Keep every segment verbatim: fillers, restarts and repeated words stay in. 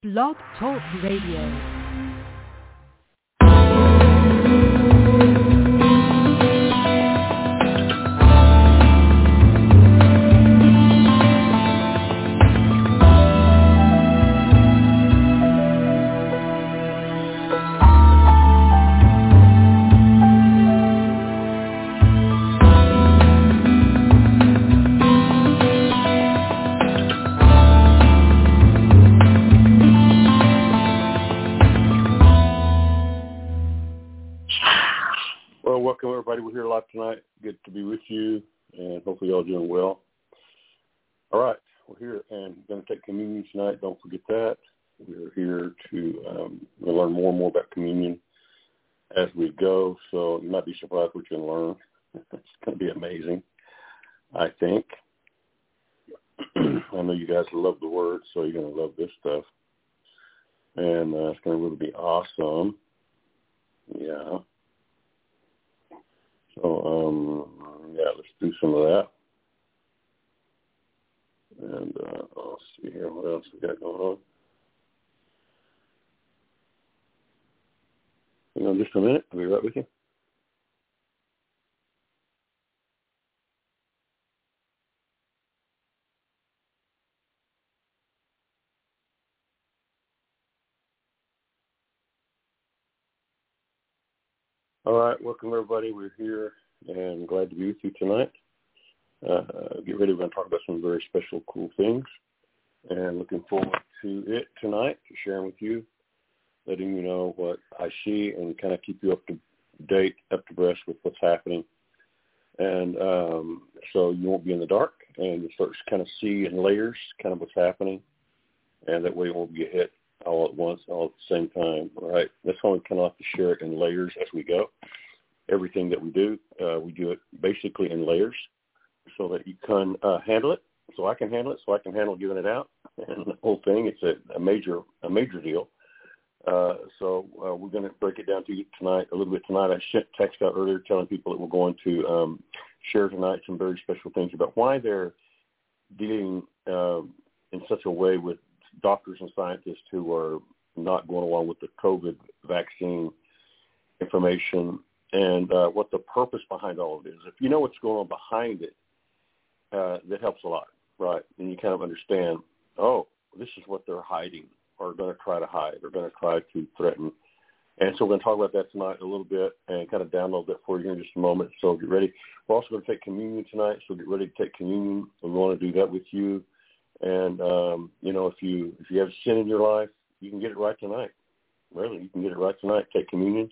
Blog Talk Radio. Welcome, everybody. We're here live tonight. Good to be with you, and hopefully y'all doing well. All right, we're here and going to take communion tonight. Don't forget that. We're here to um, we'll learn more and more about communion as we go, so you might be surprised what you're going to learn. It's going to be amazing, I think. I know you guys love the Word, so you're going to love this stuff, and uh, it's going to really be awesome. Yeah. So, um, yeah, let's do some of that. And uh, let's see here, what else we got going on? Hang on just a minute. I'll be right with you. All right, welcome, everybody. We're here, and glad to be with you tonight. Uh, get ready. We're going to talk about some very special, cool things, and looking forward to it tonight, to sharing with you, letting you know what I see and kind of keep you up to date, up to breast with what's happening. And um, so you won't be in the dark, and you start to kind of see in layers kind of what's happening, and that way you won't get hit all at once, all at the same time, right? That's why we kind of like to share it in layers as we go. Everything that we do, uh, we do it basically in layers so that you can uh, handle it, so I can handle it, so I can handle giving it out. And the whole thing, it's a, a major a major deal. Uh, so uh, we're going to break it down to you tonight, a little bit tonight. I sent text out earlier telling people that we're going to um, share tonight some very special things about why they're dealing uh, in such a way with doctors and scientists who are not going along with the COVID vaccine information, and uh, what the purpose behind all of it is. If you know what's going on behind it, uh, that helps a lot, right? And you kind of understand, oh, this is what they're hiding or going to try to hide or going to try to threaten. And so we're going to talk about that tonight a little bit and kind of download that for you in just a moment. So get ready. We're also going to take communion tonight, so get ready to take communion. We want to do that with you. And, um, you know, if you if you have sin in your life, you can get it right tonight. Really, you can get it right tonight. Take communion.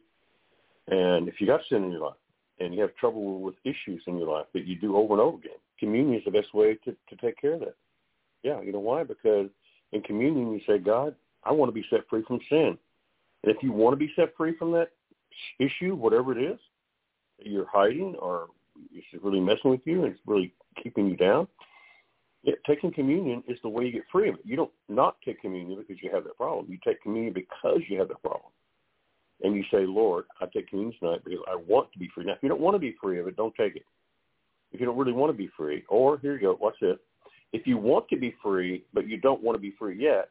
And if you got sin in your life and you have trouble with issues in your life that you do over and over again, communion is the best way to, to take care of that. Yeah, you know why? Because in communion you say, God, I want to be set free from sin. And if you want to be set free from that issue, whatever it is that you're hiding or it's really messing with you and it's really keeping you down, yeah, taking communion is the way you get free of it. You don't not take communion because you have that problem. You take communion because you have that problem. And you say, Lord, I take communion tonight because I want to be free. Now, if you don't want to be free of it, don't take it. If you don't really want to be free, or here you go, watch this. If you want to be free, but you don't want to be free yet,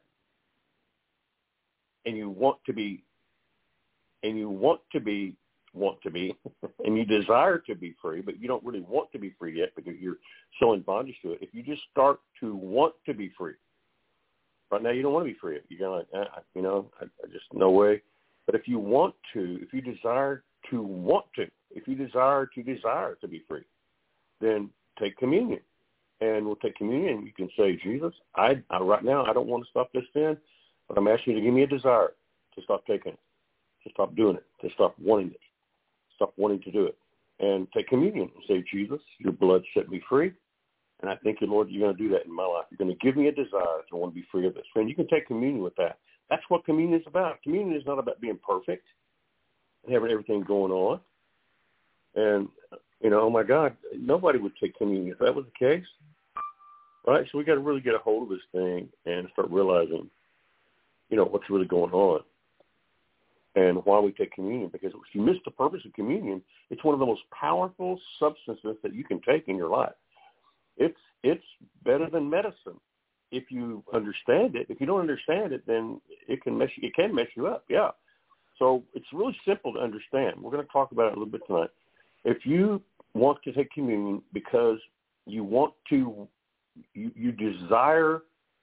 and you want to be, and you want to be, want to be, and you desire to be free, but you don't really want to be free yet because you're so in bondage to it. If you just start to want to be free, right now you don't want to be free. You're going to, uh, you know, I, I just, no way. But if you want to, if you desire to want to, if you desire to desire to be free, then take communion. And we'll take communion. You can say, Jesus, I, I right now I don't want to stop this sin, but I'm asking you to give me a desire to stop taking it, to stop doing it, to stop wanting it, stop wanting to do it. And take communion and say, Jesus, your blood set me free. And I thank you, Lord, you're going to do that in my life. You're going to give me a desire to want to be free of this. Friend, you can take communion with that. That's what communion is about. Communion is not about being perfect and having everything going on. And, you know, oh, my God, nobody would take communion if that was the case. Right? So we got to really get a hold of this thing and start realizing, you know, what's really going on and why we take communion. Because if you miss the purpose of communion, it's one of the most powerful substances that you can take in your life. It's it's better than medicine if you understand it. If you don't understand it, then it can mess you, it can mess you up. Yeah. So it's really simple to understand. We're going to talk about it a little bit tonight. If you want to take communion because you want to, you, you desire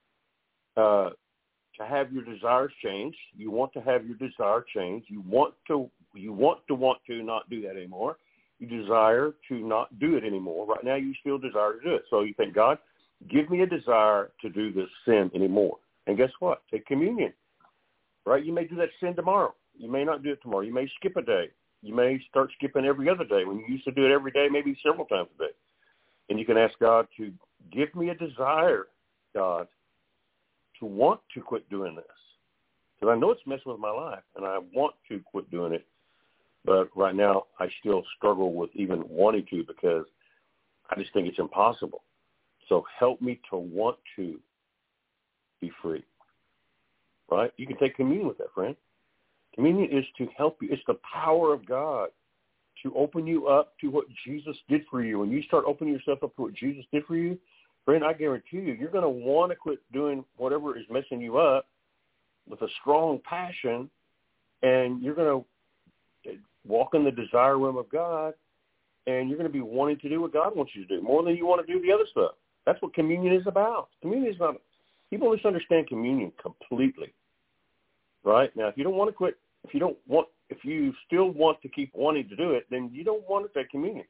uh, to have your desires changed. You want to have your desire changed. You want to, you want to want to not do that anymore. You desire to not do it anymore. Right now, you still desire to do it. So you think, God, give me a desire to do this sin anymore. And guess what? Take communion. Right? You may do that sin tomorrow. You may not do it tomorrow. You may skip a day. You may start skipping every other day when you used to do it every day, maybe several times a day. And you can ask God to give me a desire, God, to want to quit doing this. Because I know it's messing with my life, and I want to quit doing it. But right now, I still struggle with even wanting to because I just think it's impossible. So help me to want to be free. Right? You can take communion with that, friend. Communion is to help you. It's the power of God to open you up to what Jesus did for you. When you start opening yourself up to what Jesus did for you, friend, I guarantee you, you're going to want to quit doing whatever is messing you up with a strong passion, and you're going to walk in the desire realm of God, and you're going to be wanting to do what God wants you to do more than you want to do the other stuff. That's what communion is about. Communion is not – people misunderstand communion completely. Right? Now, if you don't want to quit, if you don't want, if you still want to keep wanting to do it, then you don't want to take communion.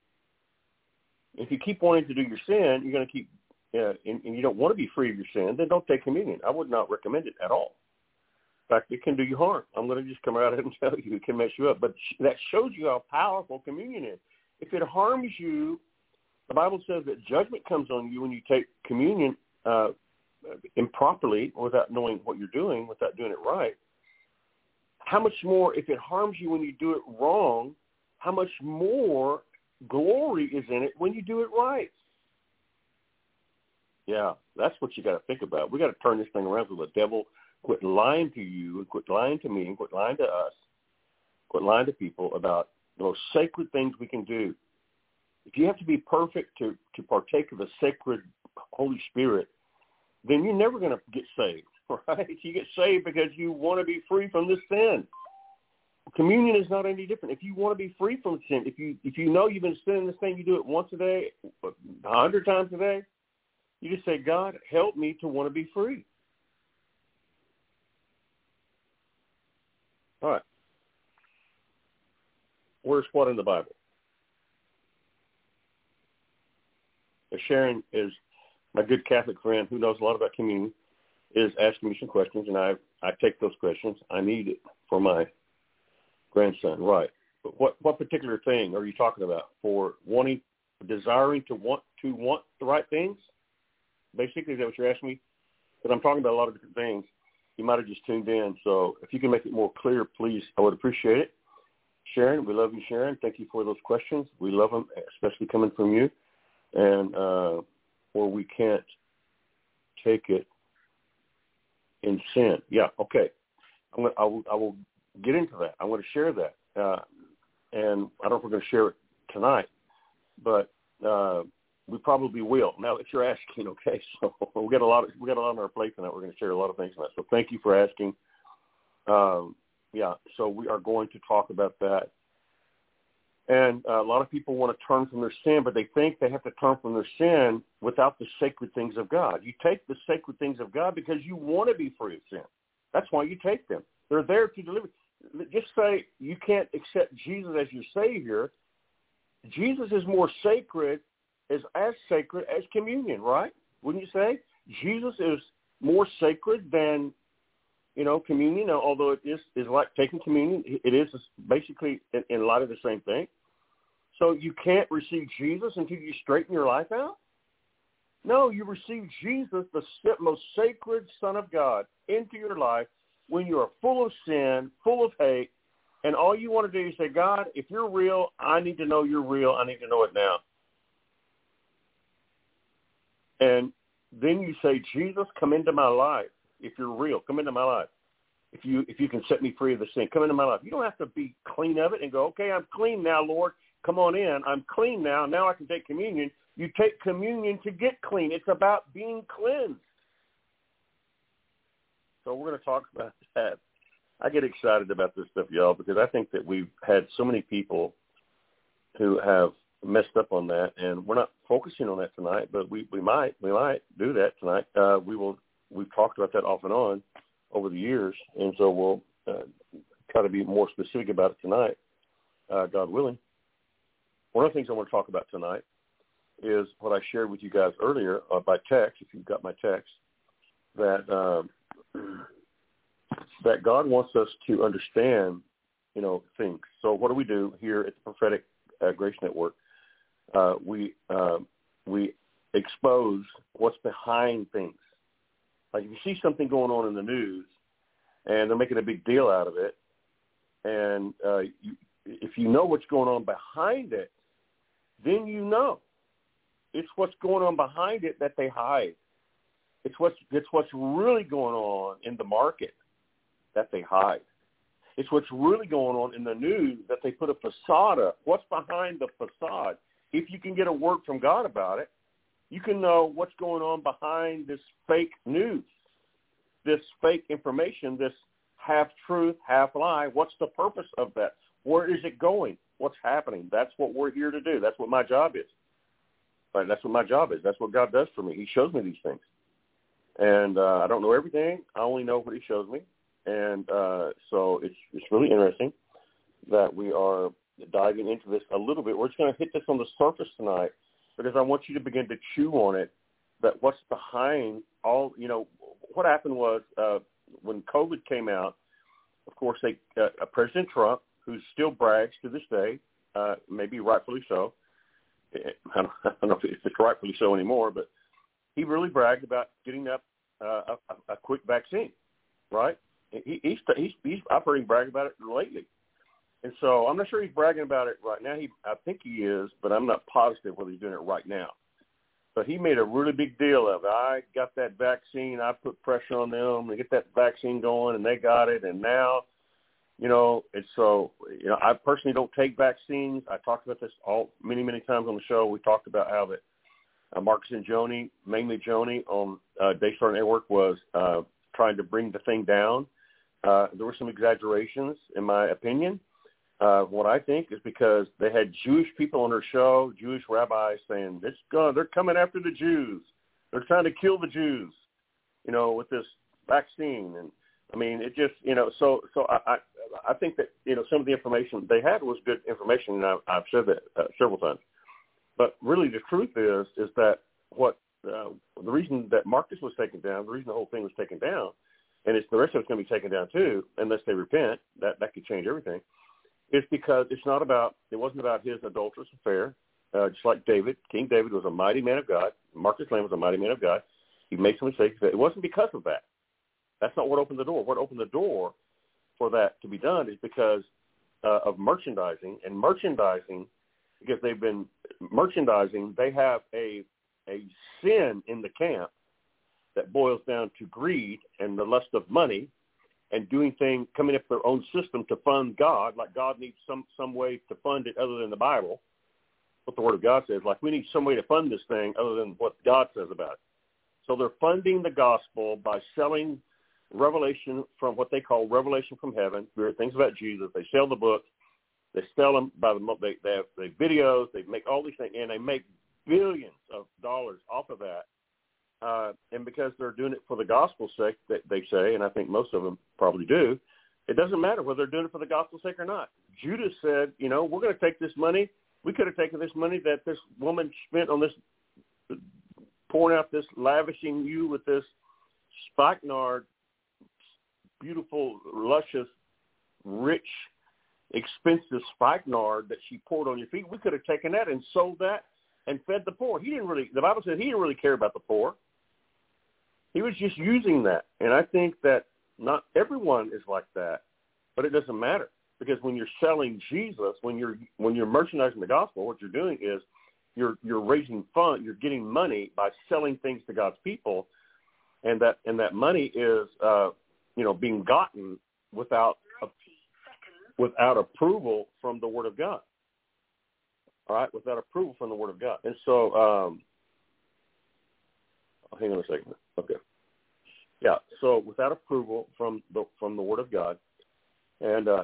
If you keep wanting to do your sin, you're going to keep, uh, and, and you don't want to be free of your sin, then don't take communion. I would not recommend it at all. In fact, it can do you harm. I'm going to just come out and tell you it can mess you up. But that shows you how powerful communion is. If it harms you, the Bible says that judgment comes on you when you take communion uh, improperly, without knowing what you're doing, without doing it right. How much more, if it harms you when you do it wrong, how much more glory is in it when you do it right? Yeah, that's what you got to think about. We got to turn this thing around so the devil quit lying to you and quit lying to me and quit lying to us, quit lying to people about the most sacred things we can do. If you have to be perfect to, to partake of the sacred Holy Spirit, then you're never going to get saved. Right? You get saved because you want to be free from this sin. Communion is not any different. If you want to be free from sin, if you if you know you've been sinning this thing, you do it once a day, a hundred times a day, you just say, God, help me to want to be free. All right. Where's what in the Bible? Sharon is my good Catholic friend who knows a lot about communion, is asking me some questions, and I I take those questions. I need it for my grandson, right? But what what particular thing are you talking about? For wanting, desiring to want to want the right things? Basically, is that what you're asking me? Because I'm talking about a lot of different things. You might have just tuned in, so if you can make it more clear, please, I would appreciate it. Sharon, we love you, Sharon. Thank you for those questions. We love them, especially coming from you. And uh, where we can't take it in sin. Yeah, okay. I'm gonna, I, will, I will get into that. I want to share that. Uh, and I don't know if we're going to share it tonight, but uh, we probably will. Now that you're asking, okay, so we got a lot of, we got a lot on our plate tonight. We're going to share a lot of things tonight. So thank you for asking. Um, yeah, so we are going to talk about that. And uh, a lot of people want to turn from their sin, but they think they have to turn from their sin without the sacred things of God. You take the sacred things of God because you want to be free of sin. That's why you take them. They're there to deliver. Just say you can't accept Jesus as your Savior. Jesus is more sacred, is as sacred as communion, right? Wouldn't you say? Jesus is more sacred than, you know, communion, although it is, is like taking communion. It is basically in, in light of the same thing. So you can't receive Jesus until you straighten your life out? No, you receive Jesus, the most sacred Son of God, into your life when you are full of sin, full of hate, and all you want to do is say, God, if you're real, I need to know you're real. I need to know it now. And then you say, Jesus, come into my life. If you're real, come into my life. If you if you can set me free of the sin, come into my life. You don't have to be clean of it and go, okay, I'm clean now, Lord. Come on in. I'm clean now. Now I can take communion. You take communion to get clean. It's about being cleansed. So we're going to talk about that. I get excited about this stuff, y'all, because I think that we've had so many people who have messed up on that, and we're not focusing on that tonight, but we, we might we might do that tonight. Uh, we will. We've talked about that off and on over the years, and so we'll uh, try to be more specific about it tonight, uh, God willing. One of the things I want to talk about tonight is what I shared with you guys earlier uh, by text, if you've got my text, that um, that God wants us to understand, you know, things. So what do we do here at the Prophetic uh, Grace Network? Uh, we uh, we expose what's behind things. Like if you see something going on in the news and they're making a big deal out of it, and uh, you, if you know what's going on behind it, then you know. It's what's going on behind it that they hide. It's what's, it's what's really going on in the market that they hide. It's what's really going on in the news that they put a facade up. What's behind the facade? If you can get a word from God about it, you can know what's going on behind this fake news, this fake information, this half-truth, half-lie. What's the purpose of that? Where is it going? What's happening? That's what we're here to do. That's what my job is. Right? That's what my job is. That's what God does for me. He shows me these things. And uh, I don't know everything. I only know what he shows me. And uh, so it's it's really interesting that we are diving into this a little bit. We're just going to hit this on the surface tonight because I want you to begin to chew on it, that what's behind all, you know, what happened was uh, when COVID came out, of course, they, uh, President Trump, who still brags to this day, uh, maybe rightfully so, I don't know if it's rightfully so anymore, but he really bragged about getting up uh, a, a quick vaccine, right? He, he's, he's, he's I've heard him brag about it lately. And so I'm not sure he's bragging about it right now. He, I think he is, but I'm not positive whether he's doing it right now. But he made a really big deal of it. I got that vaccine. I put pressure on them to get that vaccine going, and they got it. And now, you know, it's so, you know, I personally don't take vaccines. I talked about this all many, many times on the show. We talked about how that uh, Marcus and Joni, mainly Joni on uh, Daystar Network, was uh, trying to bring the thing down. Uh, there were some exaggerations, in my opinion. Uh, what I think is because they had Jewish people on their show, Jewish rabbis saying, "It's gonna, they're coming after the Jews. They're trying to kill the Jews, you know, with this vaccine." And I mean, it just, you know, so so I, I I think that, you know, some of the information they had was good information, and I, I've said that uh, several times. But really, the truth is, is that what uh, the reason that Marcus was taken down, the reason the whole thing was taken down, and it's the rest of it's going to be taken down too, unless they repent. That that could change everything. Is because it's not about, it wasn't about his adulterous affair. Uh, just like David, King David was a mighty man of God. Marcus Lamb was a mighty man of God. He made some mistakes. It wasn't because of that. That's not what opened the door. What opened the door for that to be done is because uh, of merchandising. And merchandising, because they've been merchandising, they have a a sin in the camp that boils down to greed and the lust of money, and doing things, coming up with their own system to fund God, like God needs some, some way to fund it other than the Bible, what the Word of God says. Like we need some way to fund this thing other than what God says about it. So they're funding the gospel by selling revelation from what they call revelation from heaven, things about Jesus. They sell the book. They sell them by the they, they have they videos. They make all these things, and they make billions of dollars off of that. Uh, and because they're doing it for the gospel's sake, that they say, and I think most of them probably do, it doesn't matter whether they're doing it for the gospel's sake or not. Judas said, you know, we're going to take this money. We could have taken this money that this woman spent on this, pouring out this, lavishing you with this spikenard, beautiful, luscious, rich, expensive spikenard that she poured on your feet. We could have taken that and sold that and fed the poor. He didn't really, the Bible says he didn't really care about the poor. He was just using that. And I think that not everyone is like that, but it doesn't matter, because when you're selling Jesus, when you're when you're merchandising the gospel, what you're doing is you're you're raising funds, you're getting money by selling things to God's people, and that and that money is uh, you know being gotten without a, without approval from the Word of God. All right, without approval from the Word of God. And so, um, hang on a second. Okay. Yeah, so without approval from the from the Word of God, and uh,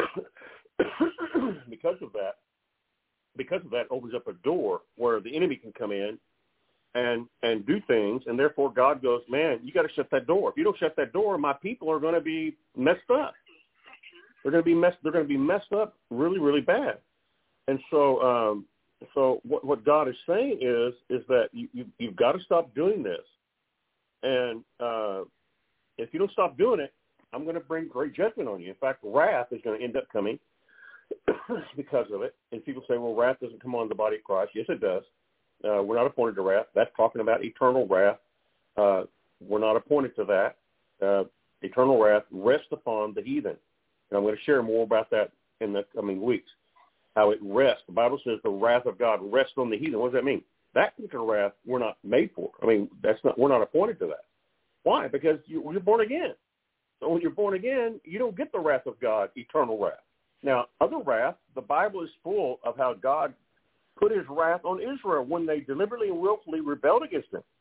because of that, because of that opens up a door where the enemy can come in and and do things, and therefore God goes, man, you got to shut that door. If you don't shut that door, my people are going to be messed up. They're going to be messed. They're going to be messed up really, really bad. And so, um, so what, what God is saying is is that you, you you've got to stop doing this. And uh, if you don't stop doing it, I'm going to bring great judgment on you. In fact, wrath is going to end up coming because of it. And people say, well, wrath doesn't come on the body of Christ. Yes, it does. Uh, we're not appointed to wrath. That's talking about eternal wrath. Uh, we're not appointed to that. Uh, eternal wrath rests upon the heathen. And I'm going to share more about that in the coming weeks, how it rests. The Bible says the wrath of God rests on the heathen. What does that mean? That particular wrath we're not made for. I mean, that's not. We're not appointed to that. Why? Because you, you're born again. So when you're born again, you don't get the wrath of God, eternal wrath. Now, other wrath, the Bible is full of how God put his wrath on Israel when they deliberately and willfully rebelled against him.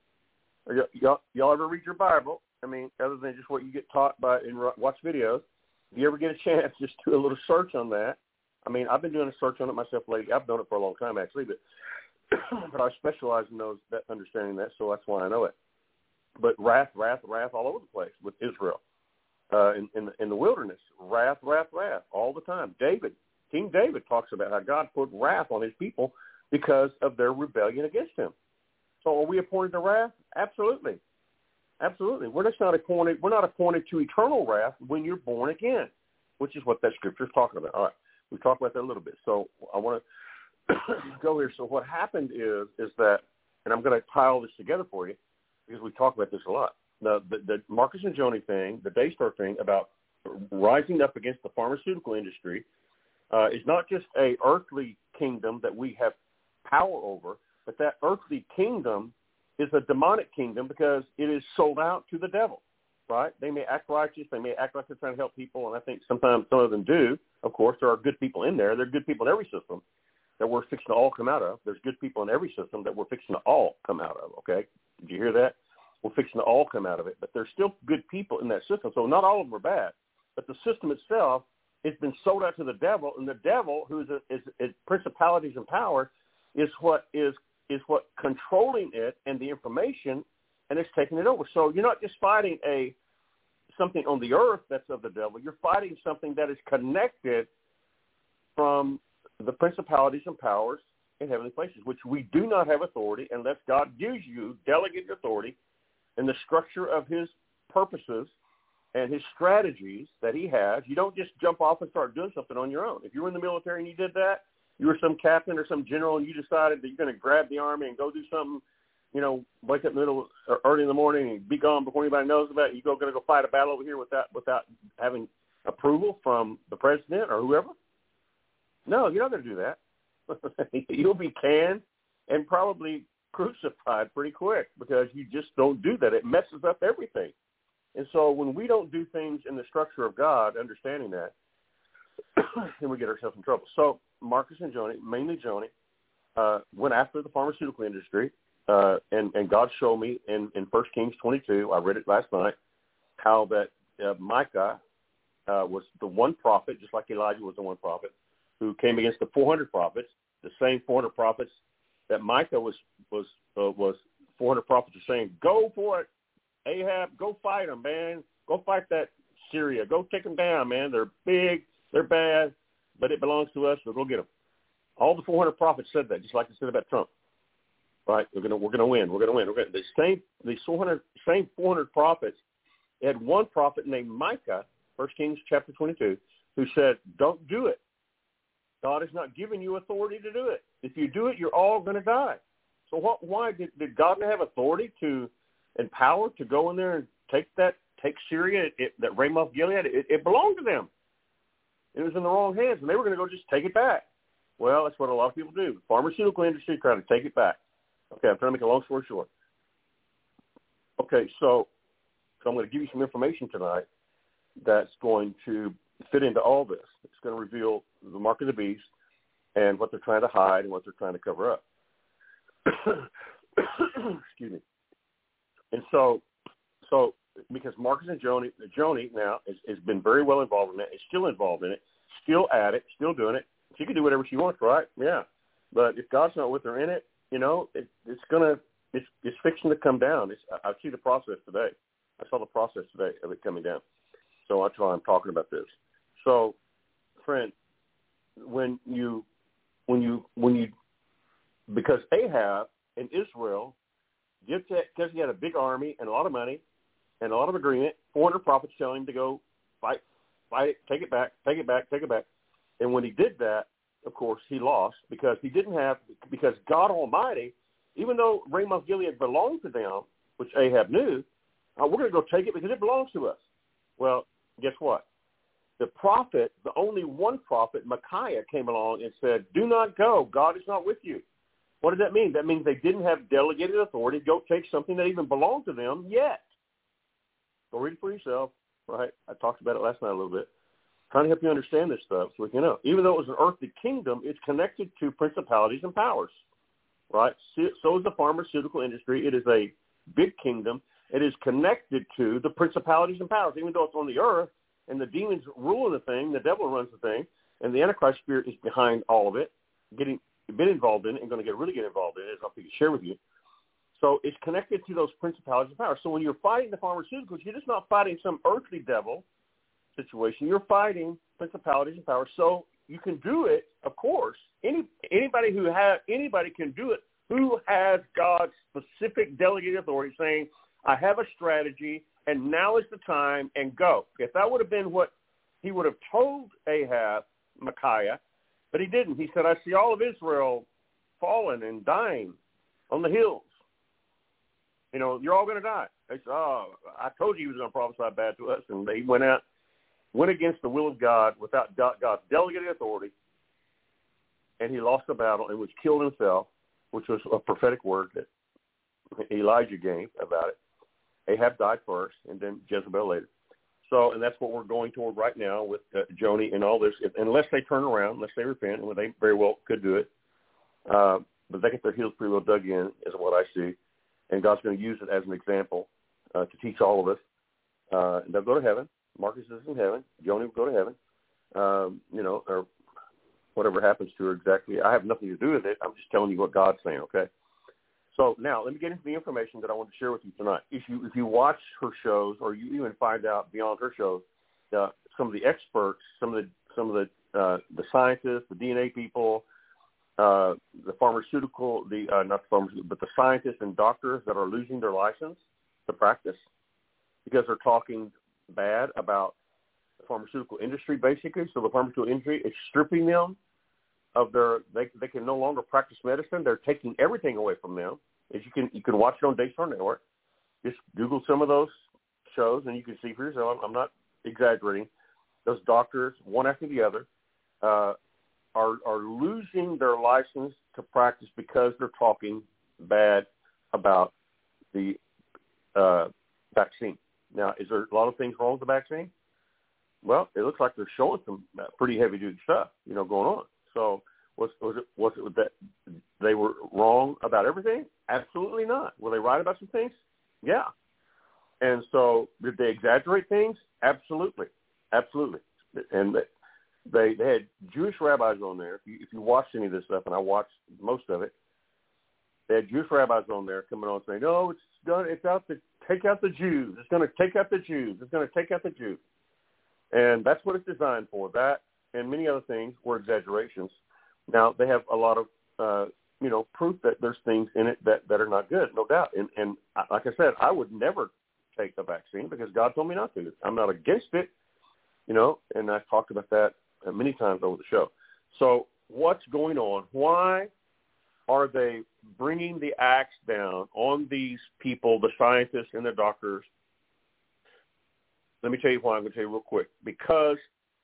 Y- y'all, y'all ever read your Bible? I mean, other than just what you get taught by and watch videos, if you ever get a chance, just do a little search on that. I mean, I've been doing a search on it myself lately. I've done it for a long time, actually, but but I specialize in those that understanding that, so that's why I know it. But wrath, wrath, wrath all over the place with Israel uh, in, in, the, in the wilderness. Wrath, wrath, wrath all the time. David, King David talks about how God put wrath on his people because of their rebellion against him. So are we appointed to wrath? Absolutely. Absolutely. We're just not appointed, we're not appointed to eternal wrath when you're born again, which is what that scripture is talking about. All right. We've talked about that a little bit. So I want to go here. So what happened is is that, and I'm going to tie all this together for you because we talk about this a lot. The, the, the Marcus and Joni thing, the Daystar thing about rising up against the pharmaceutical industry uh, is not just a earthly kingdom that we have power over, but that earthly kingdom is a demonic kingdom because it is sold out to the devil, right? They may act righteous. They may act like they're trying to help people, and I think sometimes some of them do. Of course, there are good people in there. There are good people in every system that we're fixing to all come out of. There's good people in every system that we're fixing to all come out of, okay? Did you hear that? We're fixing to all come out of it, but there's still good people in that system. So not all of them are bad, but the system itself has been sold out to the devil, and the devil, who is, a, is, is principalities and power, is what is is what controlling it and the information, and it's taking it over. So you're not just fighting a something on the earth that's of the devil. You're fighting something that is connected from the principalities and powers in heavenly places, which we do not have authority unless God gives you delegated authority in the structure of his purposes and his strategies that he has. You don't just jump off and start doing something on your own. If you were in the military and you did that, you were some captain or some general and you decided that you're going to grab the army and go do something, you know, wake up in the middle or early in the morning and be gone before anybody knows about it, you go going to go fight a battle over here without without having approval from the president or whoever? No, you're not going to do that. You'll be canned and probably crucified pretty quick because you just don't do that. It messes up everything. And so when we don't do things in the structure of God, understanding that, then we get ourselves in trouble. So Marcus and Joni, mainly Joni, uh, went after the pharmaceutical industry, uh, and, and God showed me in, in First Kings twenty-two, I read it last night, how that uh, Micah uh, was the one prophet, just like Elijah was the one prophet, who came against the four hundred prophets, the same four hundred prophets that Micah was was uh, was four hundred prophets are saying, go for it, Ahab, go fight them, man. Go fight that Syria. Go take them down, man. They're big, they're bad, but it belongs to us, so go get them. All the four hundred prophets said that, just like they said about Trump. Right? We're gonna we're gonna win. We're gonna win. We're gonna, the same the four hundred same four hundred prophets. They had one prophet named Micah, First Kings chapter twenty-two, who said, don't do it. God has not given you authority to do it. If you do it, you're all going to die. So what? Why did, did God not have authority to and power to go in there and take that, take Syria, it, that Ramoth Gilead? It, it belonged to them. It was in the wrong hands, and they were going to go just take it back. Well, that's what a lot of people do. Pharmaceutical industry trying to take it back. Okay, I'm trying to make a long story short. Okay, so, so I'm going to give you some information tonight that's going to fit into all this. It's going to reveal the mark of the beast and what they're trying to hide and what they're trying to cover up. Excuse me. And so, so because Marcus and Joni, Joni now has, has been very well involved in it, is still involved in it, still at it, still doing it. She can do whatever she wants, right? Yeah. But if God's not with her in it, you know, it, it's gonna, it's it's fixing to come down. It's, I, I see the process today. I saw the process today of it coming down. So that's why I'm talking about this. So, friend, when you, when you, when you, because Ahab in Israel, just because he had a big army and a lot of money and a lot of agreement, four hundred prophets telling him to go fight, fight it, take it back, take it back, take it back. And when he did that, of course, he lost because he didn't have, because God Almighty, even though Ramoth Gilead belonged to them, which Ahab knew, uh, we're going to go take it because it belongs to us. Well, guess what? The prophet, the only one prophet, Micaiah, came along and said, do not go. God is not with you. What does that mean? That means they didn't have delegated authority to go take something that even belonged to them yet. Go read it for yourself, right? I talked about it last night a little bit. Trying to help you understand this stuff so you know. Even though it was an earthly kingdom, it's connected to principalities and powers, right? So is the pharmaceutical industry. It is a big kingdom. It is connected to the principalities and powers. Even though it's on the earth and the demons rule the thing, the devil runs the thing, and the Antichrist spirit is behind all of it, getting been involved in it and going to get really get involved in it, as I'll share with you. So it's connected to those principalities and powers. So when you're fighting the pharmaceuticals, you're just not fighting some earthly devil situation. You're fighting principalities and powers. So you can do it, of course. Any anybody who has anybody can do it who has God's specific delegated authority saying, I have a strategy and now is the time and go. If that would have been what he would have told Ahab, Micaiah, but he didn't. He said, I see all of Israel falling and dying on the hills. You know, you're all going to die. They said, oh, I told you he was going to prophesy bad to us. And they went out, went against the will of God without God's delegated authority, and he lost the battle and was killed himself, which was a prophetic word that Elijah gave about it. Ahab died first, and then Jezebel later. So, and that's what we're going toward right now with uh, Joni and all this. If, unless they turn around, unless they repent, and they very well could do it, uh, but they get their heels pretty well dug in, is what I see. And God's going to use it as an example uh, to teach all of us. Uh, they'll go to heaven. Marcus is in heaven. Joni will go to heaven. Um, you know, or whatever happens to her exactly. I have nothing to do with it. I'm just telling you what God's saying, okay? So now let me get into the information that I want to share with you tonight. If you if you watch her shows, or you even find out beyond her shows, uh, some of the experts, some of the some of the uh, the scientists, the D N A people, uh, the pharmaceutical, the uh, not the pharmaceutical, but the scientists and doctors that are losing their license to practice because they're talking bad about the pharmaceutical industry, basically. So the pharmaceutical industry is stripping them of their, they they can no longer practice medicine. They're taking everything away from them. As you can you can watch it on Daystar Network. Just Google some of those shows and you can see for yourself. I'm not exaggerating. Those doctors, one after the other, uh, are are losing their license to practice because they're talking bad about the uh, vaccine. Now, is there a lot of things wrong with the vaccine? Well, it looks like they're showing some pretty heavy-duty stuff, you know, going on. So was, was it was it that they were wrong about everything? Absolutely not. Were they right about some things? Yeah. And so did they exaggerate things? Absolutely. Absolutely. And they they had Jewish rabbis on there. If you, if you watched any of this stuff, and I watched most of it, they had Jewish rabbis on there coming on saying, no, it's done. It's out to take out the Jews. It's going to take out the Jews. It's going to take out the Jews. And that's what it's designed for. That and many other things were exaggerations. Now, they have a lot of, uh, you know, proof that there's things in it that, that are not good, no doubt. And, and like I said, I would never take the vaccine because God told me not to. I'm not against it, you know, and I've talked about that many times over the show. So what's going on? Why are they bringing the axe down on these people, the scientists and the doctors? Let me tell you why. I'm going to tell you real quick. Because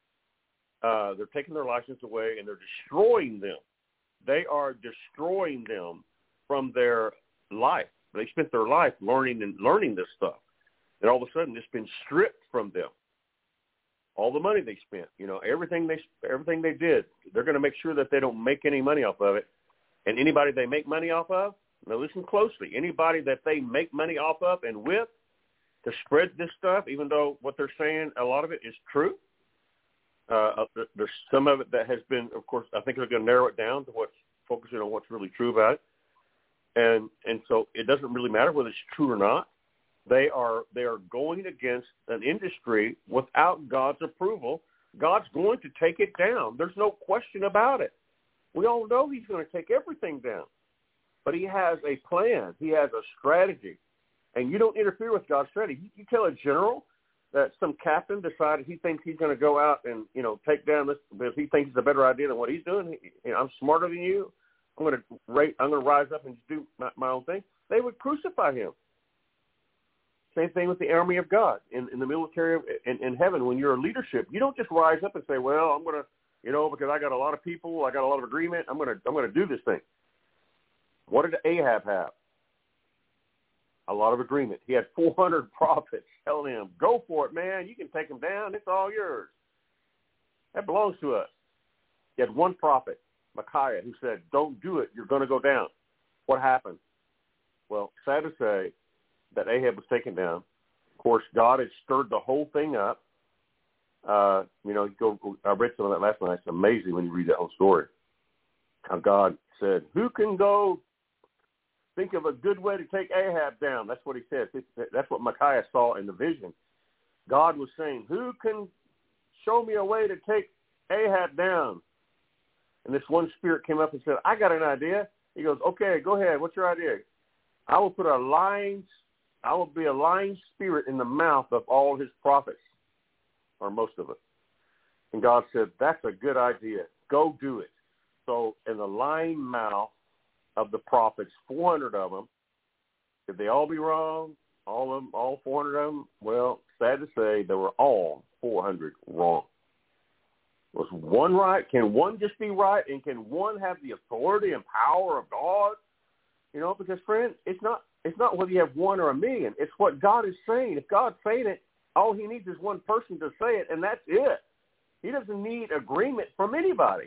uh, they're taking their license away and they're destroying them. They are destroying them from their life. They spent their life learning and learning this stuff. And all of a sudden, it's been stripped from them. All the money they spent, you know, everything they everything they did, they're going to make sure that they don't make any money off of it. And anybody they make money off of, now listen closely, anybody that they make money off of and with, to spread this stuff, even though what they're saying, a lot of it is true. Uh, there's some of it that has been, of course, I think they're going to narrow it down to what's focusing on what's really true about it. And and so it doesn't really matter whether it's true or not. They are they are going against an industry without God's approval. God's going to take it down. There's no question about it. We all know he's going to take everything down. But he has a plan. He has a strategy. And you don't interfere with God's strategy. You, you tell a general that some captain decided he thinks he's going to go out and, you know, take down this because he thinks it's a better idea than what he's doing. He, you know, I'm smarter than you. I'm going to rate, I'm going to rise up and just do my, my own thing. They would crucify him. Same thing with the army of God in, in the military in, in heaven. When you're a leadership, you don't just rise up and say, well, I'm going to, you know, because I got a lot of people, I got a lot of agreement, I'm going to, I'm going to do this thing. What did Ahab have? A lot of agreement. He had four hundred prophets telling him, go for it, man. You can take them down. It's all yours. That belongs to us. He had one prophet, Micaiah, who said, don't do it. You're going to go down. What happened? Well, sad to say that Ahab was taken down. Of course, God had stirred the whole thing up. Uh, you know, go, I read some of that last night. It's amazing when you read that whole story. How God said, who can go think of a good way to take Ahab down? That's what he said. That's what Micaiah saw in the vision. God was saying, who can show me a way to take Ahab down? And this one spirit came up and said, I got an idea. He goes, okay, go ahead. What's your idea? I will put a lying, I will be a lying spirit in the mouth of all his prophets, or most of it. And God said, that's a good idea. Go do it. So in the lying mouth of the prophets, four hundred of them, did they all be wrong? All of them, all four hundred of them? Well, sad to say, they were all four hundred wrong. Was one right? Can one just be right? And can one have the authority and power of God? You know, because, friend, it's not it's not whether you have one or a million. It's what God is saying. If God's saying it, all he needs is one person to say it, and that's it. He doesn't need agreement from anybody.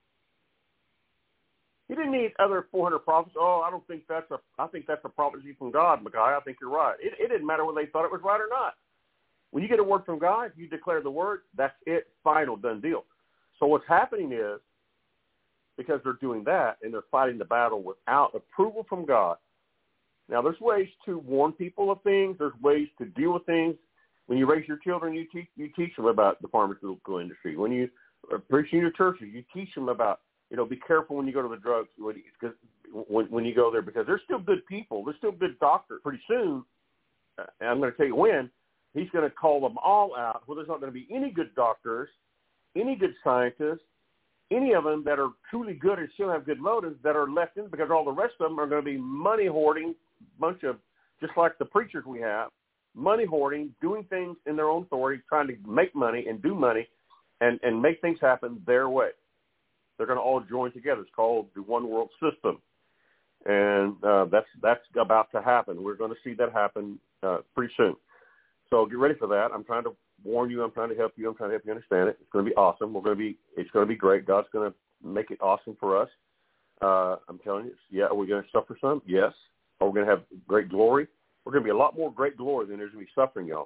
He didn't need other four hundred prophets. Oh, I don't think that's a, I think that's a prophecy from God, Micaiah. I think you're right. It, it didn't matter whether they thought it was right or not. When you get a word from God, you declare the word, that's it, final, done deal. So what's happening is, because they're doing that and they're fighting the battle without approval from God. Now, there's ways to warn people of things. There's ways to deal with things. When you raise your children, you teach you teach them about the pharmaceutical industry. When you are preaching in your churches, you teach them about, you know, be careful when you go to the drugs, because when, when you go there, because they're still good people. They're still good doctors. Pretty soon, uh, and I'm going to tell you when, he's going to call them all out. Well, there's not going to be any good doctors, any good scientists, any of them that are truly good and still have good motives that are left in, because all the rest of them are going to be money hoarding, bunch of, just like the preachers we have, money hoarding, doing things in their own authority, trying to make money and do money and, and make things happen their way. They're going to all join together. It's called the One World System. And uh, that's that's about to happen. We're going to see that happen uh, pretty soon. So get ready for that. I'm trying to warn you. I'm trying to help you. I'm trying to help you understand it. It's going to be awesome. We're going to be. It's going to be great. God's going to make it awesome for us. Uh, I'm telling you. Yeah. Are we going to suffer some? Yes. Are we going to have great glory? We're going to be a lot more great glory than there's going to be suffering, y'all.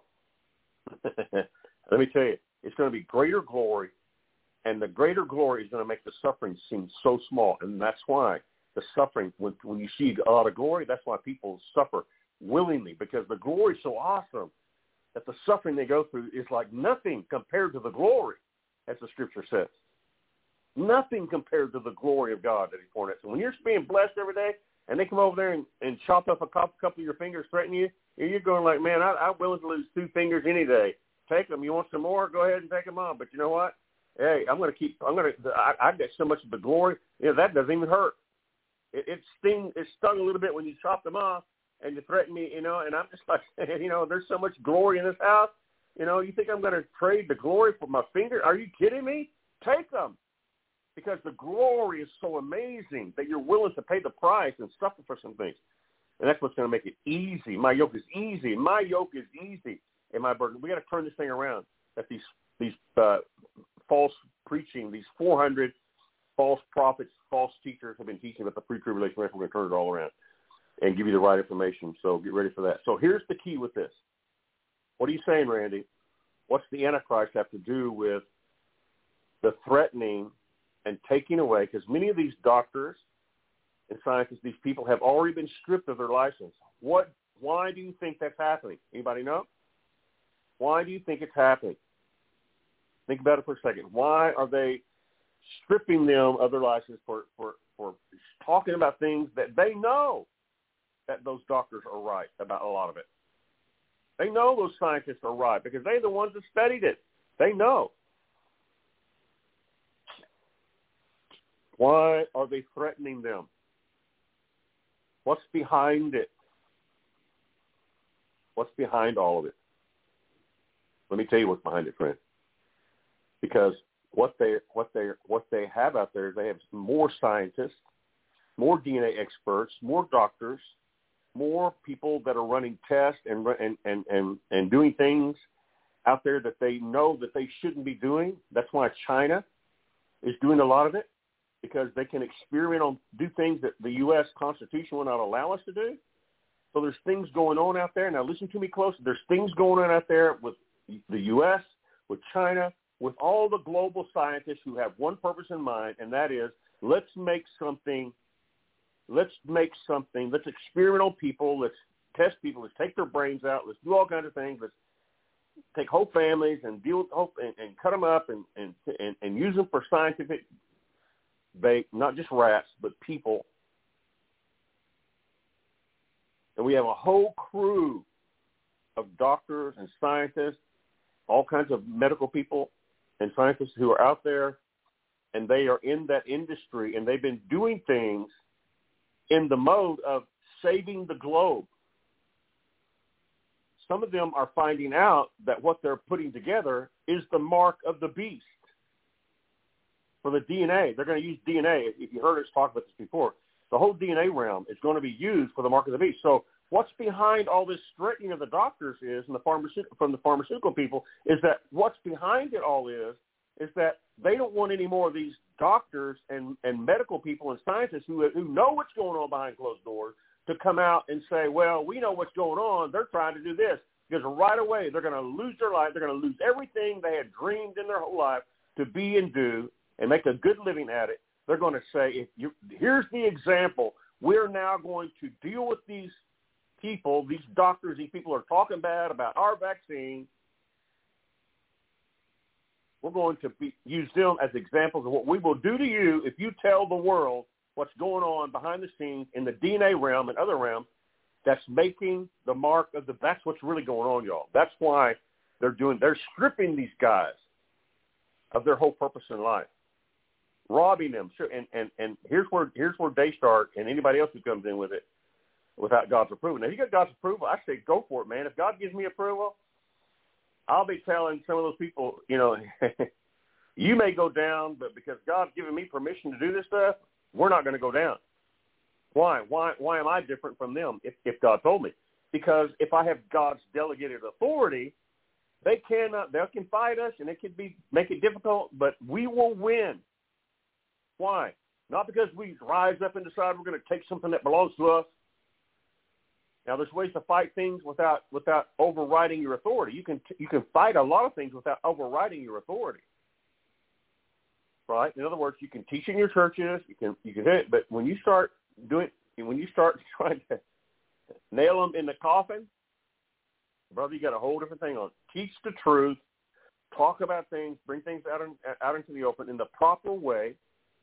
Let me tell you, it's going to be greater glory. And the greater glory is going to make the suffering seem so small. And that's why the suffering, when, when you see a lot of glory, that's why people suffer willingly, because the glory is so awesome that the suffering they go through is like nothing compared to the glory, as the scripture says. Nothing compared to the glory of God that he's pouring out. So when you're being blessed every day and they come over there and, and chop up a couple, couple of your fingers, threaten you, you're going like, man, I, I'm willing to lose two fingers any day. Take them. You want some more? Go ahead and take them on. But you know what? Hey, I'm going to keep, I'm going to, I, I get so much of the glory, you know, that doesn't even hurt. It, it sting, it stung a little bit when you chopped them off and you threatened me, you know, and I'm just like, you know, there's so much glory in this house. You know, you think I'm going to trade the glory for my finger? Are you kidding me? Take them. Because the glory is so amazing that you're willing to pay the price and suffer for some things. And that's what's going to make it easy. My yoke is easy. My yoke is easy in my burden. We got to turn this thing around. That these, these, uh, false preaching, these four hundred false prophets, false teachers have been teaching about the pre-tribulation rapture. We're going to turn it all around and give you the right information. So get ready for that. So here's the key with this. What are you saying, Randy? What's the Antichrist have to do with the threatening and taking away? Because many of these doctors and scientists, these people have already been stripped of their license. What? Why do you think that's happening? Anybody know? Why do you think it's happening? Think about it for a second. Why are they stripping them of their license for, for, for talking about things that they know that those doctors are right about a lot of it? They know those scientists are right because they're the ones that studied it. They know. Why are they threatening them? What's behind it? What's behind all of it? Let me tell you what's behind it, friend. Because what they what they what they have out there is they have more scientists, more D N A experts, more doctors, more people that are running tests and and and and, and doing things out there that they know that they shouldn't be doing. That's why China is doing a lot of it, because they can experiment on do things that the U S Constitution will not allow us to do. So there's things going on out there. Now listen to me closely. There's things going on out there with the U S, with China, with all the global scientists who have one purpose in mind, and that is let's make something, let's make something, let's experiment on people, let's test people, let's take their brains out, let's do all kinds of things, let's take whole families and deal with whole, and, and cut them up and, and, and, and use them for scientific bait, not just rats, but people. And we have a whole crew of doctors and scientists, all kinds of medical people and scientists who are out there, and they are in that industry, and they've been doing things in the mode of saving the globe. Some of them are finding out that what they're putting together is the mark of the beast for the D N A. They're going to use D N A. If you heard us talk about this before, the whole D N A realm is going to be used for the mark of the beast. So what's behind all this threatening of the doctors is, and the pharmaceutical, from the pharmaceutical people, is that what's behind it all is, is that they don't want any more of these doctors and, and medical people and scientists who, who know what's going on behind closed doors to come out and say, well, we know what's going on. They're trying to do this. Because right away they're going to lose their life. They're going to lose everything they had dreamed in their whole life to be and do and make a good living at it. They're going to say, if you, here's the example. We're now going to deal with these people, these doctors, these people are talking bad about our vaccine. We're going to be, use them as examples of what we will do to you if you tell the world what's going on behind the scenes in the D N A realm and other realms that's making the mark of the, that's what's really going on, y'all. That's why they're doing, they're stripping these guys of their whole purpose in life, robbing them. And, and, and here's where, here's where they start, and anybody else who comes in with it, without God's approval. Now, if you got God's approval, I say go for it, man. If God gives me approval, I'll be telling some of those people, you know, you may go down, but because God's given me permission to do this stuff, we're not going to go down. Why? Why Why am I different from them if, if God told me? Because if I have God's delegated authority, they cannot, they can fight us and it can be, make it difficult, but we will win. Why? Not because we rise up and decide we're going to take something that belongs to us. Now, there's ways to fight things without without overriding your authority. You can you can fight a lot of things without overriding your authority, right? In other words, you can teach in your churches, you can you can do it, but when you start doing, when you start trying to nail them in the coffin, brother, you got a whole different thing on. Teach the truth, talk about things, bring things out in, out into the open in the proper way,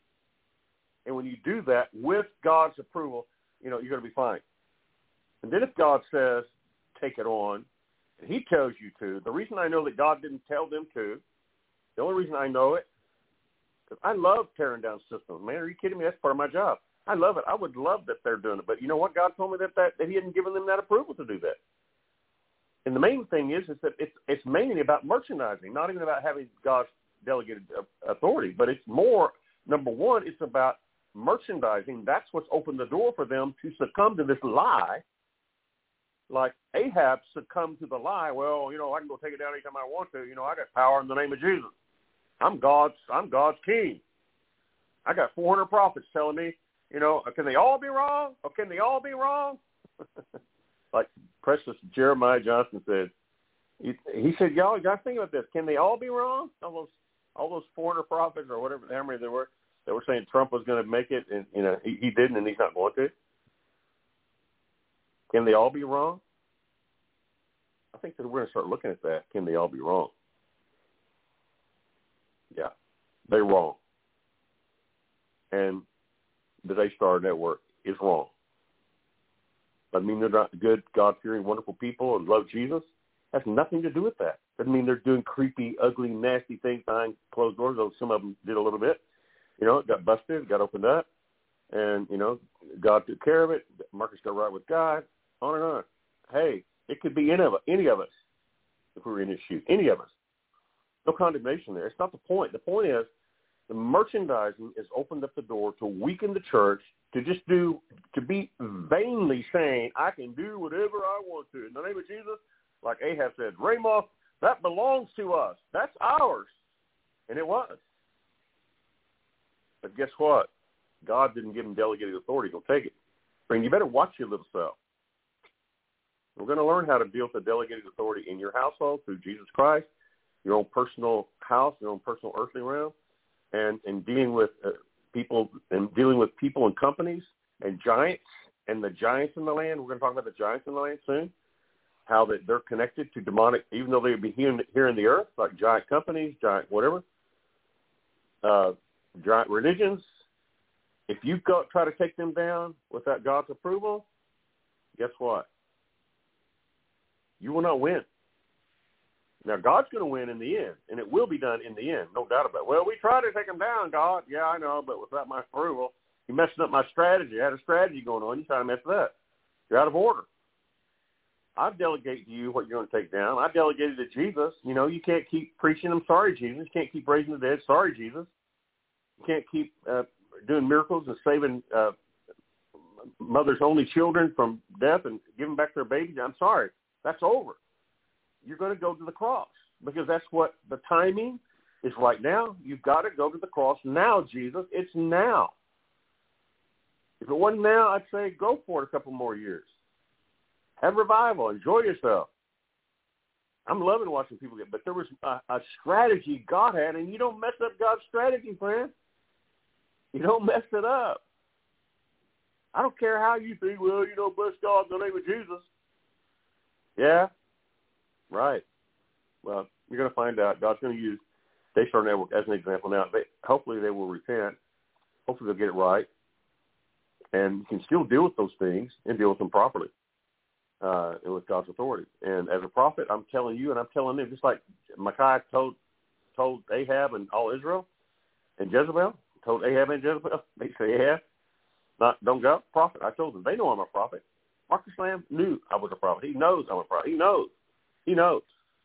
and when you do that with God's approval, you know you're going to be fine. And then if God says, take it on, and he tells you to, the reason I know that God didn't tell them to, the only reason I know it, because I love tearing down systems. Man, are you kidding me? That's part of my job. I love it. I would love that they're doing it. But you know what? God told me that, that, that he hadn't given them that approval to do that. And the main thing is, is that it's, it's mainly about merchandising, not even about having God's delegated authority. But it's more, number one, it's about merchandising. That's what's opened the door for them to succumb to this lie. Like Ahab succumbed to the lie. Well, you know, I can go take it down anytime I want to. You know, I got power in the name of Jesus. I'm God's. I'm God's king. I got four hundred prophets telling me, you know, can they all be wrong? Or can they all be wrong? Like precious Jeremiah Johnson said, He, he said, y'all, you got to think about this. Can they all be wrong? All those, all those foreigner prophets or whatever, how many there were, that were saying Trump was going to make it, and you know he, he didn't, and he's not going to. Can they all be wrong? I think that we're going to start looking at that. Can they all be wrong? Yeah, they're wrong. And the Daystar Network is wrong. Doesn't mean they're not good, God-fearing, wonderful people and love Jesus. Has nothing to do with that. Doesn't mean they're doing creepy, ugly, nasty things behind closed doors, though some of them did a little bit. You know, it got busted, got opened up, and, you know, God took care of it. Marcus got right with God, on and on. Hey, it could be any of, any of us if we were in his shoes, any of us. No condemnation there. It's not the point. The point is the merchandising has opened up the door to weaken the church, to just do, to be vainly saying, I can do whatever I want to. In the name of Jesus, like Ahab said, Ramoth, that belongs to us. That's ours. And it was. But guess what? God didn't give him delegated authority. He'll take it. And you better watch your little self. We're going to learn how to deal with the delegated authority in your household through Jesus Christ, your own personal house, your own personal earthly realm, and, and dealing with uh, people and dealing with people and companies and giants and the giants in the land. We're going to talk about the giants in the land soon, how that they're connected to demonic, even though they would be here in, here in the earth, like giant companies, giant whatever, uh, giant religions. If you go try to take them down without God's approval, guess what? You will not win. Now, God's going to win in the end, and it will be done in the end, no doubt about it. Well, we tried to take them down, God. Yeah, I know, but without my approval, you messing up my strategy. I had a strategy going on. You trying to mess it up. You're out of order. I delegate to you what you're going to take down. I delegated to Jesus. You know, you can't keep preaching, I'm sorry, Jesus. You can't keep raising the dead. Sorry, Jesus. You can't keep uh, doing miracles and saving uh, mothers' only children from death and giving back their babies. I'm sorry. That's over. You're going to go to the cross because that's what the timing is right now. You've got to go to the cross now, Jesus. It's now. If it wasn't now, I'd say go for it a couple more years. Have revival. Enjoy yourself. I'm loving watching people get, but there was a, a strategy God had, and you don't mess up God's strategy, friend. You don't mess it up. I don't care how you think, well, you know, bless God in the name of Jesus. Yeah, right. Well, you're going to find out. God's going to use Daystar Network as an example. Now, they, hopefully they will repent. Hopefully they'll get it right. And you can still deal with those things and deal with them properly uh, and with God's authority. And as a prophet, I'm telling you and I'm telling them, just like Micaiah told told Ahab and all Israel and Jezebel, told Ahab and Jezebel, they say, Ahab, not, don't go, prophet. I told them. They know I'm a prophet. Marcus Lamb knew I was a prophet. He knows I'm a prophet. He knows. He knows.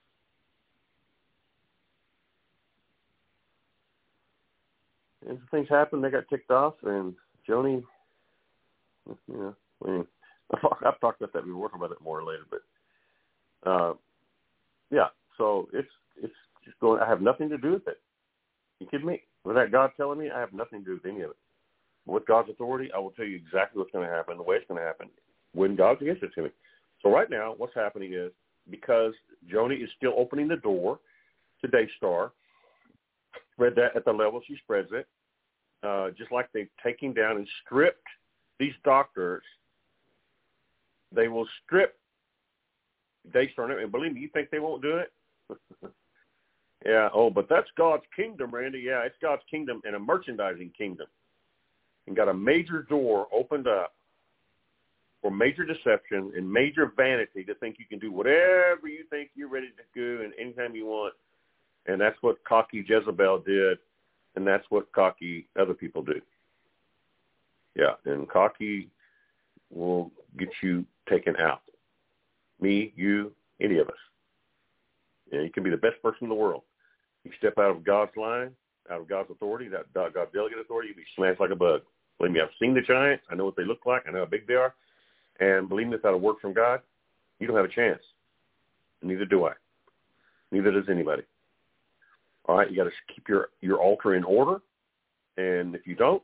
And things happened. They got ticked off, and Joni, you know, I mean, I've talked about that. We'll work about it more later, but uh, yeah. So it's it's just going. I have nothing to do with it. You kidding me? Without God telling me, I have nothing to do with any of it. With God's authority, I will tell you exactly what's going to happen, the way it's going to happen, when God gives it to me. So right now, what's happening is, because Joni is still opening the door to Daystar, spread that at the level she spreads it, uh, just like they've taken down and stripped these doctors. They will strip Daystar, and believe me, you think they won't do it? Yeah, oh, but that's God's kingdom, Randy. Yeah, it's God's kingdom and a merchandising kingdom. And got a major door opened up for major deception and major vanity to think you can do whatever you think you're ready to do and anytime you want. And that's what cocky Jezebel did, and that's what cocky other people do. Yeah, and cocky will get you taken out. Me, you, any of us. Yeah, you can be the best person in the world. You step out of God's line, out of God's authority, that God's delegated authority, you'll be smashed like a bug. Believe me, I've seen the giants. I know what they look like. I know how big they are. And believe me, without a word from God, you don't have a chance. Neither do I. Neither does anybody. All right, you got to keep your, your altar in order. And if you don't,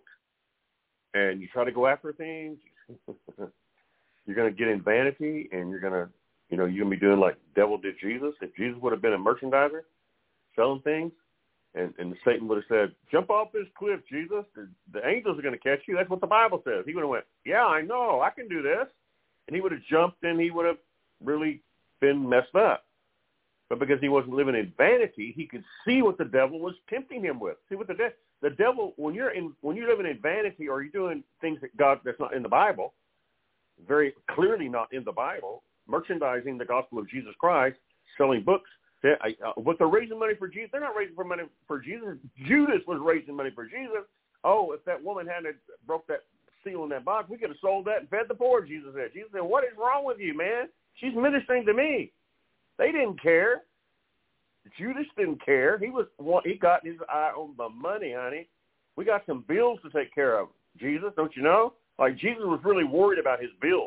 and you try to go after things, you're going to get in vanity, and you're going to You know, you're going to be doing like the devil did Jesus. If Jesus would have been a merchandiser, selling things, and, and Satan would have said, jump off this cliff, Jesus. The, the angels are going to catch you. That's what the Bible says. He would have went, yeah, I know. I can do this. And he would have jumped, and he would have really been messed up. But because he wasn't living in vanity, he could see what the devil was tempting him with. See what the de- the devil, when you're in, when you're living in vanity, or you're doing things that God that's not in the Bible, very clearly not in the Bible, merchandising the gospel of Jesus Christ, selling books. They, uh, but they're raising money for Jesus. They're not raising for money for Jesus. Judas was raising money for Jesus. Oh, if that woman hadn't broke that seal in that box, we could have sold that and fed the poor, Jesus said. Jesus said, what is wrong with you, man? She's ministering to me. They didn't care. Judas didn't care. He was he got his eye on the money, honey. We got some bills to take care of. Jesus, don't you know? Like, Jesus was really worried about his bills.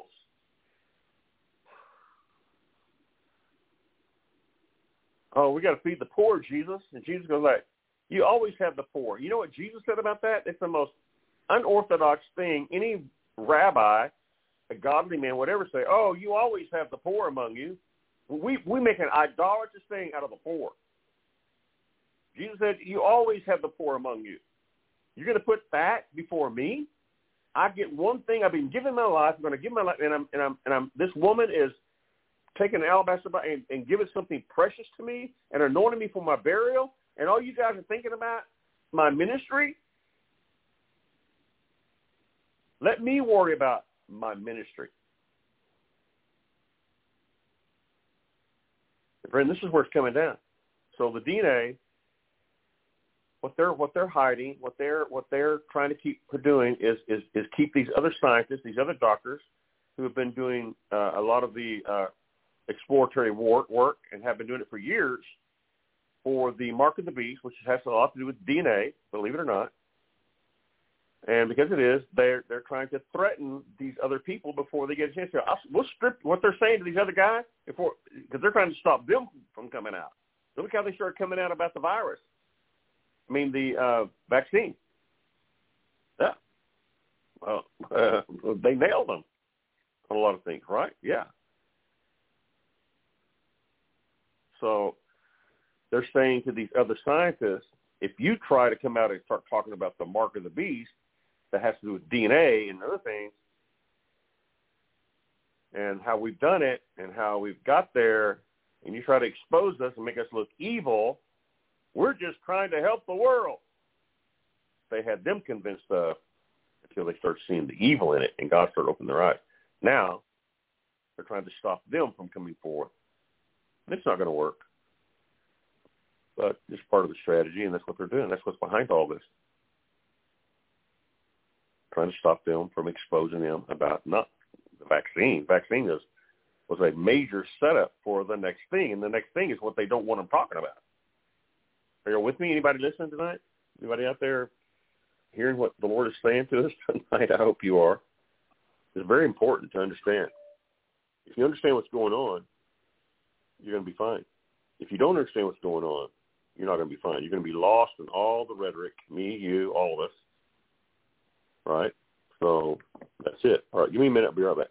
Oh, we got to feed the poor, Jesus. And Jesus goes like, you always have the poor. You know what Jesus said about that? It's the most unorthodox thing. Any rabbi, a godly man, whatever, say, oh, you always have the poor among you. We we make an idolatrous thing out of the poor. Jesus said, you always have the poor among you. You're going to put that before me? I get one thing I've been given my life. I'm going to give my life, and I'm and I'm and I'm. This woman is taking an alabaster box and, and giving something precious to me and anointing me for my burial. And all you guys are thinking about my ministry. Let me worry about my ministry. Friend, this is where it's coming down. So the D N A, what they're what they're hiding, what they're what they're trying to keep doing is is, is keep these other scientists, these other doctors, who have been doing uh, a lot of the uh, exploratory work, work and have been doing it for years, for the mark of the beast, which has a lot to do with D N A, believe it or not. And because it is, they're they're trying to threaten these other people before they get a chance to. I'll, we'll strip what they're saying to these other guys before, because they're trying to stop them from coming out. Look how they started coming out about the virus. I mean, the uh, vaccine. Yeah. Well, uh, they nailed them on a lot of things, right? Yeah. So they're saying to these other scientists, if you try to come out and start talking about the mark of the beast that has to do with D N A and other things, and how we've done it and how we've got there, and you try to expose us and make us look evil, we're just trying to help the world. They had them convinced of until they start seeing the evil in it, and God started opening their eyes. Now they're trying to stop them from coming forward. And it's not going to work. But it's part of the strategy, and that's what they're doing. That's what's behind all this. Trying to stop them from exposing them about not the vaccine. Vaccine is, was a major setup for the next thing, and the next thing is what they don't want them talking about. Are you with me? Anybody listening tonight? Anybody out there hearing what the Lord is saying to us tonight? I hope you are. It's very important to understand. If you understand what's going on, you're going to be fine. If you don't understand what's going on, you're not going to be fine. You're going to be lost in all the rhetoric, me, you, all of us, right? So that's it. All right, give me a minute. I'll be right back.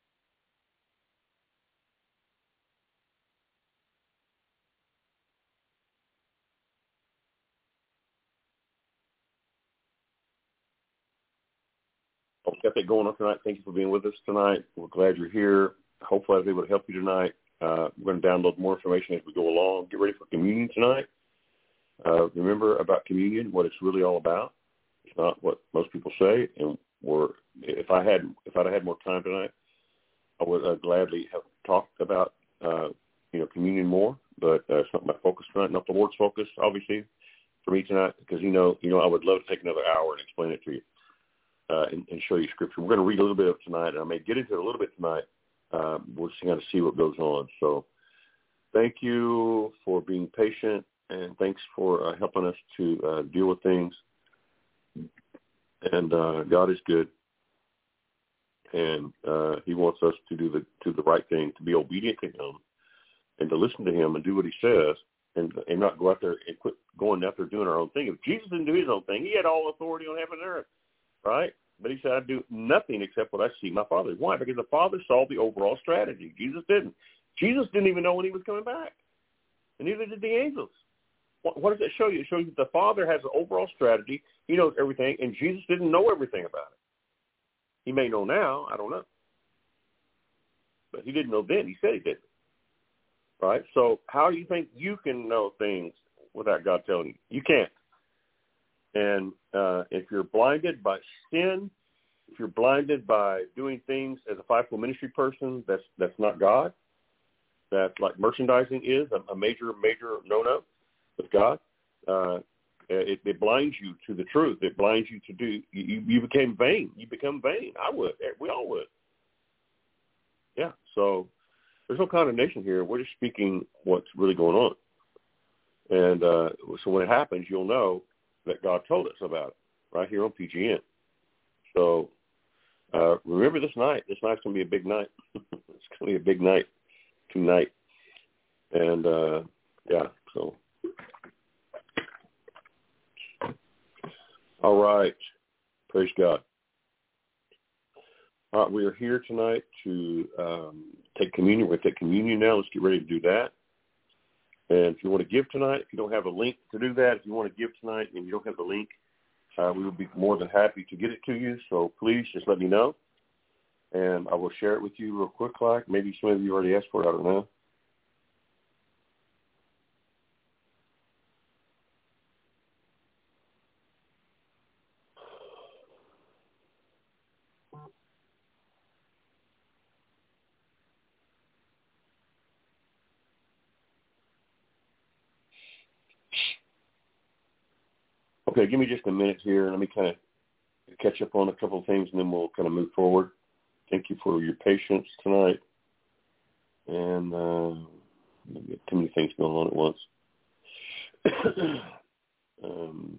I'll get that going on tonight. Thank you for being with us tonight. We're glad you're here. Hopefully I was able to help you tonight. Uh, we're going to download more information as we go along. Get ready for communion tonight. Uh, remember about communion, what it's really all about. It's not what most people say. And we're, if I had if I'd had more time tonight, I would uh, gladly have talked about uh, you know communion more. But uh, it's not my focus tonight, not the Lord's focus, obviously, for me tonight. Because you know, you know, I would love to take another hour and explain it to you uh, and, and show you Scripture. We're going to read a little bit of it tonight, and I may get into it a little bit tonight. Uh, we're just going to see what goes on. So, thank you for being patient. And thanks for uh, helping us to uh, deal with things. And uh, God is good, and uh, He wants us to do the do the right thing, to be obedient to Him, and to listen to Him and do what He says, and and not go out there and quit going out there doing our own thing. If Jesus didn't do His own thing, He had all authority on heaven and earth, right? But He said, "I do nothing except what I see my Father." Why? Because the Father saw the overall strategy. Jesus didn't. Jesus didn't even know when he was coming back, and neither did the angels. What, what does that show you? It shows you that the Father has an overall strategy. He knows everything, and Jesus didn't know everything about it. He may know now. I don't know. But he didn't know then. He said he didn't. Right? So how do you think you can know things without God telling you? You can't. And uh, if you're blinded by sin, if you're blinded by doing things as a fivefold ministry person, that's that's not God. That's like merchandising is a, a major, major no-no with God. Uh, it, it blinds you to the truth. It blinds you to do, you, you became vain. You become vain. I would. We all would. Yeah, so there's no condemnation here. We're just speaking what's really going on. And uh, so when it happens, you'll know that God told us about it right here on P G N. So uh, remember this night. This night's going to be a big night. It's going to be a big night tonight. And, uh, yeah, so. All right. Praise God. All right, we are here tonight to um, take communion. We're going to take communion now. Let's get ready to do that. And if you want to give tonight, if you don't have a link to do that, if you want to give tonight and you don't have the link, uh, we will be more than happy to get it to you. So please just let me know, and I will share it with you real quick. Like maybe some of you already asked for it. I don't know. Okay, give me just a minute here. Let me kind of catch up on a couple of things, and then we'll kind of move forward. Thank you for your patience tonight. And uh, get too many things going on at once. um,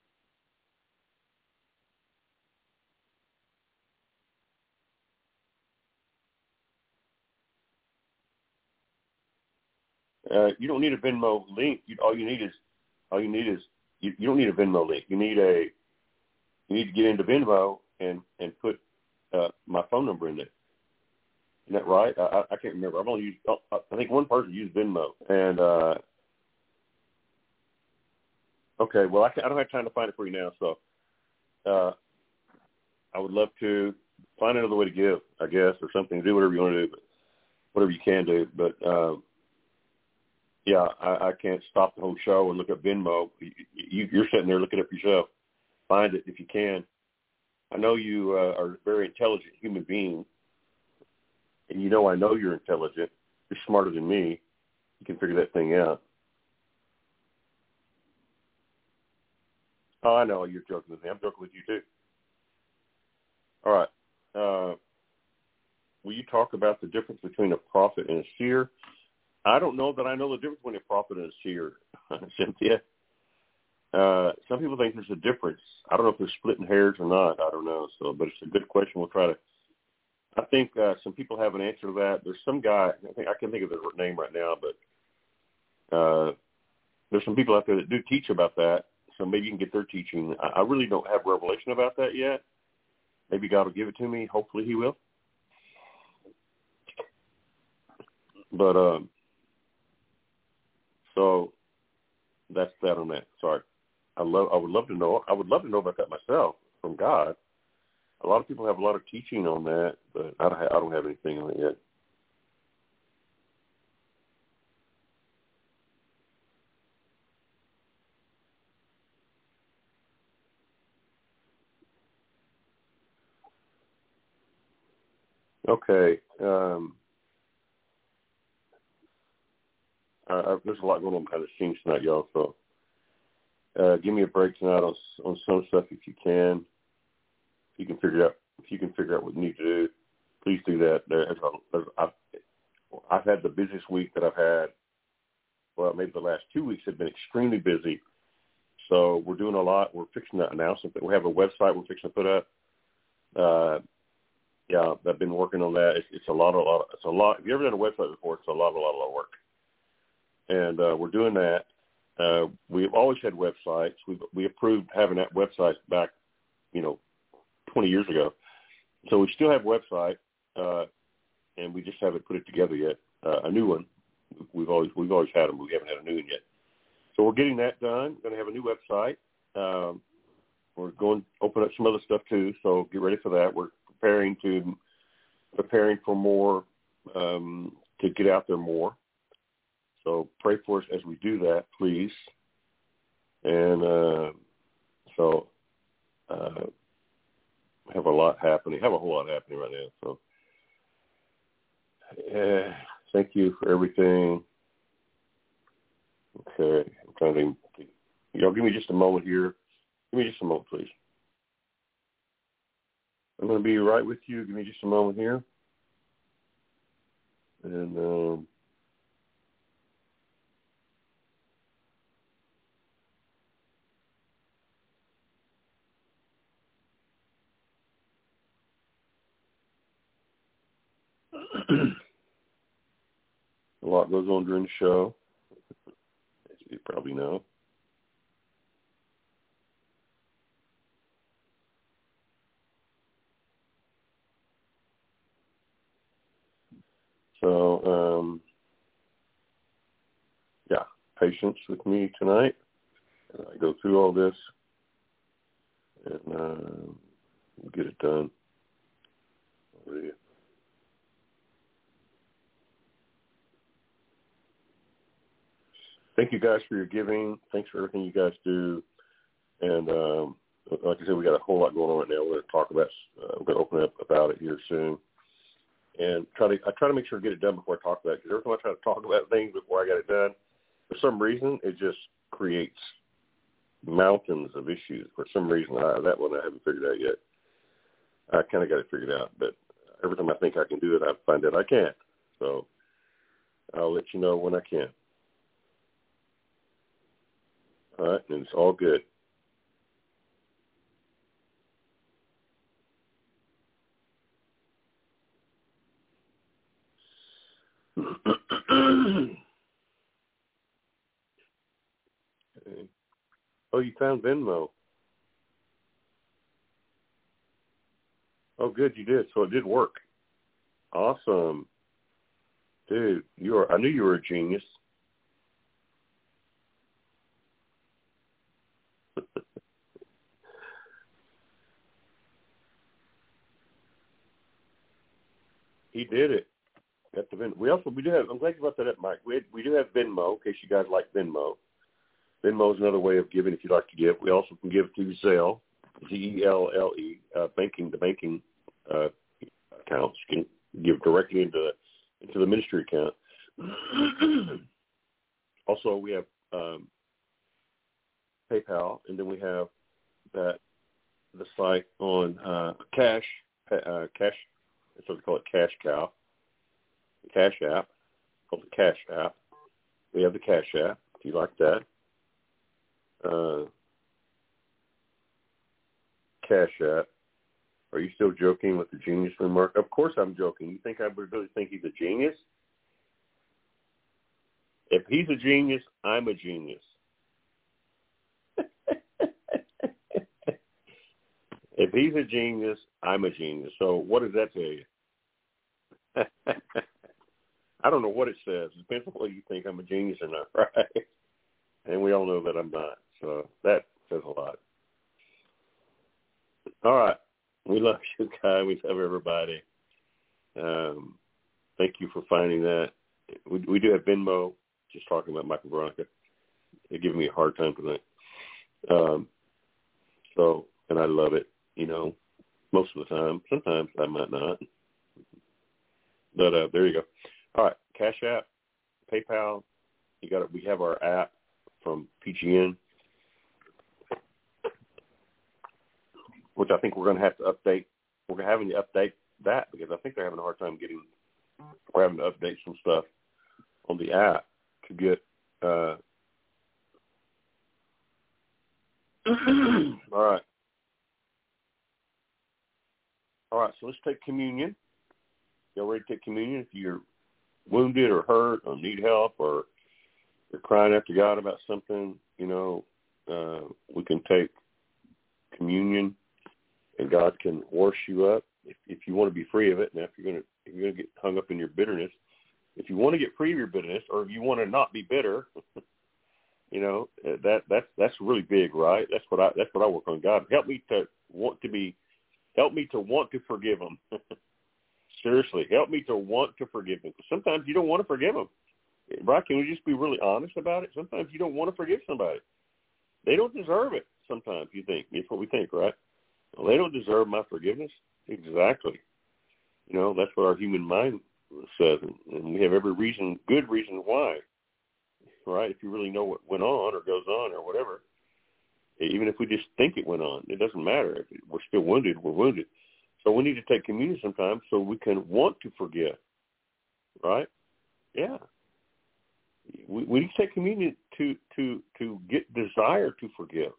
uh, you don't need a Venmo link. You, all you need is all you need is you, you don't need a Venmo link. You need a you need to get into Venmo and and put uh, my phone number in there. Isn't that right? I, I can't remember. I've only used. I think one person used Venmo. And uh, okay, well, I, can, I don't have time to find it for you now. So uh, I would love to find another way to give, I guess, or something. Do whatever you want to do, but whatever you can do. But uh, yeah, I, I can't stop the whole show and look up Venmo. You, you, you're sitting there looking up yourself. Find it if you can. I know you uh, are a very intelligent human being. And you know I know you're intelligent. You're smarter than me. You can figure that thing out. Oh, I know you're joking with me. I'm joking with you, too. All right. Uh, will you talk about the difference between a prophet and a seer? I don't know that I know the difference between a prophet and a seer, Cynthia. Uh, some people think there's a difference. I don't know if they're splitting hairs or not. I don't know. So, but it's a good question. We'll try to. I think uh, some people have an answer to that. There's some guy, I think I can't think of his name right now, but uh, there's some people out there that do teach about that. So maybe you can get their teaching. I, I really don't have revelation about that yet. Maybe God will give it to me. Hopefully he will. But um, so that's that on that. Sorry. I love. I would love to know. I would love to know about that myself from God. A lot of people have a lot of teaching on that, but I don't have, I don't have anything on it yet. Okay. Um, I, I, there's a lot going on behind the scenes tonight, y'all. So uh, give me a break tonight on on some stuff if you can. If you can figure out if you can figure out what you need to do, please do that. There's a, there's, I've, I've had the busiest week that I've had. Well, maybe the last two weeks have been extremely busy. So we're doing a lot. We're fixing that announcement. We have a website we're fixing to put up. Uh, yeah, I've been working on that. It's, it's a lot, a lot. It's a lot. If you ever done a website before, it's a lot, a lot, a lot of work. And uh, we're doing that. Uh, we've always had websites. We we approved having that website back, you know, twenty years ago. So we still have a website, uh, and we just haven't put it together yet. uh, a new one. We've always we've always had them, but we haven't had a new one yet. So we're getting that done. We're going to have a new website. Um, we're going to open up some other stuff too. So get ready for that. We're preparing to preparing for more um, to get out there more. So pray for us as we do that, please. And uh, so uh, have a lot happening. Have a whole lot happening right now. So uh, thank you for everything. Okay, I'm trying to. Y'all, give me just a moment here. Give me just a moment, please. I'm going to be right with you. Give me just a moment here. And um, a lot goes on during the show, as you probably know. So, um, yeah, patience with me tonight. And I go through all this and uh, get it done. Thank you guys for your giving. Thanks for everything you guys do. And um, like I said, we got a whole lot going on right now. We're going to talk about. Uh, we're going to open up about it here soon. And try to I try to make sure to get it done before I talk about it. Because every time I try to talk about things before I got it done, for some reason it just creates mountains of issues. For some reason, I, that one I haven't figured out yet. I kind of got it figured out, but every time I think I can do it, I find that I can't. So I'll let you know when I can. All right, and it's all good. Okay. Oh, you found Venmo. Oh, good, you did. So it did work. Awesome. Dude, you are. I knew you were a genius. He did it. Got the Venmo. We also we do have. I'm glad you brought that up, Mike. We had, we do have Venmo. In case you guys like Venmo. Venmo is another way of giving if you'd like to give. We also can give through Zelle, Z E L L E, uh, banking the banking uh, accounts. You can give directly into the, into the ministry account. Also, we have um, PayPal, and then we have that the site on uh, Cash uh, Cash. That's what they call it, Cash Cow. The Cash App, called the Cash App. We have the Cash App, if you like that. Uh, Cash App. Are you still joking with the genius remark? Of course I'm joking. You think I really think he's a genius? If he's a genius, I'm a genius. If he's a genius, I'm a genius. So what does that tell you? I don't know what it says. It depends on whether you think I'm a genius or not, right? And we all know that I'm not. So that says a lot. All right. We love you guys. We love everybody. Um, thank you for finding that. We, we do have Venmo. Just talking about Michael Veronica. They're giving me a hard time tonight. Um, so, and I love it, you know, most of the time. Sometimes I might not. But uh, there you go. All right. Cash App, PayPal. You got it. We have our app from P G N, which I think we're going to have to update. We're having to update that because I think they're having a hard time getting, we're having to update some stuff on the app to get, uh, all right. All right, so let's take communion. Y'all ready to take communion? If you're wounded or hurt or need help or you're crying after God about something, you know, uh, we can take communion and God can wash you up if, if you want to be free of it. Now, if you're going to if you're going to get hung up in your bitterness, If you want to get free of your bitterness, or if you want to not be bitter, you know, that that's that's really big, right? That's what I that's what I work on. God, help me to want to be, help me to want to forgive them. Seriously, help me to want to forgive them. Because sometimes you don't want to forgive them, right? Can we just be really honest about it? Sometimes you don't want to forgive somebody. They don't deserve it. Sometimes you think it's what we think, right? Well, they don't deserve my forgiveness. Exactly. You know, that's what our human mind says, and we have every reason, good reason why, right? If you really know what went on or goes on or whatever, even if we just think it went on, it doesn't matter. If we're still wounded, we're wounded. So we need to take communion sometimes so we can want to forgive, right? Yeah. We, we need to take communion to, to, to get desire to forgive.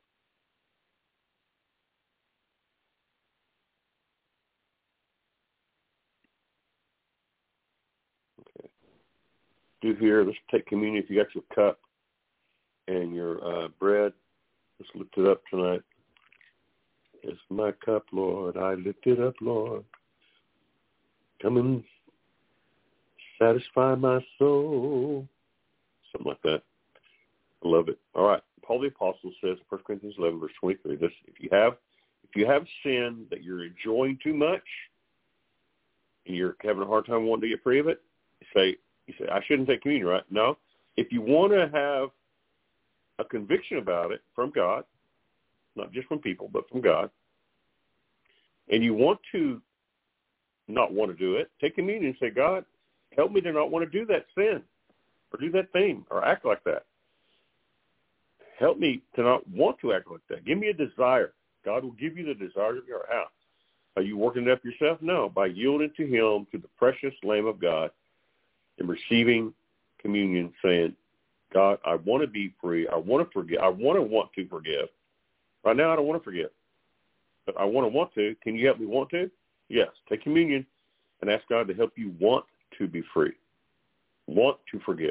Do here, let's take communion. If you got your cup and your uh, bread, let's lift it up tonight. It's my cup, Lord. I lift it up, Lord. Come and satisfy my soul. Something like that. I love it. All right. Paul the Apostle says, First Corinthians eleven, verse twenty-three, this, if you have if you have sin that you're enjoying too much and you're having a hard time wanting to get free of it, say, You say, I shouldn't take communion, right? No. If you want to have a conviction about it from God, not just from people, but from God, and you want to not want to do it, take communion and say, God, help me to not want to do that sin or do that thing or act like that. Help me to not want to act like that. Give me a desire. God will give you the desires of your heart. Are you working it up yourself? No. By yielding to him, to the precious Lamb of God, and receiving communion, saying, God, I want to be free. I want to forgive. I want to want to forgive. Right now, I don't want to forgive, but I want to want to. Can you help me want to? Yes. Take communion and ask God to help you want to be free, want to forgive.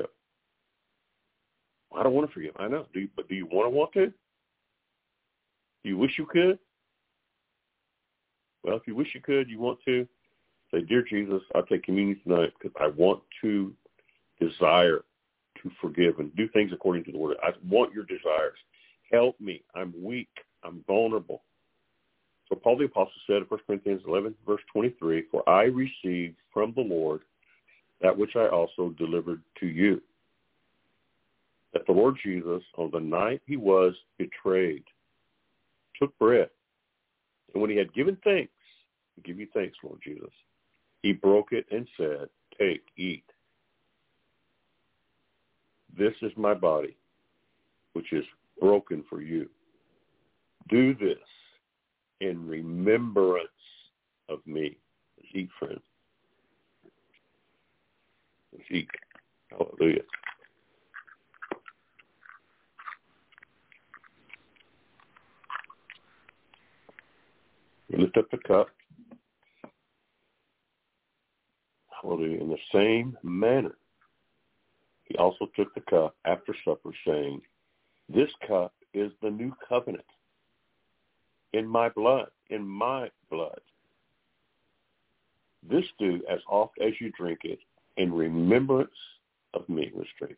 I don't want to forgive. I know. Do you, but do you want to want to? Do you wish you could? Well, if you wish you could, you want to, say, Dear Jesus, I'll take communion tonight because I want to desire to forgive and do things according to the word. I want your desires. Help me. I'm weak. I'm vulnerable. So Paul the Apostle said in First Corinthians eleven, verse twenty-three, For I received from the Lord that which I also delivered to you, that the Lord Jesus, on the night he was betrayed, took bread. And when he had given thanks, I give you thanks, Lord Jesus, he broke it and said, Take, eat. This is my body, which is broken for you. Do this in remembrance of me. Let's eat, friends. Let's eat. Hallelujah. We lift up the cup. Hallelujah. In the same manner, he also took the cup after supper, saying, This cup is the new covenant in my blood, in my blood. This do as oft as you drink it in remembrance of me. Let's drink.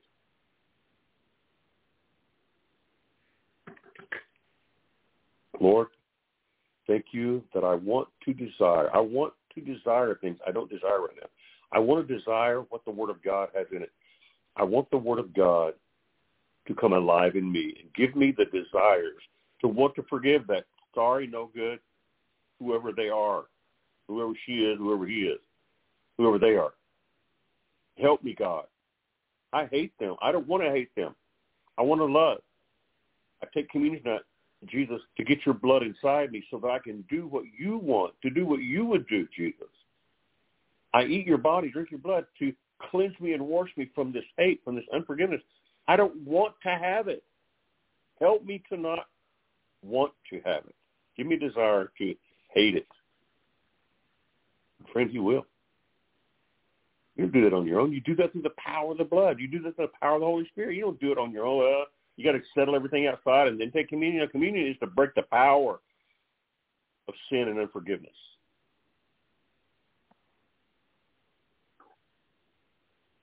Lord, thank you that I want to desire. I want to desire things I don't desire right now. I want to desire what the Word of God has in it. I want the Word of God to come alive in me and give me the desires to want to forgive that sorry, no good, whoever they are, whoever she is, whoever he is, whoever they are. Help me, God. I hate them. I don't want to hate them. I want to love. I take communion tonight, Jesus, to get your blood inside me so that I can do what you want, to do what you would do, Jesus. I eat your body, drink your blood to cleanse me and wash me from this hate, from this unforgiveness. I don't want to have it. Help me to not want to have it. Give me desire to hate it. Friend, you will. You don't do that on your own. You do that through the power of the blood. You do that through the power of the Holy Spirit. You don't do it on your own. Uh, you got to settle everything outside and then take communion. Communion is to break the power of sin and unforgiveness.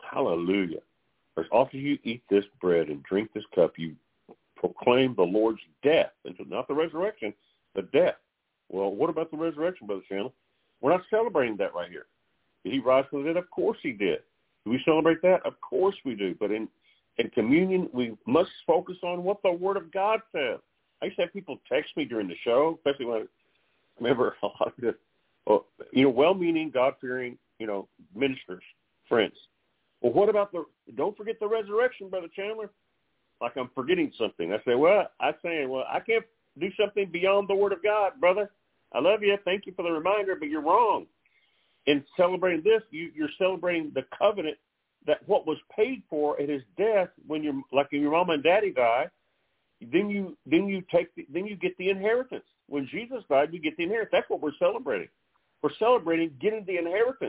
Hallelujah. As often as you eat this bread and drink this cup, you proclaim the Lord's death. And so not the resurrection, the death. Well, what about the resurrection, Brother Chandler? We're not celebrating that right here. Did he rise from the dead? Of course he did. Do we celebrate that? Of course we do. But in, in communion, we must focus on what the Word of God says. I used to have people text me during the show, especially when I remember a lot of the, well, you know, well-meaning, God-fearing, you know, ministers, friends. Well, what about the, don't forget the resurrection, Brother Chandler. Like I'm forgetting something. I say, well, I say, well, I can't do something beyond the Word of God, brother. I love you. Thank you for the reminder, but you're wrong. In celebrating this, you, you're celebrating the covenant that what was paid for at his death when you're, like your mom and daddy die, then you then you take the, then you get the inheritance. When Jesus died, you get the inheritance. That's what we're celebrating. We're celebrating getting the inheritance.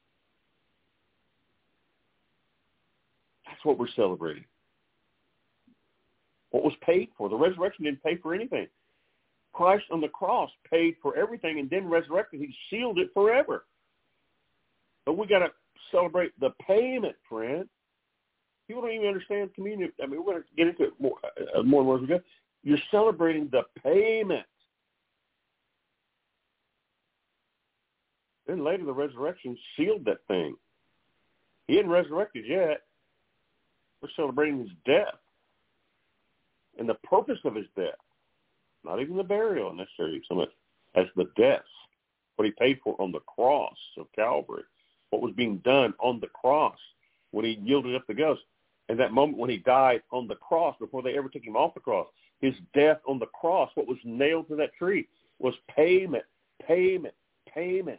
That's what we're celebrating. What was paid for. The resurrection didn't pay for anything. Christ on the cross paid for everything and then resurrected. He sealed it forever. But we got to celebrate the payment, friend. People don't even understand communion. I mean, we're going to get into it more, uh, more and more as we go. You're celebrating the payment. Then later the resurrection sealed that thing. He hadn't resurrected yet. We're celebrating his death and the purpose of his death. Not even the burial necessarily so much as the death. What he paid for on the cross of Calvary. What was being done on the cross when he yielded up the ghost. And that moment when he died on the cross before they ever took him off the cross. His death on the cross, what was nailed to that tree, was payment, payment, payment.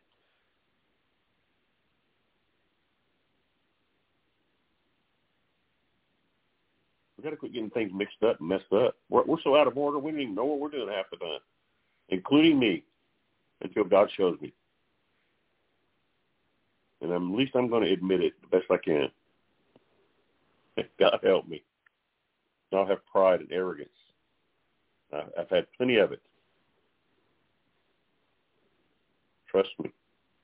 We've got to quit getting things mixed up and messed up. We're, we're so out of order, we don't even know what we're doing half the time, including me, until God shows me. And I'm, at least I'm going to admit it the best I can. God help me. I'll have pride and arrogance. I've had plenty of it. Trust me.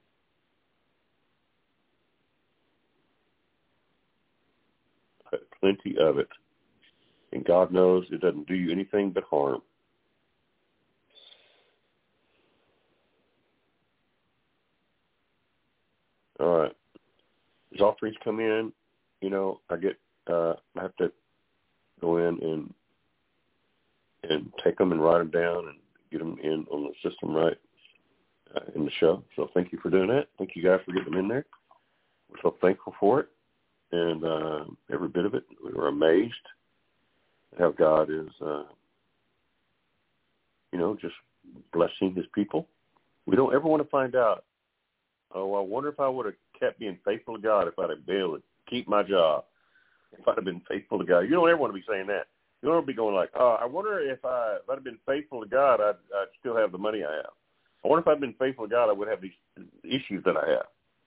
I've had plenty of it. And God knows it doesn't do you anything but harm. All right. As offerings come in, you know, I get, uh, I have to go in and and take them and write them down and get them in on the system right uh, in the show. So thank you for doing that. Thank you guys for getting them in there. We're so thankful for it. And uh, every bit of it, we were amazed at how God is, uh, you know, just blessing his people. We don't ever want to find out, oh, I wonder if I would have kept being faithful to God if I'd have been able to keep my job, if I'd have been faithful to God. You don't ever want to be saying that. You don't want to be going like, oh, I wonder if, I, if I'd have been faithful to God, I'd, I'd still have the money I have. I wonder if I'd been faithful to God, I would have these issues that I have.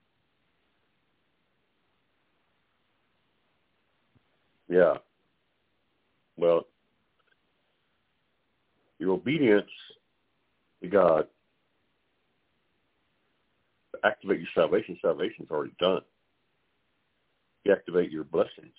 Yeah. Well, your obedience to God to activate your salvation. Salvation's already done. You activate your blessings.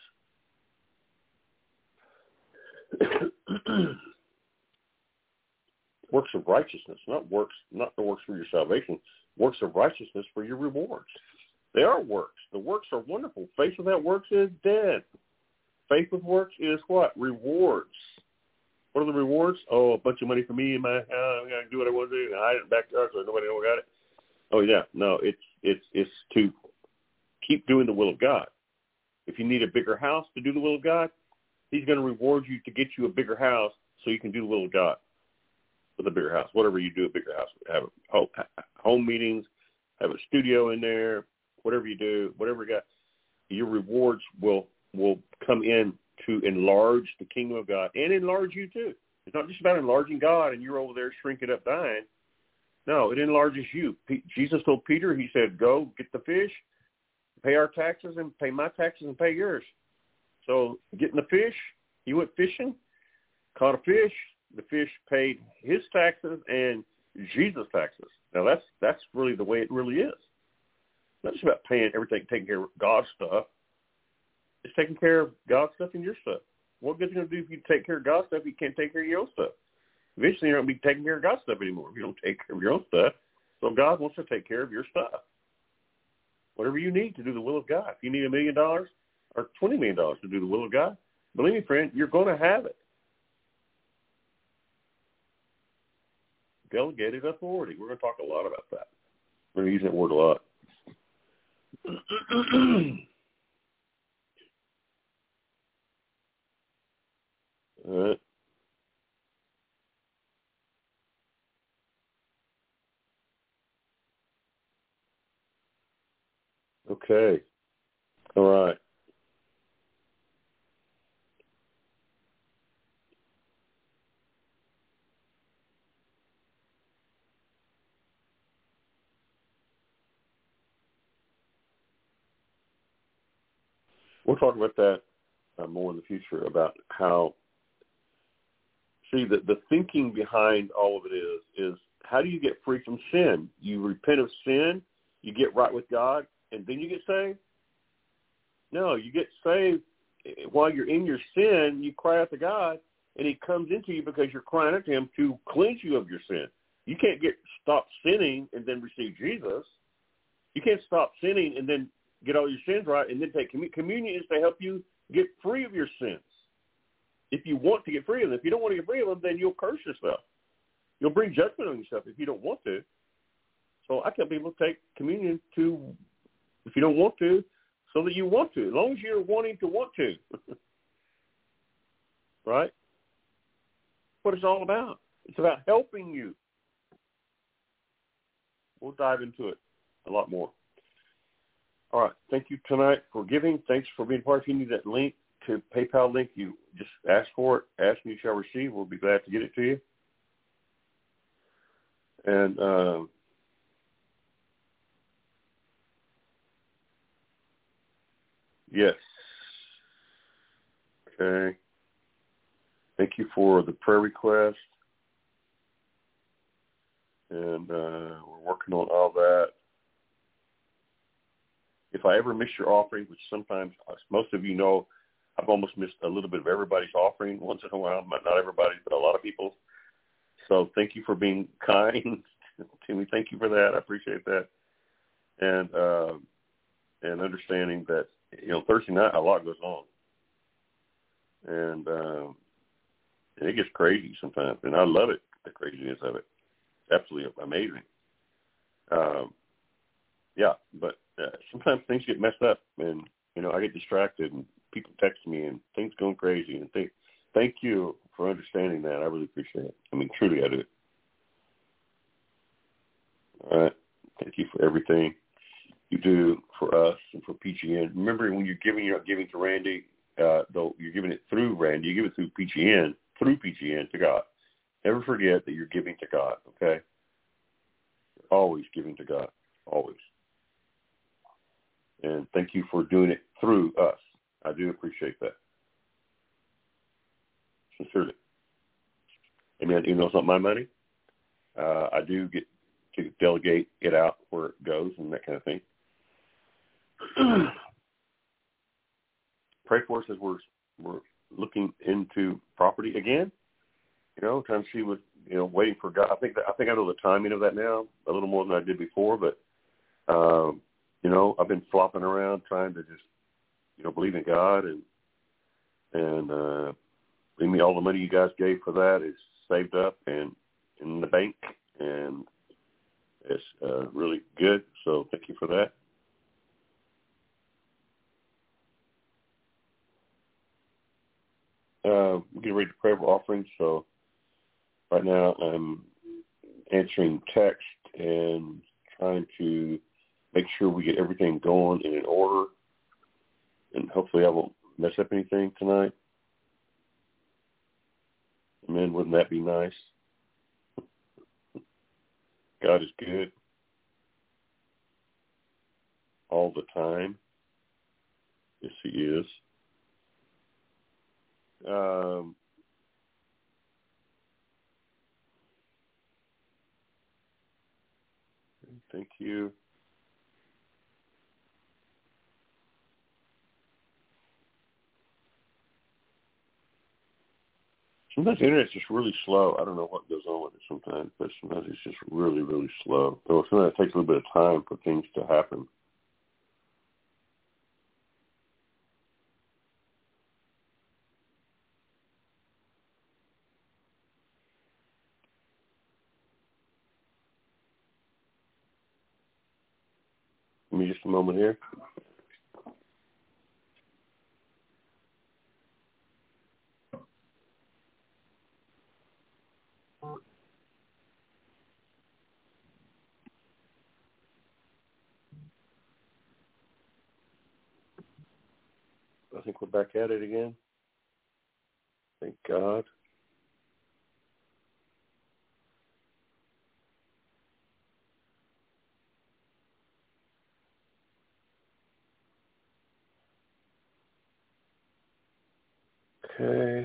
Works of righteousness, not works, not the works for your salvation. Works of righteousness for your rewards. They are works. The works are wonderful. Faith without works is dead. Faith with works is what? Rewards. What are the rewards? Oh, a bunch of money for me and my house. I'm going to do what I want to do and hide it in the backyard so nobody knows I got it. Oh, yeah. No, it's it's it's to keep doing the will of God. If you need a bigger house to do the will of God, he's going to reward you to get you a bigger house so you can do the will of God with a bigger house. Whatever you do, a bigger house. Have home, home meetings, have a studio in there, whatever you do, whatever you got, your rewards will will come in to enlarge the kingdom of God and enlarge you too. It's not just about enlarging God and you're over there shrinking up dying. No, it enlarges you. P- Jesus told Peter, he said, go get the fish, pay our taxes and pay my taxes and pay yours. So getting the fish, he went fishing, caught a fish, the fish paid his taxes and Jesus' taxes. Now that's that's really the way it really is. Not just about paying everything, taking care of God's stuff. It's taking care of God's stuff and your stuff. What good is it going to do if you take care of God's stuff if you can't take care of your own stuff? Eventually, you're not going to be taking care of God's stuff anymore if you don't take care of your own stuff. So God wants to take care of your stuff. Whatever you need to do the will of God. If you need a million dollars or twenty million dollars to do the will of God, believe me, friend, you're going to have it. Delegated authority. We're going to talk a lot about that. We're going to use that word a lot. All right. Okay. All right. We'll talk about that uh, more in the future about how, see, the, the thinking behind all of it is, is how do you get free from sin? You repent of sin, you get right with God, and then you get saved? No, you get saved while you're in your sin, you cry out to God, and he comes into you because you're crying out to him to cleanse you of your sin. You can't get stop sinning and then receive Jesus. You can't stop sinning and then get all your sins right and then take communion. Communion is to help you get free of your sins. If you want to get free of them. If you don't want to get free of them, then you'll curse yourself. You'll bring judgment on yourself if you don't want to. So I tell people to take communion to, if you don't want to, so that you want to, as long as you're wanting to want to. Right? What it's all about. It's about helping you. We'll dive into it a lot more. All right. Thank you tonight for giving. Thanks for being part. If you need that link to PayPal link, you just ask for it. Ask and you shall receive. We'll be glad to get it to you. And um, yes. Okay. Thank you for the prayer request. And uh, we're working on all that. If I ever miss your offering, which sometimes most of you know, I've almost missed a little bit of everybody's offering once in a while, not everybody, but a lot of people. So thank you for being kind to me. Thank you for that. I appreciate that. And uh, and understanding that, you know, Thursday night, a lot goes on. And, uh, and it gets crazy sometimes. And I love it, the craziness of it. It's absolutely amazing. Um, yeah, but uh, sometimes things get messed up. And, you know, I get distracted and people text me and things going crazy. And think, thank you for understanding that. I really appreciate it. I mean, truly I do. All right. Thank you for everything you do for us and for P G N. Remember, when you're giving, you're not giving to Randy, uh, though you're giving it through Randy. You give it through P G N, through P G N to God. Never forget that you're giving to God, okay? You're always giving to God, always. And thank you for doing it through us. I do appreciate that. Sincerely. Amen. Even though it's not my money, uh, I do get to delegate it out where it goes and that kind of thing. Pray for us as we're we're looking into property again. You know, trying to see what, you know, waiting for God. I think that, I think I know the timing of that now a little more than I did before. But um, you know, I've been flopping around trying to just, you know, believe in God and and uh, believe me, all the money you guys gave for that is saved up and in the bank, and it's uh, really good. So thank you for that. Uh, we're getting ready to pray for offerings. So right now I'm answering text and trying to make sure we get everything going and in order. And hopefully I won't mess up anything tonight. Amen. Wouldn't that be nice? God is good all the time. Yes, he is. Um, thank you. Sometimes the internet's just really slow. I don't know what goes on with it sometimes, but sometimes it's just really, really slow. So sometimes it takes a little bit of time for things to happen. Give me just a moment here. I think we're back at it again. Thank God. Okay.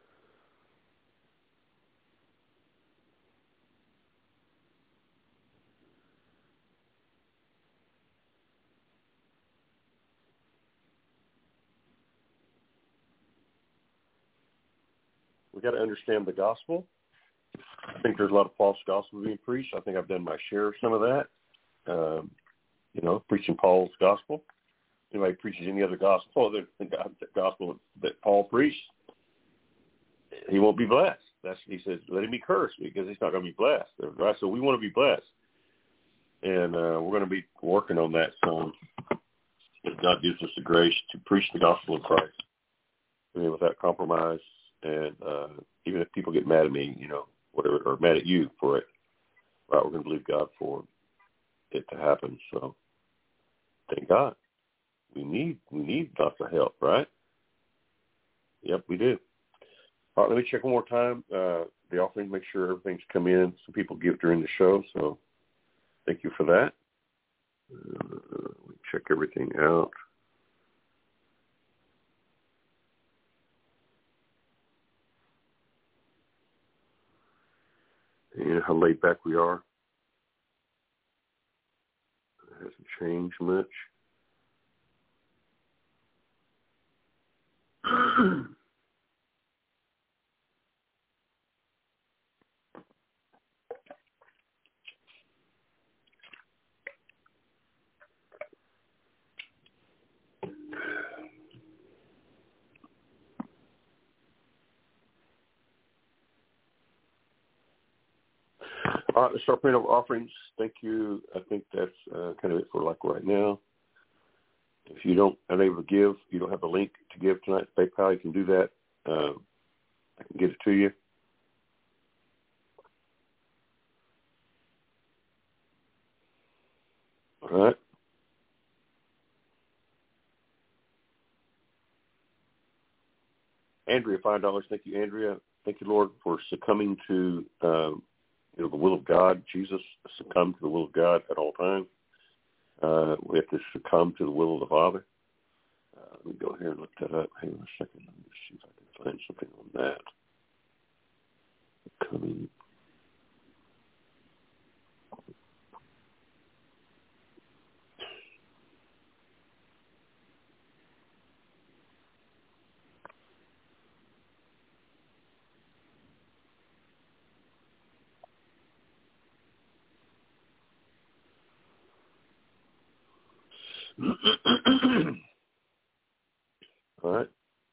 We got to understand the gospel. I think there's a lot of false gospel being preached. I think I've done my share of some of that. Um, you know, preaching Paul's gospel. Anybody preaches any other gospel, the, the gospel that Paul preached, he won't be blessed. That's he says, let him be cursed because he's not going to be blessed. Right? So we want to be blessed, and uh, we're going to be working on that some. If God gives us the grace to preach the gospel of Christ, I mean, without compromise, and uh, even if people get mad at me, you know, whatever, or mad at you for it, right? We're going to believe God for it to happen. So thank God. We need we need lots of help, right? Yep, we do. All right, let me check one more time. Uh, the offering, make sure everything's come in. Some people give during the show, so thank you for that. Uh, let me check everything out. And how laid back we are. It hasn't changed much. All right, let's start praying over offerings. Thank you. I think that's uh, kind of it for like right now. If you don't unable to give, you don't have a link to give tonight to PayPal, you can do that. Uh, I can get it to you. All right. Andrea, five dollars. Thank you, Andrea. Thank you, Lord, for succumbing to um, you know the will of God. Jesus succumbed to the will of God at all times. Uh, we have to succumb to the will of the Father. Uh, let me go here and look that up. Hang on a second. Let me see if I can find something on that. Succumbing. All right.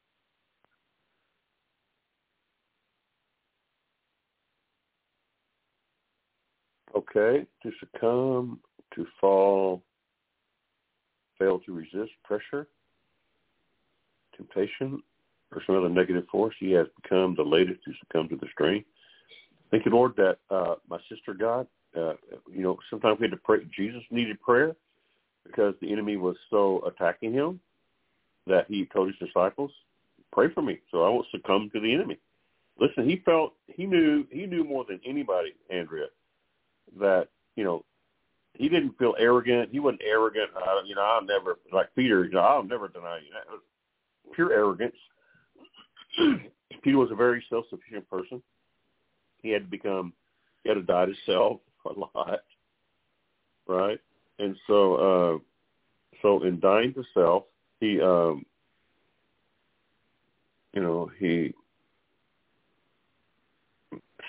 Okay. To succumb, to fall, fail to resist pressure, temptation, or some other negative force. He has become the latest to succumb to the strain. Thank you, Lord, that uh, my sister, God, uh, you know, sometimes we had to pray. Jesus needed prayer because the enemy was so attacking him that he told his disciples, pray for me so I won't succumb to the enemy. Listen, he felt, he knew, he knew more than anybody, Andrea, that, you know, he didn't feel arrogant. He wasn't arrogant. Uh, you know, I'll never, like Peter, you know, I'll never deny you. That was pure arrogance. Peter was a very self-sufficient person. He had to become, he had to die to self a lot, right? And so, uh, so in dying to self, he, um, you know, he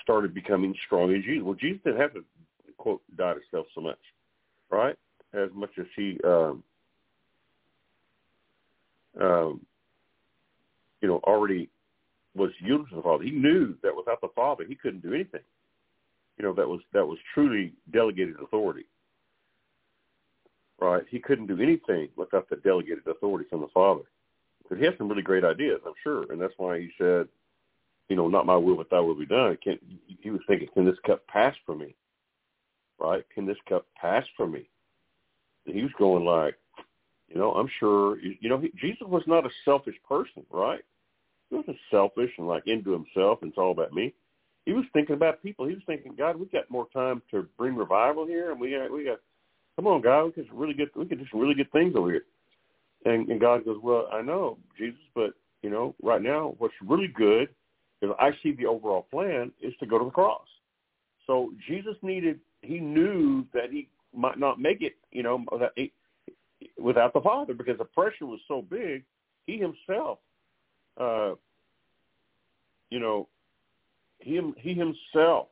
started becoming strong in Jesus. Well, Jesus didn't have to, quote, die to self so much, right? As much as he, um, um, you know, already was yielded to the Father. He knew that without the Father, he couldn't do anything. You know, that was that was truly delegated authority, right? He couldn't do anything without the delegated authority from the Father. But he had some really great ideas, I'm sure, and that's why he said, you know, not my will, but thy will be done. Can't, he was thinking, can this cup pass from me, right? Can this cup pass from me? And he was going like, you know, I'm sure, you know, he, Jesus was not a selfish person, right? He wasn't selfish and like into himself and it's all about me. He was thinking about people. He was thinking, God, we got more time to bring revival here, and we got, we got, come on, God, we could really get, we could do some really good things over here. And, and God goes, well, I know, Jesus, but you know, right now, what's really good is I see the overall plan is to go to the cross. So Jesus needed, he knew that he might not make it, you know, that he, without the Father, because the pressure was so big. He himself, uh, you know, he he himself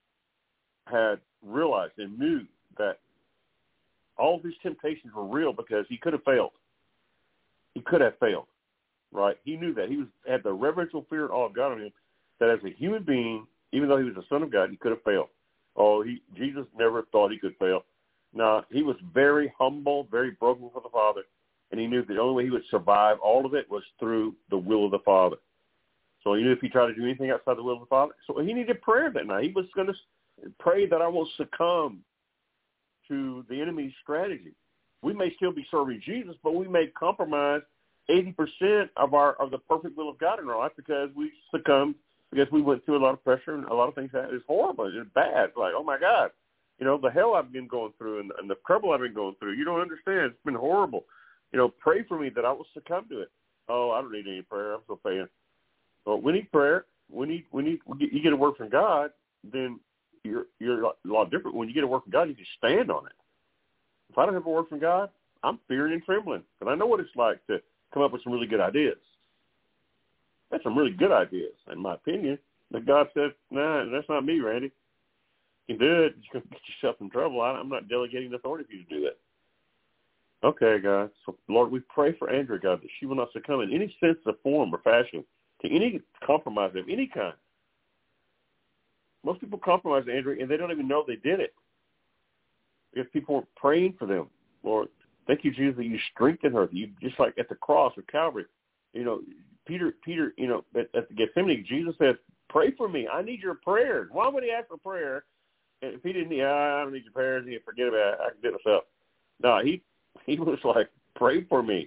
had realized and knew that all of these temptations were real because he could have failed. He could have failed, right? He knew that. He was had the reverential fear and awe of God on him, that as a human being, even though he was the Son of God, he could have failed. Oh, he Jesus never thought he could fail. No, he was very humble, very broken for the Father, and he knew the only way he would survive all of it was through the will of the Father. So he knew if he tried to do anything outside the will of the Father, so he needed prayer that night. He was going to pray that I won't succumb to the enemy's strategy. We may still be serving Jesus, but we may compromise eighty percent of our of the perfect will of God in our life because we succumbed, because we went through a lot of pressure and a lot of things that is horrible. It's bad. It's like, oh, my God, you know, the hell I've been going through and, and the trouble I've been going through. You don't understand. It's been horrible. You know, pray for me that I will succumb to it. Oh, I don't need any prayer. I'm so paying. Well, we need prayer. We need, we need, we get, you get a word from God, then you're, you're a lot different. When you get a word from God, you can stand on it. If I don't have a word from God, I'm fearing and trembling. And I know what it's like to come up with some really good ideas. That's some really good ideas, in my opinion. But God says, nah, that's not me, Randy. You can do it. You're going to get yourself in trouble. I, I'm not delegating authority for you to do that. Okay, God. So, Lord, we pray for Andrea, God, that she will not succumb in any sense or form or fashion to any compromise of any kind. Most people compromise Andrea, and they don't even know they did it. Because people are praying for them. Lord, thank you, Jesus, that you strengthen her. You, just like at the cross of Calvary. You know, Peter, Peter, you know, at, at the Gethsemane, Jesus said, pray for me. I need your prayers. Why would he ask for prayer? And if he didn't, yeah, I don't need your prayers. He forget about it. I can do it myself. No, he, he was like, pray for me.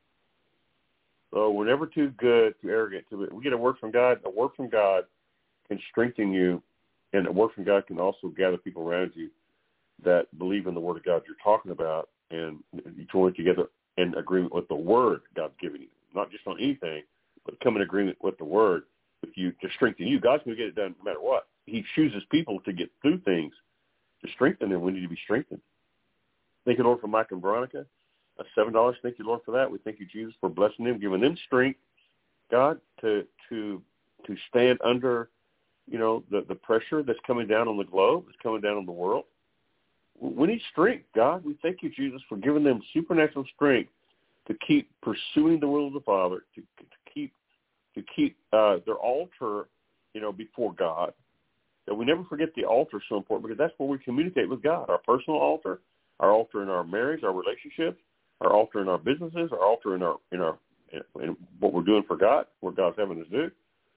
So we're never too good, too arrogant. To it. We get a word from God. A word from God can strengthen you, and a word from God can also gather people around you that believe in the word of God you're talking about, and you join together in agreement with the word God's giving you, not just on anything, but come in agreement with the word with you to strengthen you. God's going to get it done no matter what. He chooses people to get through things to strengthen them. We need to be strengthened. Thank you, Lord, for Mike and Veronica. Uh, seven dollars. Thank you, Lord, for that. We thank you, Jesus, for blessing them, giving them strength, God, to to to stand under, you know, the, the pressure that's coming down on the globe, that's coming down on the world. We need strength, God. We thank you, Jesus, for giving them supernatural strength to keep pursuing the will of the Father, to, to keep to keep uh, their altar, you know, before God. That we never forget the altar is so important, because that's where we communicate with God. Our personal altar, our altar in our marriage, our relationships, our altar in our businesses, our altar in our in our in what we're doing for God, what God's having us do.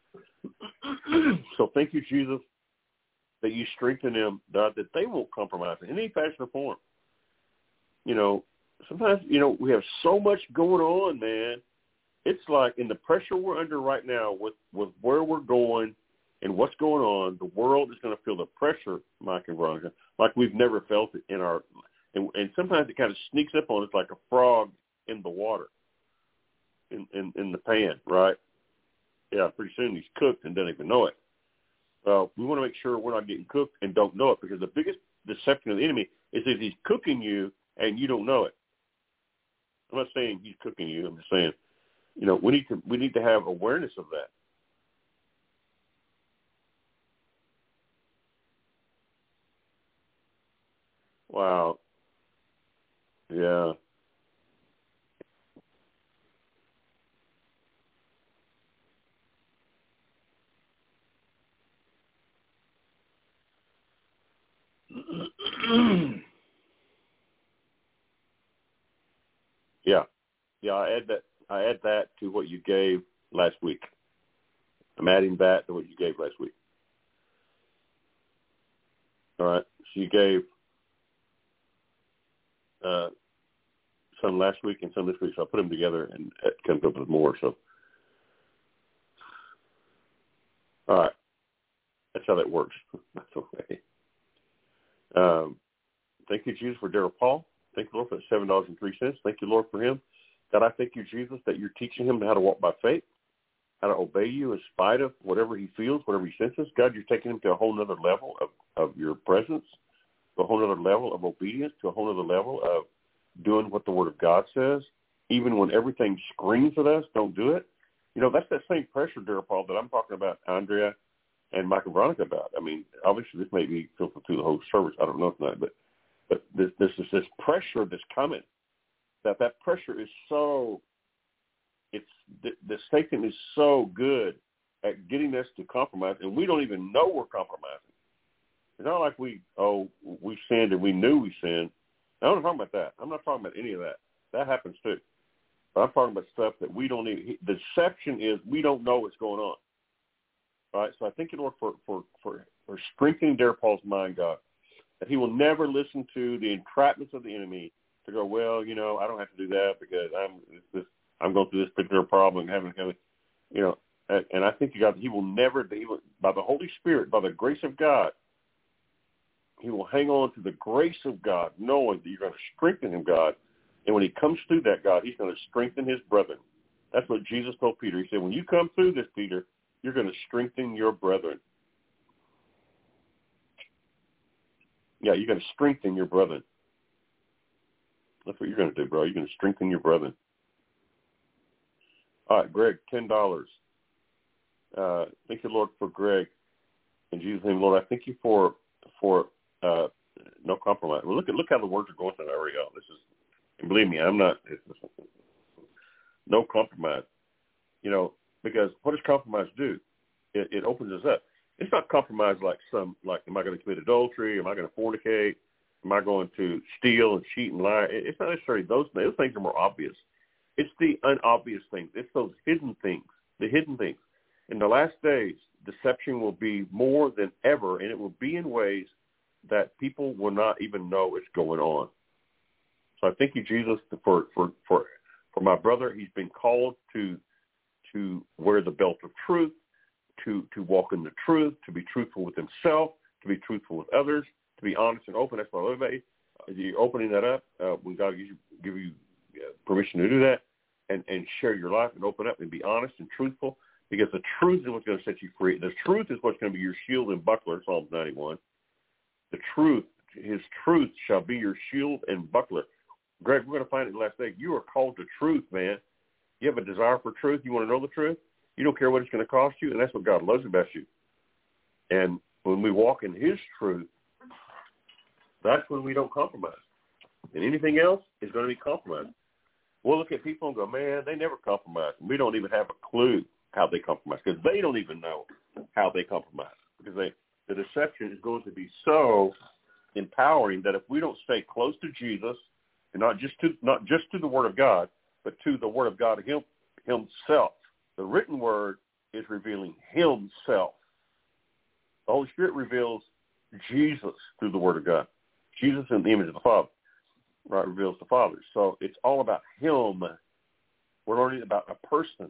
So thank you, Jesus, that you strengthen them, God, that they won't compromise in any fashion or form. You know, sometimes, you know, we have so much going on, man. It's like in the pressure we're under right now with, with where we're going and what's going on, the world is going to feel the pressure, Mike and Veronica, like we've never felt it in our, and, and sometimes it kind of sneaks up on us like a frog in the water, in, in, in the pan, right? Yeah, pretty soon he's cooked and doesn't even know it. Uh, we want to make sure we're not getting cooked and don't know it, because the biggest deception of the enemy is that he's cooking you and you don't know it. I'm not saying he's cooking you. I'm just saying, you know, we need to we need to have awareness of that. Wow. Yeah. yeah. Yeah, I add that I add that to what you gave last week. I'm adding that to what you gave last week. All right. So you gave uh, some last week and some this week, so I put them together and it comes up with more. So, all right. That's how that works. That's okay. Um, thank you, Jesus, for Daryl Paul. Thank you, Lord, for that seven dollars and three cents. Thank you, Lord, for him. God, I thank you, Jesus, that you're teaching him how to walk by faith, how to obey you in spite of whatever he feels, whatever he senses. God, you're taking him to a whole other level of, of your presence, to a whole other level of obedience, to a whole other level of doing what the Word of God says. Even when everything screams at us, don't do it. You know, that's that same pressure, Daryl Paul, that I'm talking about Andrea and Mike and Veronica about. I mean, obviously this may be filtered through the whole service. I don't know tonight, but but this, this is this pressure that's coming. That that pressure is so, it's the, the Satan is so good at getting us to compromise, and we don't even know we're compromising. It's not like we, oh, we sinned and we knew we sinned. I'm not talking about that. I'm not talking about any of that. That happens too. But I'm talking about stuff that we don't even, the deception is we don't know what's going on. All right, so I thank you, Lord, for, for, for, for strengthening Daryl Paul's mind, God, that he will never listen to the entrapments of the enemy to go, well, you know, I don't have to do that because I'm this, I'm going through this particular problem and having, having you know, and, and I think, God, he will never, he will, by the Holy Spirit, by the grace of God, he will hang on to the grace of God, knowing that you're going to strengthen him, God. And when he comes through that, God, he's going to strengthen his brethren. That's what Jesus told Peter. He said, when you come through this, Peter, you're going to strengthen your brethren. Yeah, you're going to strengthen your brethren. That's what you're going to do, bro. You're going to strengthen your brethren. All right, Greg, ten dollars. Uh, thank you, Lord, for Greg. In Jesus' name, Lord, I thank you for for uh, no compromise. Well, look at look how the words are going to Ariel. This is, and believe me, I'm not. It's, no compromise. You know, because what does compromise do? It, it opens us up. It's not compromise like some like, am I going to commit adultery? Am I going to fornicate? Am I going to steal and cheat and lie? It's not necessarily those things. Those things are more obvious. It's the unobvious things. It's those hidden things, the hidden things. In the last days, deception will be more than ever, and it will be in ways that people will not even know it's going on. So I thank you, Jesus, for for for, for my brother. He's been called to to wear the belt of truth, to, to walk in the truth, to be truthful with himself, to be truthful with others, to be honest and open. That's what I love about you. You're opening that up uh, when God gives you, give you uh, permission to do that and, and share your life and open up and be honest and truthful, because the truth is what's going to set you free. The truth is what's going to be your shield and buckler, Psalms ninety-one. The truth, his truth shall be your shield and buckler. Greg, we're going to find it in the last day. You are called to truth, man. You have a desire for truth. You want to know the truth. You don't care what it's going to cost you, and that's what God loves about you. And when we walk in his truth, that's when we don't compromise. And anything else is going to be compromised. We'll look at people and go, man, they never compromise. And we don't even have a clue how they compromise, because they don't even know how they compromise. Because they, the deception is going to be so empowering that if we don't stay close to Jesus, and not just to not just to the Word of God, but to the Word of God him, himself. The written Word is revealing himself. The Holy Spirit reveals Jesus through the Word of God. Jesus in the image of the Father, right, reveals the Father. So it's all about him. We're learning about a person,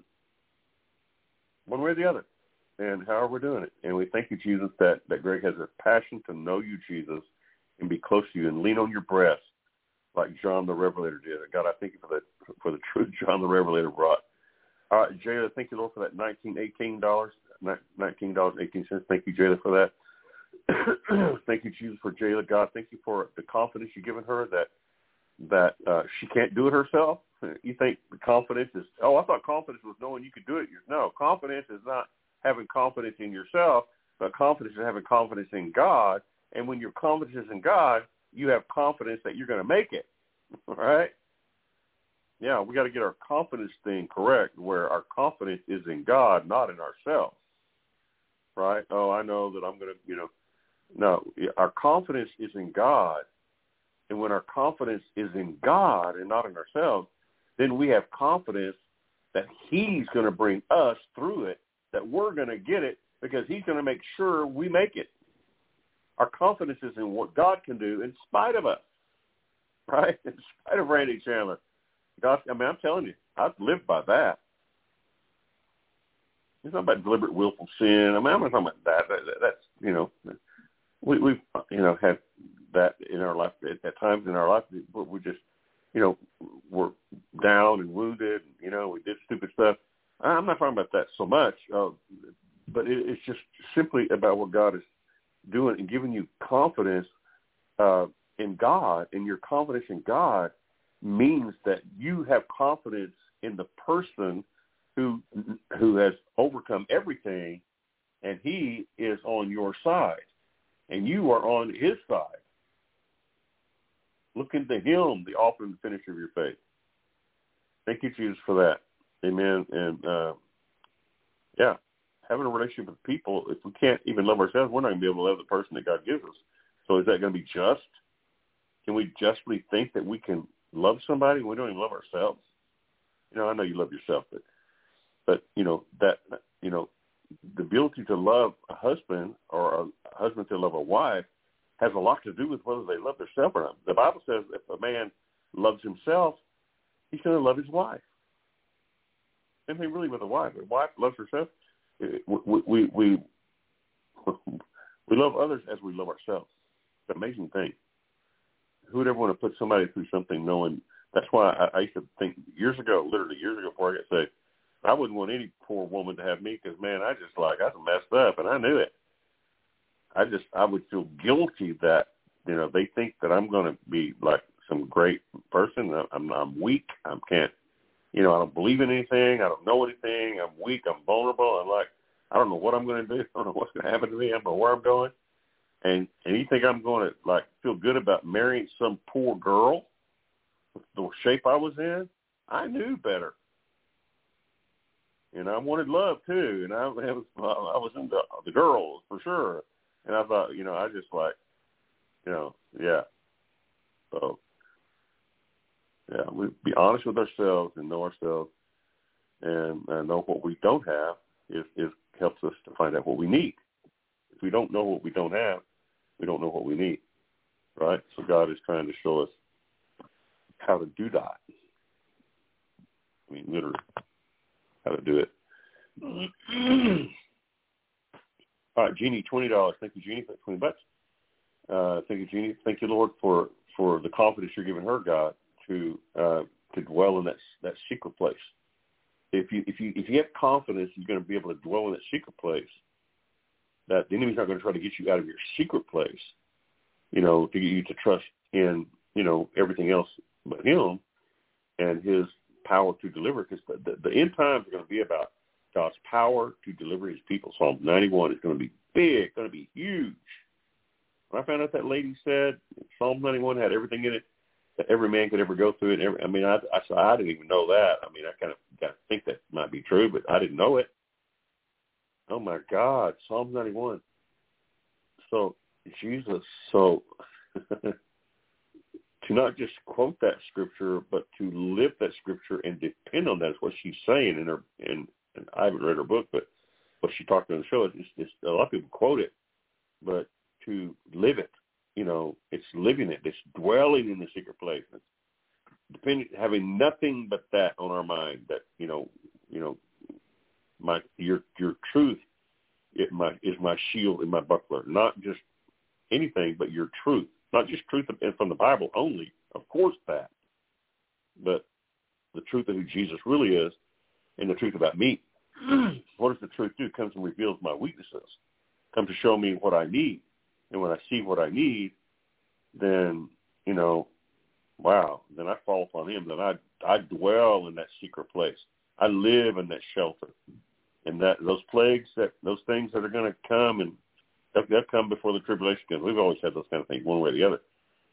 one way or the other, and how we're doing it. And we thank you, Jesus, that, that Greg has a passion to know you, Jesus, and be close to you and lean on your breast like John the Revelator did. God, I thank you for the, for the truth John the Revelator brought. All right, Jayla, thank you, Lord, for that nineteen dollars, eighteen dollars, nineteen dollars and eighteen cents. Thank you, Jayla, for that. Thank you, Jesus, for Jayla. God, thank you for the confidence you've given her that that uh, she can't do it herself. You think the confidence is, oh, I thought confidence was knowing you could do it. No, confidence is not having confidence in yourself, but confidence is having confidence in God. And when your confidence is in God, you have confidence that you're going to make it, all right? Yeah, we got to get our confidence thing correct, where our confidence is in God, not in ourselves, right? Oh, I know that I'm going to, you know, no, our confidence is in God. And when our confidence is in God and not in ourselves, then we have confidence that he's going to bring us through it, that we're going to get it because he's going to make sure we make it. Our confidence is in what God can do in spite of us, right? In spite of Randy Chandler. God, I mean, I'm telling you, I've lived by that. It's not about deliberate willful sin. I mean, I'm not talking about that. that, that that's, you know, we, we've, you know, had that in our life, at, at times in our life, we just, you know, we're down and wounded, you know, we did stupid stuff. I'm not talking about that so much, uh, but it, it's just simply about what God is doing and giving you confidence uh, in God, and your confidence in God means that you have confidence in the person who who has overcome everything, and he is on your side, and you are on his side. Look into him, the author and finisher of your faith. Thank you, Jesus, for that. Amen. And, uh, yeah, having a relationship with people, if we can't even love ourselves, we're not going to be able to love the person that God gives us. So is that going to be just? Can we justly think that we can love somebody when we don't even love ourselves? You know, I know you love yourself, but, but you know, that, you know, the ability to love a husband or a husband to love a wife has a lot to do with whether they love themselves or not. The Bible says if a man loves himself, he's going to love his wife. Same thing really with a wife. If a wife loves herself, we we we, we love others as we love ourselves. It's an amazing thing. Who would ever want to put somebody through something knowing? That's why I, I used to think years ago, literally years ago before I got saved, I wouldn't want any poor woman to have me because, man, I just like, I was messed up, and I knew it. I just, I would feel guilty that, you know, they think that I'm going to be like some great person. I'm, I'm weak. I can't, you know, I don't believe in anything. I don't know anything. I'm weak. I'm vulnerable. I'm like, I don't know what I'm going to do. I don't know what's going to happen to me. I don't know where I'm going. And and you think I'm going to, like, feel good about marrying some poor girl with the shape I was in? I knew better. And I wanted love, too. And I, I was, I was into the girls, for sure. And I thought, you know, I just like, you know, yeah. So, yeah, we be honest with ourselves and know ourselves, and uh, know what we don't have is, is helps us to find out what we need. If we don't know what we don't have, we don't know what we need, right? So God is trying to show us how to do that. I mean, literally, how to do it. All right, Jeannie, twenty dollars. Thank you, Jeannie, for twenty bucks. Uh, thank you, Jeannie. Thank you, Lord, for, for the confidence you're giving her, God, to uh, to dwell in that that secret place. If you if you if you have confidence, you're going to be able to dwell in that secret place. That the enemy's not going to try to get you out of your secret place, you know, to get you to trust in, you know, everything else but Him and His power to deliver. Because the, the, the end times are going to be about God's power to deliver His people. Psalm ninety-one is going to be big, going to be huge. When I found out that lady said Psalm ninety-one had everything in it that every man could ever go through it. Every, I mean, I, I I didn't even know that. I mean, I kind of got to think that might be true, but I didn't know it. Oh my God, Psalm ninety-one. So Jesus, so to not just quote that scripture, but to live that scripture and depend on that is what she's saying in her. In, and I haven't read her book, but what she talked on the show, it's, it's a lot of people quote it, but to live it, you know, it's living it. It's dwelling in the secret place. It's depending, having nothing but that on our mind. That you know, you know, my your your truth, it my is my shield and my buckler. Not just anything, but your truth. Not just truth from the Bible only, of course that, but the truth of who Jesus really is, and the truth about me. What does the truth do? It comes and reveals my weaknesses. Comes to show me what I need. And when I see what I need, then, you know, wow, then I fall upon Him. Then I I dwell in that secret place. I live in that shelter. And that those plagues, that those things that are going to come, and they'll, they'll come before the tribulation comes. We've always had those kind of things, one way or the other.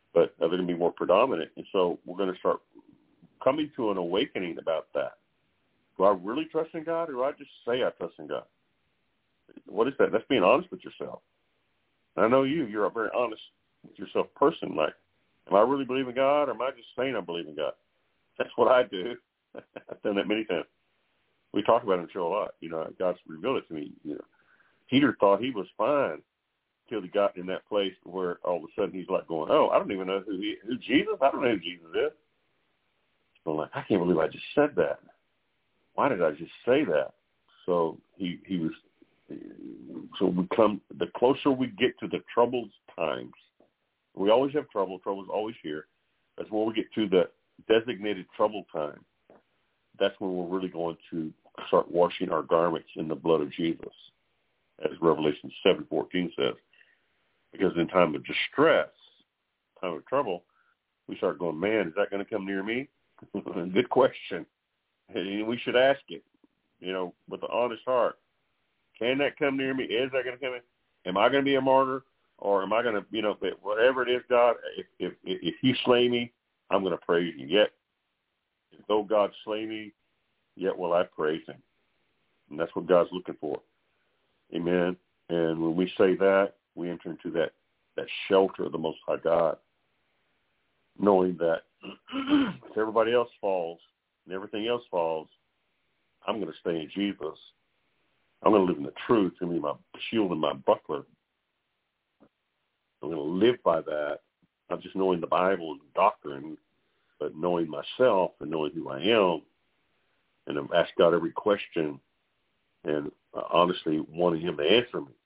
but they're going to be more predominant. And so we're going to start coming to an awakening about that. Do I really trust in God, or do I just say I trust in God? What is that? That's being honest with yourself. And I know you, you're a very honest with yourself person. Like, am I really believing God, or am I just saying I believe in God? That's what I do. I've done that many times. We talk about it in the show a lot. You know, God's revealed it to me. You know, Peter thought he was fine until he got in that place where all of a sudden he's like going, oh, I don't even know who he, who Jesus, I don't know who Jesus is. So I'm like, I can't believe I just said that. Why did I just say that? So he he was, so we come, the closer we get to the troubled times, we always have trouble, trouble's always here. That's when we get to the designated trouble time. That's when we're really going to start washing our garments in the blood of Jesus, as Revelation seven fourteen says. Because in time of distress, time of trouble, we start going, man, is that going to come near me? Good question. And we should ask it, you know, with an honest heart. Can that come near me? Is that going to come in? Am I going to be a martyr? Or am I going to, you know, whatever it is, God, if if, if you slay me, I'm going to praise you. Yet, though God slay me, yet will I praise him. And that's what God's looking for. Amen. And when we say that, we enter into that, that shelter of the Most High God, knowing that if everybody else falls and everything else falls, I'm going to stay in Jesus. I'm going to live in the truth. It's going to be my shield and my buckler. I'm going to live by that, not just knowing the Bible and doctrine, but knowing myself and knowing who I am, and ask God every question, and uh, honestly wanting him to answer me.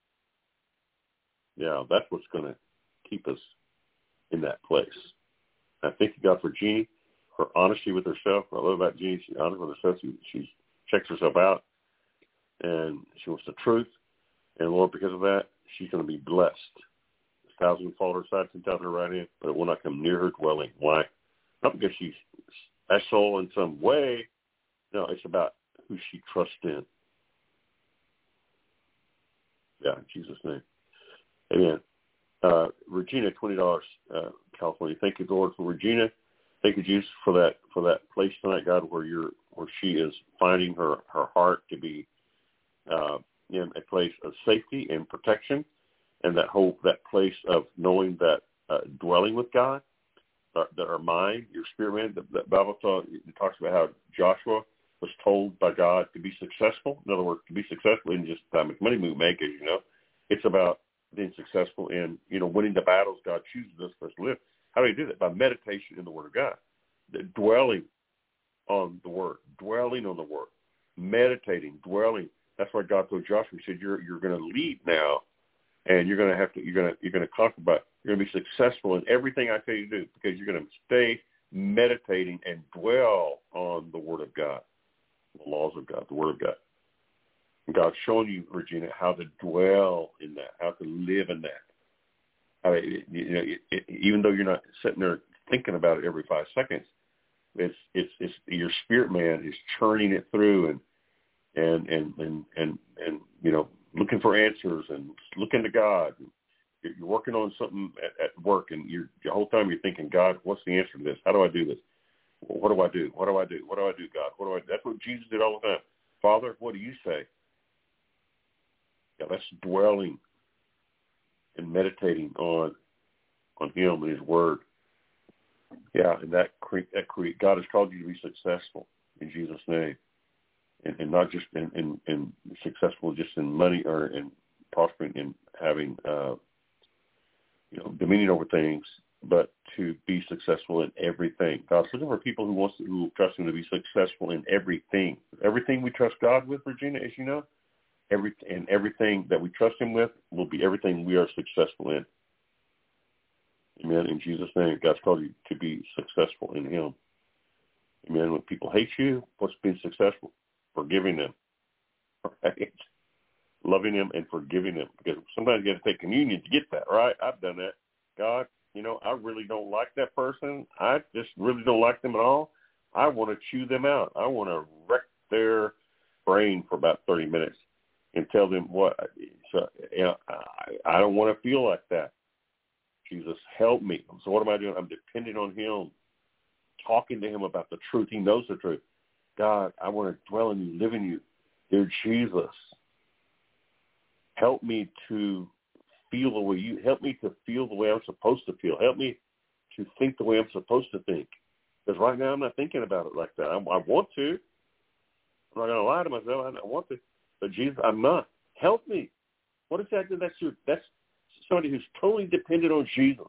Yeah, that's what's going to keep us in that place. I thank you, God, for Jeannie, her honesty with herself. I love about Jeannie. She's honest with herself. She, she checks herself out, and she wants the truth. And, Lord, because of that, she's going to be blessed. A thousand will fall to her side, ten thousand to her right hand, but it will not come near her dwelling. Why? Not because she's special in some way. No, it's about who she trusts in. Yeah, in Jesus' name. Amen. Uh, Regina, twenty dollars, uh, California. Thank you, Lord, for Regina. Thank you, Jesus, for that for that place tonight, God, where you're where she is finding her, her heart to be uh, in a place of safety and protection, and that whole that place of knowing that uh, dwelling with God, uh, that our mind, your spirit man. The, the Bible talk, it talks about how Joshua was told by God to be successful. In other words, to be successful in just how much money we make, as you know, it's about being successful in, you know, winning the battles God chooses us for us to live. How do you do that? By meditation in the Word of God, the dwelling on the Word, dwelling on the Word, meditating, dwelling. That's why God told Joshua, he said, "You're you're going to lead now, and you're going to have to you're going to you're going to conquer, but you're going to be successful in everything I tell you to do because you're going to stay meditating and dwell on the Word of God, the laws of God, the Word of God." God's showing you, Regina, how to dwell in that, how to live in that. How to, you know, it, it, even though you're not sitting there thinking about it every five seconds, it's it's it's your spirit man is churning it through and and and and and, and you know, looking for answers and looking to God. You're, you're working on something at, at work, and you're the whole time you're thinking, God, what's the answer to this? How do I do this? What do I do? What do I do? What do I do, God? What do I do? That's what Jesus did all the time. Father, what do you say? Yeah, that's dwelling and meditating on on Him and His Word. Yeah, and that cre- that create God has called you to be successful in Jesus' name, and, and not just in, in, in successful just in money or in prospering in having uh, you know dominion over things, but to be successful in everything. God's looking for people who wants to, who trust Him to be successful in everything. Everything we trust God with, Regina, as you know. Every, and everything that we trust Him with will be everything we are successful in. Amen. In Jesus' name, God's called you to be successful in Him. Amen. When people hate you, what's being successful? Forgiving them. Right? Loving them and forgiving them. Because sometimes you got to take communion to get that, right? I've done that. God, you know, I really don't like that person. I just really don't like them at all. I want to chew them out. I want to wreck their brain for about thirty minutes. And tell them what, so, you know, I, I don't want to feel like that. Jesus, help me. So what am I doing? I'm depending on him, talking to him about the truth. He knows the truth. God, I want to dwell in you, live in you. Dear Jesus, help me to feel the way you, help me to feel the way I'm supposed to feel. Help me to think the way I'm supposed to think. Because right now I'm not thinking about it like that. I, I want to. I'm not going to lie to myself. I, I want to. But Jesus, I'm not. Help me. What exactly? That's your, that's somebody who's totally dependent on Jesus.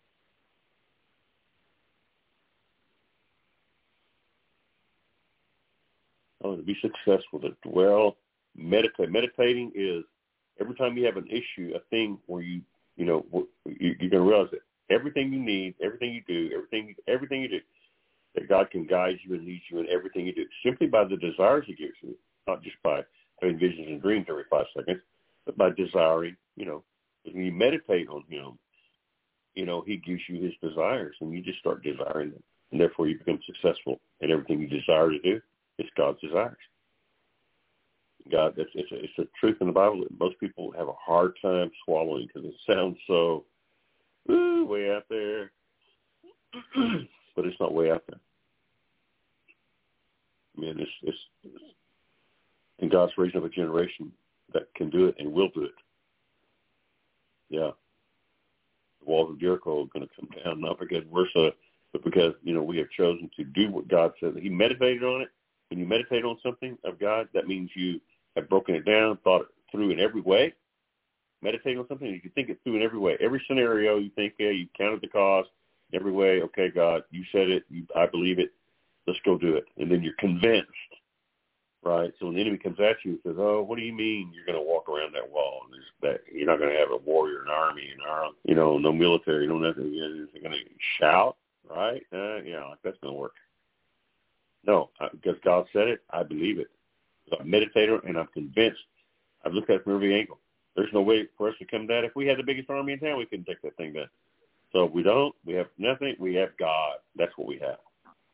Oh, to be successful, to dwell, meditate. Meditating is every time you have an issue, a thing where you, you know, you, you're going to realize that everything you need, everything you do, everything, everything you do, that God can guide you and lead you in everything you do, simply by the desires He gives you, not just by having visions and dreams every five seconds, but by desiring. You know, when you meditate on Him, you know, He gives you His desires, and you just start desiring them, and therefore you become successful in everything you desire to do. It's God's desires. God, it's, it's, a, it's a truth in the Bible that most people have a hard time swallowing because it sounds so ooh, way out there, but it's not way out there. I mean, it's, it's, it's and God's raising up a generation that can do it and will do it. Yeah, the walls of Jericho are going to come down, not because we're so, but because you know we have chosen to do what God said. He meditated on it. When you meditate on something of God, that means you have broken it down, thought it through in every way. Meditate on something, you can think it through in every way. Every scenario, you think, yeah, you counted the cost, every way, okay, God, you said it, you, I believe it, let's go do it. And then you're convinced, right? So when the enemy comes at you and says, oh, what do you mean you're going to walk around that wall? And that you're not going to have a warrior, an army, an arm, you know, no military, no nothing. You're going to shout, right? Uh, yeah, like that's going to work. No, because God said it, I believe it. So I'm a meditator, and I'm convinced. I've looked at it from every angle. There's no way for us to come down. If we had the biggest army in town, we couldn't take that thing down. So if we don't, we have nothing. We have God. That's what we have.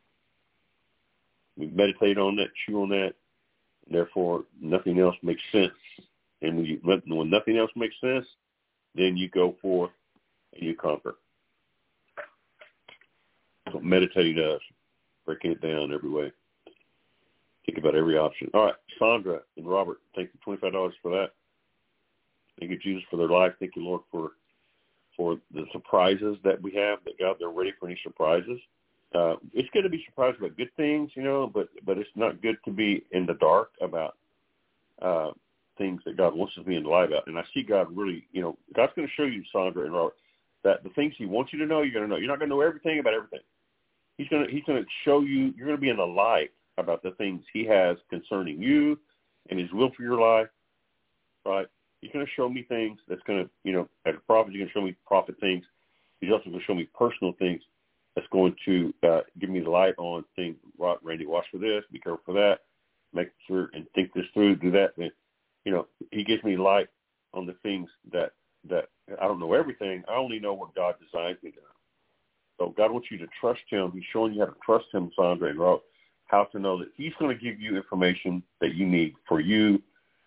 We meditate on that, chew on that, and therefore nothing else makes sense. And when, you, when nothing else makes sense, then you go forth and you conquer. That's what meditating does. Breaking it down every way. Think about every option. All right, Sandra and Robert, thank you, twenty-five dollars for that. Thank you, Jesus, for their life. Thank you, Lord, for for the surprises that we have, that, God, they're ready for any surprises. Uh, it's good to be surprised about good things, you know, but, but it's not good to be in the dark about uh, things that God wants us to be in the light about. And I see God really, you know, God's going to show you, Sandra and Robert, that the things He wants you to know, you're going to know. You're not going to know everything about everything. He's going to he's going to show you, you're going to be in the light about the things He has concerning you and His will for your life, right? He's going to show me things that's going to, you know, as a prophet, He's going to show me prophet things. He's also going to show me personal things that's going to uh, give me the light on things. Randy, watch for this, be careful for that, make sure and think this through, do that. And, you know, He gives me light on the things that, that I don't know everything. I only know what God designs me to know. So God wants you to trust Him. He's showing you how to trust Him, Sandra, and how to know that He's going to give you information that you need for you,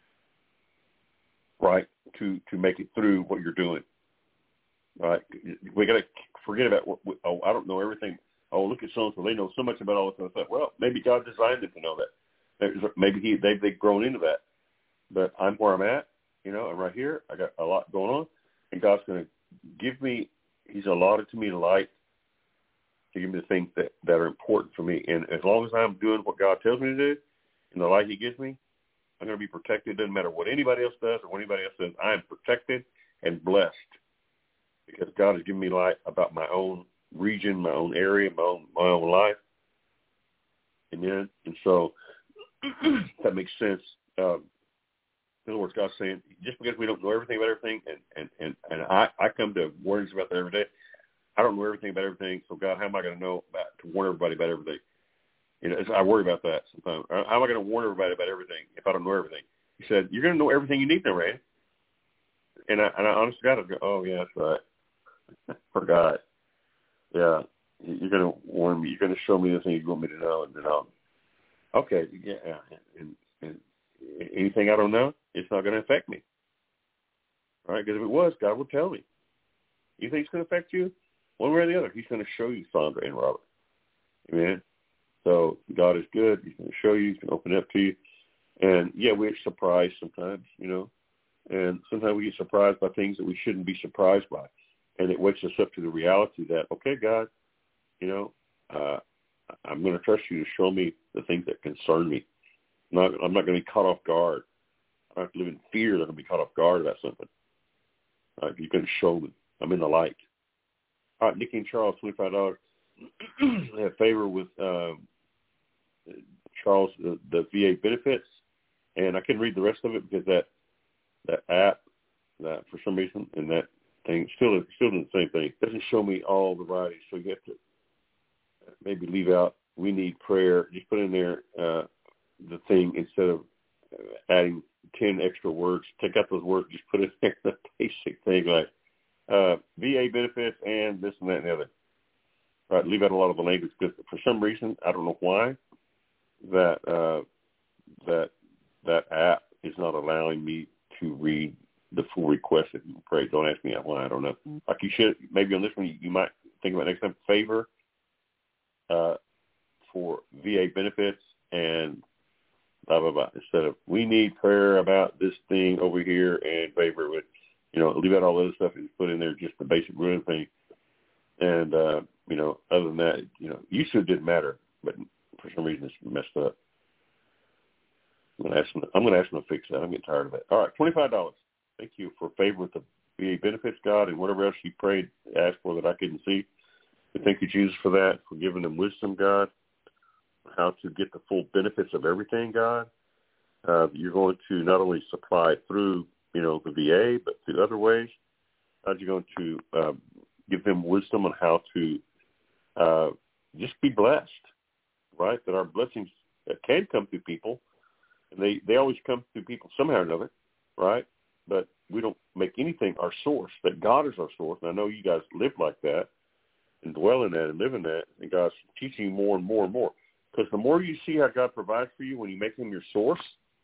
right, to, to make it through what you're doing. Right? We got to forget about, what, oh, I don't know everything. Oh, look at so-and-so. They know so much about all this other stuff. Well, maybe God designed them to know that. Maybe he, they've, they've grown into that. But I'm where I'm at. You know, I'm right here. I got a lot going on. And God's going to give me, He's allotted to me the light to give me the things that, that are important for me. And as long as I'm doing what God tells me to do and the light He gives me, I'm going to be protected. It doesn't matter what anybody else does or what anybody else says. I am protected and blessed because God has given me light about my own region, my own area, my own, my own life. Amen. And so that makes sense. Um, in other words, God's saying, just because we don't know everything about everything, and, and, and, and I, I come to warnings about that every day. I don't know everything about everything, so God, how am I going to know about, to warn everybody about everything? You know, I worry about that sometimes. How am I going to warn everybody about everything if I don't know everything? He said, you're going to know everything you need to know, Randy. And I, and I honestly got to go, oh, yeah, that's right. Forgot. Yeah, you're going to warn me. You're going to show me the thing you want me to know, and then I'll, okay, yeah, and, and anything I don't know, it's not going to affect me. All right, because if it was, God would tell me. You think it's going to affect you? One way or the other, he's going to show you Sandra and Robert. Amen? So God is good. He's going to show you. He's going to open it up to you. And, yeah, we're surprised sometimes, you know. And sometimes we get surprised by things that we shouldn't be surprised by. And it wakes us up to the reality that, okay, God, you know, uh, I'm going to trust you to show me the things that concern me. I'm not, I'm not going to be caught off guard. I don't have to live in fear that I'm going to be caught off guard about something. All right, you're going to show me. I'm in the light. All right, Nikki and Charles, twenty-five dollars. They have favor with um, Charles, the, the V A benefits. And I couldn't read the rest of it because that that app, that for some reason, and that thing still still doing the same thing. It doesn't show me all the writing, so you have to maybe leave out, we need prayer. Just put in there uh, the thing instead of adding ten extra words. Take out those words, just put in there the basic thing like uh, V A benefits and this and that and the other. All right, leave out a lot of the language because for some reason, I don't know why, that uh, that that app is not allowing me to read the full request that you pray. Don't ask me why. I don't know. Like you should, maybe on this one, you, you might think about next time, favor uh, for V A benefits and blah, blah, blah. Instead of, we need prayer about this thing over here and favor with, you know, leave out all the other stuff and put in there just the basic ruin thing. And, uh, you know, other than that, you know, used to it didn't matter, but for some reason it's messed up. I'm going to ask them, I'm going to ask them to fix that. I'm getting tired of it. All right, twenty-five dollars. Thank you for favor with the V A benefits, God, and whatever else you prayed, asked for that I couldn't see. We thank you, Jesus, for that, for giving them wisdom, God, how to get the full benefits of everything, God. Uh, you're going to not only supply through, you know, the V A, but through other ways. God, you're going to uh, give them wisdom on how to uh, just be blessed, right? That our blessings can come through people. And they, they always come through people somehow or another, right? But we don't make anything our source, that God is our source. And I know you guys live like that and dwell in that and live in that. And God's teaching you more and more and more. Because the more you see how God provides for you when you make him your source,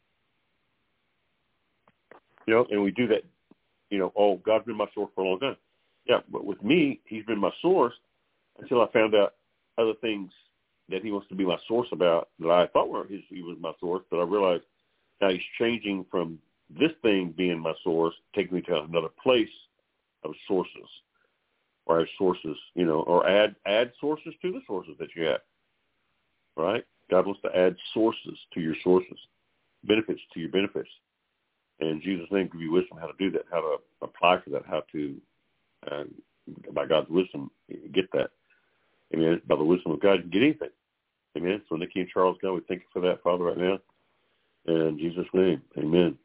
you know, and we do that, you know, oh, God's been my source for a long time. Yeah, but with me, he's been my source until I found out other things that he wants to be my source about that I thought were his, he was my source, but I realized now he's changing from this thing being my source, taking me to another place of sources, or have sources, you know, or add add sources to the sources that you have, right? God wants to add sources to your sources, benefits to your benefits. And in Jesus' name, give you wisdom how to do that, how to apply for that, how to, uh, by God's wisdom, get that. Amen. By the wisdom of God, you can get anything. Amen. So Nikki and Charles, God, we thank you for that, Father, right now. In Jesus' name, amen.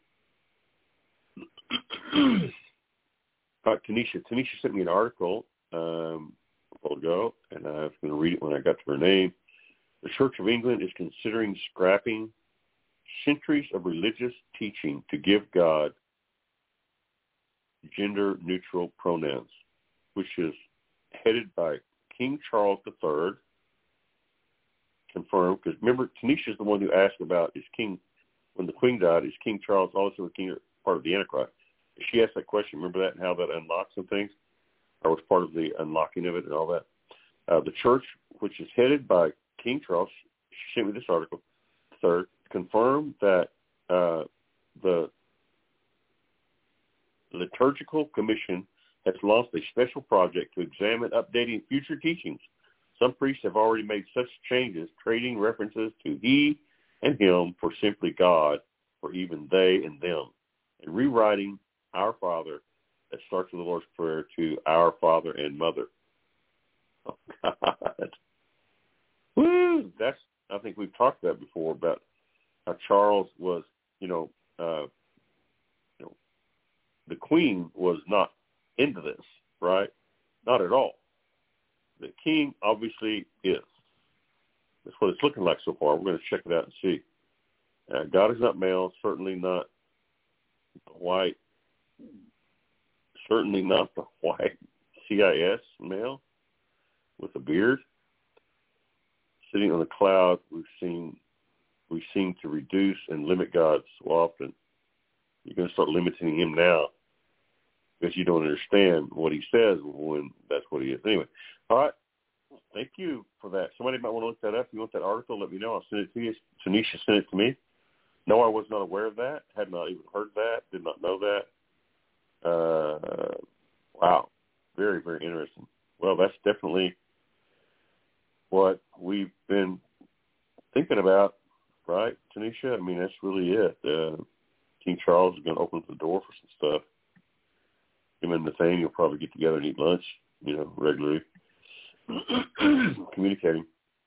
All right, Tanisha. Tanisha sent me an article um, a while ago, and I was going to read it when I got to her name. The Church of England is considering scrapping centuries of religious teaching to give God gender-neutral pronouns, which is headed by King Charles the Third, confirmed, because remember, Tanisha is the one who asked about, is King, when the Queen died, is King Charles also a king or part of the Antichrist? She asked that question, remember that, and how that unlocks some things, or was part of the unlocking of it and all that. Uh, the church, which is headed by King Charles, she sent me this article, third, confirmed that uh, the Liturgical Commission has launched a special project to examine updating future teachings. Some priests have already made such changes, trading references to he and him for simply God, or even they and them, and rewriting Our Father that starts with the Lord's Prayer to Our Father and Mother. Oh, God. Woo! That's, I think we've talked about before, about how Charles was, you know, uh, you know, the Queen was not into this, right? Not at all. The king obviously is. That's what it's looking like so far. We're going to check it out and see. Uh, God is not male, certainly not white, certainly not the white C I S male with a beard. Sitting on a cloud, we've seen we seem to reduce and limit God so often. You're going to start limiting him now. because you don't understand what he says when that's what he is. Anyway, all right. Thank you for that. Somebody might want to look that up. If you want that article, let me know. I'll send it to you. Tanisha sent it to me. No, I was not aware of that. Had not even heard that. Did not know that. Uh, wow. Very, very interesting. Well, that's definitely what we've been thinking about, right, Tanisha? I mean, that's really it. Uh, King Charles is going to open up the door for some stuff. Him and Nathaniel will probably get together and eat lunch, you know, regularly. Communicating.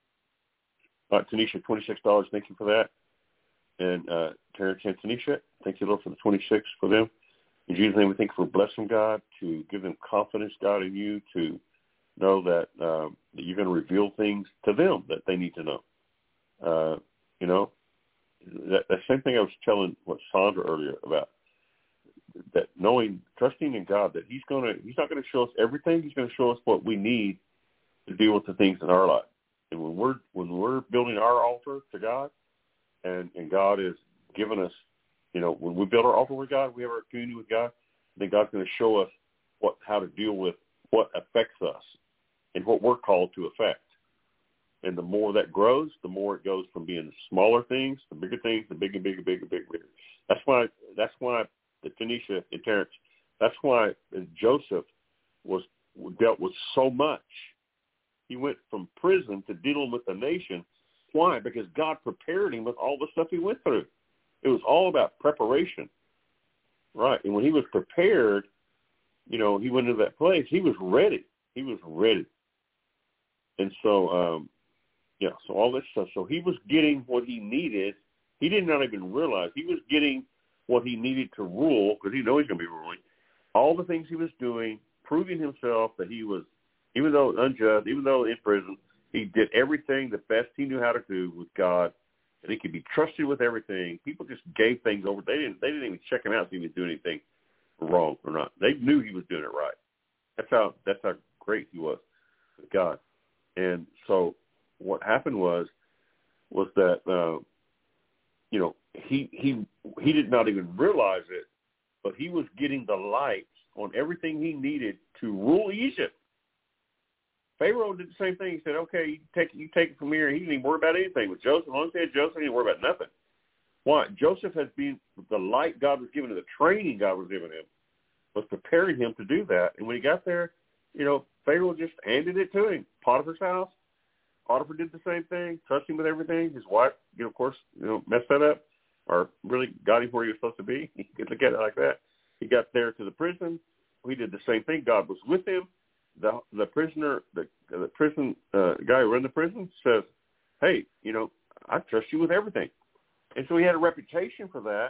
All right, Tanisha, twenty-six dollars. Thank you for that. And uh, Terrence and Tanisha, thank you, Lord, for the twenty-six for them. In Jesus' name, we thank you for blessing God, to give them confidence, God, in you, to know that, um, that you're going to reveal things to them that they need to know. Uh, you know, that, that same thing I was telling what Sandra earlier about, that knowing, trusting in God, that he's going to, he's not going to show us everything. He's going to show us what we need to deal with the things in our life. And when we're, when we're building our altar to God, and, and God is giving us, you know, when we build our altar with God, we have our community with God, then God's going to show us what, how to deal with what affects us and what we're called to affect. And the more that grows, the more it goes from being the smaller things, the bigger things, the bigger, bigger, bigger, bigger, bigger. That's why, that's why the Tanisha and Terrence, that's why Joseph was dealt with so much. He went from prison to dealing with the nation. Why? Because God prepared him with all the stuff he went through. It was all about preparation, right? And when he was prepared, you know, he went into that place. He was ready. He was ready. And so, um, yeah, so all this stuff. So he was getting what he needed. He did not even realize he was getting what he needed to rule, because he knows he's going to be ruling. All the things he was doing, proving himself that he was, even though unjust, even though in prison, he did everything the best he knew how to do with God, and he could be trusted with everything. People just gave things over. They didn't. They didn't even check him out if he was doing anything wrong or not. They knew he was doing it right. That's how. That's how great he was with God. And so, what happened was, was that uh, you know he he he did not even realize it, but he was getting the light on everything he needed to rule Egypt. Pharaoh did the same thing. He said, okay, you take, you take it from here. He didn't even worry about anything. With Joseph, as long as he had Joseph, he didn't worry about nothing. Why? Joseph has been, the light God was giving him, the training God was giving him, was preparing him to do that. And when he got there, you know, Pharaoh just handed it to him. Potiphar's house, Potiphar did the same thing, trusted him with everything. His wife, you know, of course, you know, messed that up, or really got him where he was supposed to be. You could look at it like that. He got there to the prison. He did the same thing. God was with him. The the prisoner, the the prison uh, guy who ran the prison says, hey, you know, I trust you with everything. And so he had a reputation for that.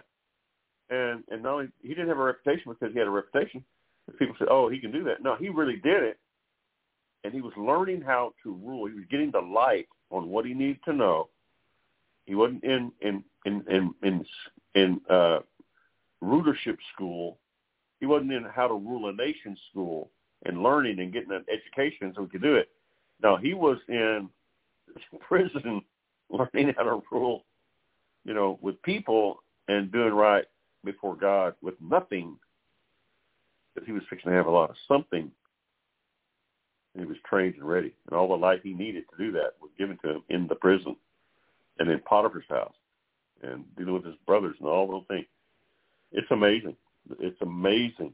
And and not only, he didn't have a reputation because he had a reputation. People said, oh, he can do that. No, he really did it. And he was learning how to rule. He was getting the light on what he needed to know. He wasn't in in in in in, in uh, rulership school. He wasn't in how to rule a nation school and learning and getting an education so he could do it. No, he was in prison learning how to rule, you know, with people and doing right before God with nothing, because he was fixing to have a lot of something. And he was trained and ready. And all the light he needed to do that was given to him in the prison and in Potiphar's house and dealing with his brothers and all those things. It's amazing. It's amazing.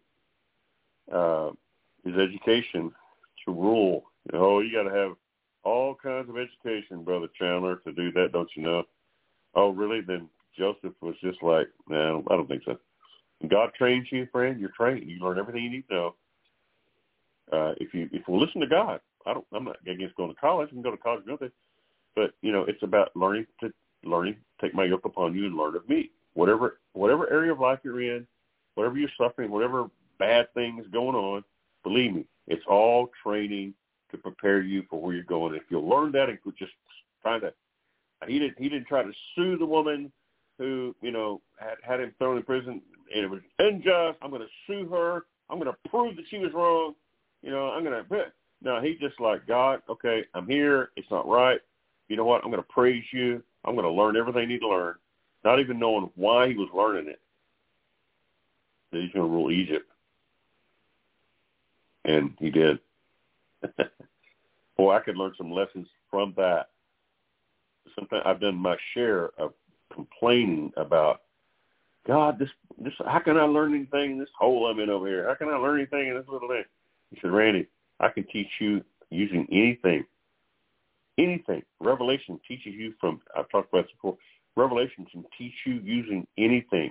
Uh, his education to rule. You know, oh, you got to have all kinds of education, Brother Chandler, to do that, don't you know? Oh, really? Then Joseph was just like, no, I don't think so. When God trains you, friend, you're trained. You learn everything you need to know. Uh, if you if you listen to God, I don't. I'm not against going to college. You can go to college and nothing, but you know, it's about learning to learning. Take my yoke upon you and learn of me. Whatever whatever area of life you're in, whatever you're suffering, whatever bad thing is going on, believe me, it's all training to prepare you for where you're going. If you'll learn that and just trying to, he didn't he didn't try to sue the woman who you know had had him thrown in prison, and it was unjust. I'm going to sue her. I'm going to prove that she was wrong. You know, I'm going to, no, he just like, God, okay, I'm here. It's not right. You know what? I'm going to praise you. I'm going to learn everything I need to learn, not even knowing why he was learning it, that he's going to rule Egypt. And he did. Boy, I could learn some lessons from that. Sometimes I've done my share of complaining about, God, this, this, how can I learn anything in this hole I'm in over here? How can I learn anything in this little thing? He said, Randy, I can teach you using anything. Anything. Revelation teaches you from, I've talked about this before, Revelation can teach you using anything.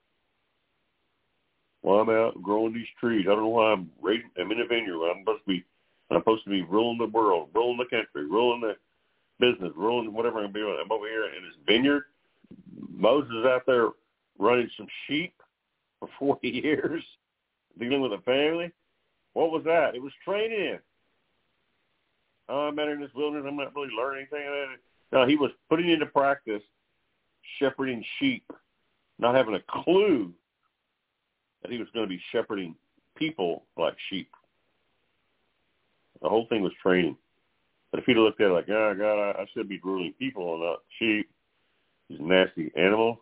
Well, I'm out growing these trees. I don't know why I'm raising, I'm in a vineyard. I'm supposed to be, I'm supposed to be ruling the world, ruling the country, ruling the business, ruling whatever I'm doing. I'm over here in this vineyard. Moses is out there running some sheep for forty years, dealing with a family. What was that? It was training. Oh, I'm out in this wilderness. I'm not really learning anything. No, he was putting into practice shepherding sheep, not having a clue that he was going to be shepherding people like sheep. The whole thing was training. But if he'd looked at it like, oh, God, I, I should be ruling people and not sheep, he's a nasty animal.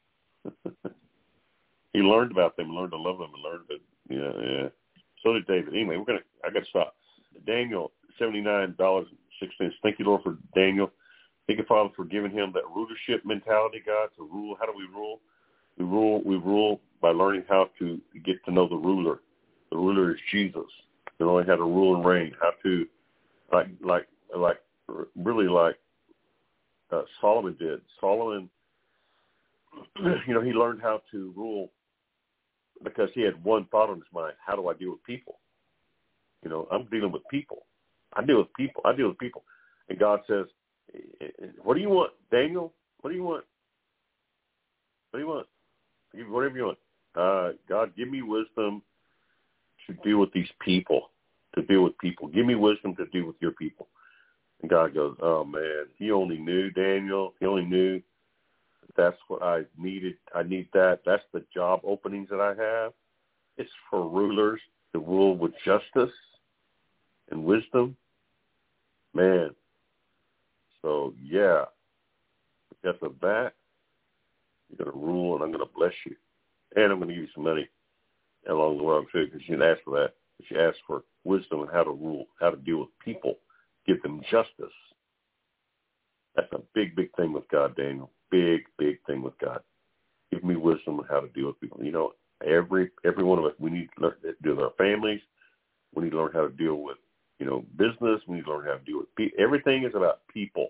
He learned about them, learned to love them, and learned that, yeah, yeah. So did David. Anyway, we're gonna. I got to stop. Daniel, seventy-nine dollars and six cents. Thank you, Lord, for Daniel. Thank you, Father, for giving him that rulership mentality, God, to rule. How do we rule? We rule. We rule by learning how to get to know the ruler. The ruler is Jesus. Knowing how to rule and reign. How to, like, like, like, really, like uh, Solomon did. Solomon, you know, he learned how to rule because he had one thought in his mind: how do I deal with people? You know, I'm dealing with people. I deal with people. I deal with people. And God says, what do you want, Daniel? What do you want? What do you want? Give whatever you want. Uh, God, give me wisdom to deal with these people, to deal with people. Give me wisdom to deal with your people. And God goes, oh, man, he only knew, Daniel. He only knew that's what I needed. I need that. That's the job openings that I have. It's for rulers to rule with justice and wisdom. Man. So, yeah, because of that, you're going to rule, and I'm going to bless you. And I'm going to give you some money along the way, too, because you didn't ask for that. But you asked for wisdom and how to rule, how to deal with people, give them justice. That's a big, big thing with God, Daniel. Big, big thing with God. Give me wisdom on how to deal with people. You know, every every one of us, we need to learn to deal with our families. We need to learn how to deal with, you know, business. We need to learn how to deal with people. Everything is about people.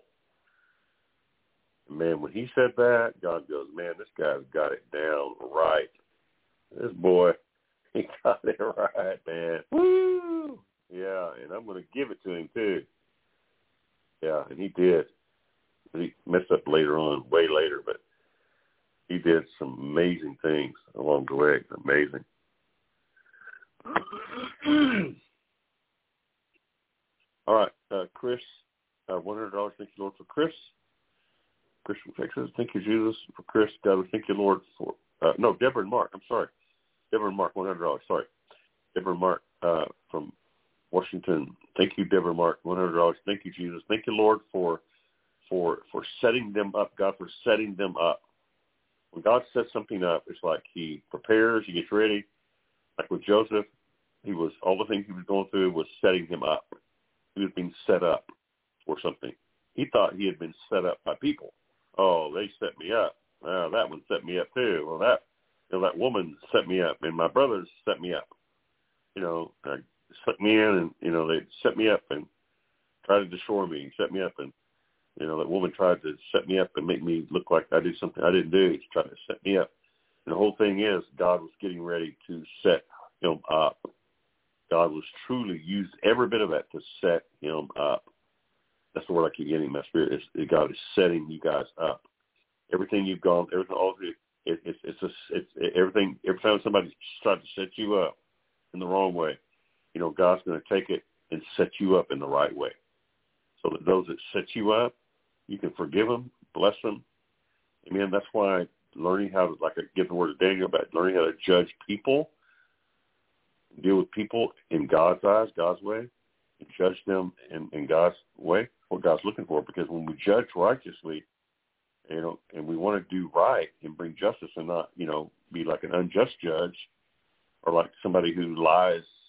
Man, when he said that, God goes, man, this guy's got it down right. This boy, he got it right, man. Woo! Yeah, and I'm going to give it to him, too. Yeah, and he did. He messed up later on, way later, but he did some amazing things along the way. Amazing. All right, uh, Chris, uh, one hundred dollars. Thank you, Lord, for Chris. Chris from Texas. Thank you, Jesus, for Chris. God, we thank you, Lord, for, uh, no, Deborah and Mark. I'm sorry. Deborah and Mark, one hundred dollars. Sorry. Deborah and Mark uh, from Washington. Thank you, Deborah and Mark, one hundred dollars. Thank you, Jesus. Thank you, Lord, for for for setting them up, God, for setting them up. When God sets something up, it's like he prepares, he gets ready. Like with Joseph, he was, all the things he was going through was setting him up. He was being set up for something. He thought he had been set up by people. Oh, they set me up. Oh, that one set me up too. Well, that, you know, that woman set me up, and my brothers set me up. You know, uh, set me in, and, you know, they set me up and tried to destroy me, set me up, and, you know, that woman tried to set me up and make me look like I did something I didn't do. She tried to set me up. And the whole thing is God was getting ready to set him up. God was truly used every bit of that to set him up. That's the word I keep getting in my spirit. Is God is setting you guys up. Everything you've gone, everything, all of it, it, it's it's a, it's it, everything. Every time somebody tries to set you up in the wrong way, you know, God's going to take it and set you up in the right way. So that those that set you up, you can forgive them, bless them. Amen. That's why learning how to, like I give the word to Daniel about learning how to judge people, deal with people in God's eyes, God's way, and judge them in, in God's way, what God's looking for. Because when we judge righteously, you know, and we want to do right and bring justice and not, you know, be like an unjust judge or like somebody who lies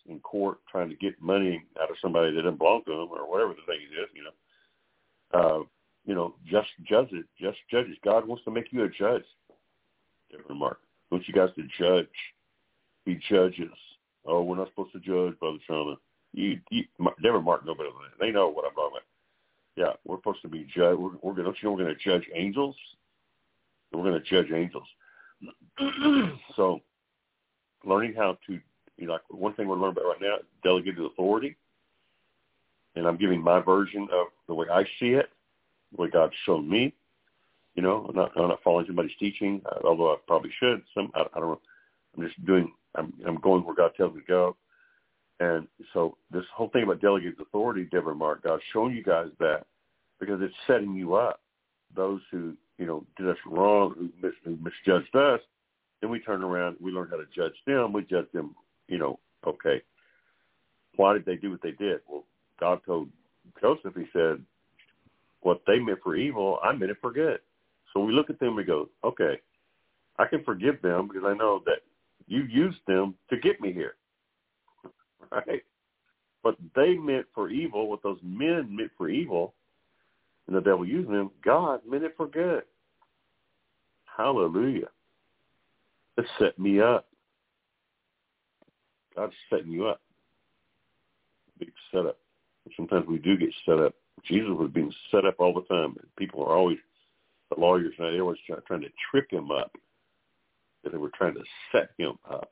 in court trying to get money out of somebody that doesn't belong to them or whatever the thing is, you know. Uh, you know, just judges, just judges. God wants to make you a judge, Deborah and Mark. He wants you guys to judge, be judges. Oh, we're not supposed to judge, Brother Shaman. You, you, Deborah and Mark know better than that. They know what I'm talking about. Yeah, we're supposed to be judge. We're, we're going. Don't you know we're going to judge angels? We're going to judge angels. So, learning how to, you know, like one thing we're learning about right now, delegated authority. And I'm giving my version of the way I see it, the way God's shown me. You know, I'm not, I'm not following somebody's teaching, although I probably should. Some, I, I don't know. I'm just doing. I'm, I'm going where God tells me to go. And so this whole thing about delegated authority, Deborah and Mark, God's showing you guys that because it's setting you up. Those who, you know, did us wrong, who, mis- who misjudged us, then we turn around, we learn how to judge them. We judge them, you know, okay. Why did they do what they did? Well, God told Joseph, he said, what they meant for evil, I meant it for good. So we look at them and we go, okay, I can forgive them because I know that you used them to get me here. Right? But they meant for evil what those men meant for evil, and the devil using them. God meant it for good. Hallelujah. It set me up. God's setting you up. Big setup. Sometimes we do get set up. Jesus was being set up all the time. People are always, the lawyers, now they're always trying, trying to trip him up. That they were trying to set him up.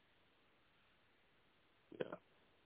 Yeah.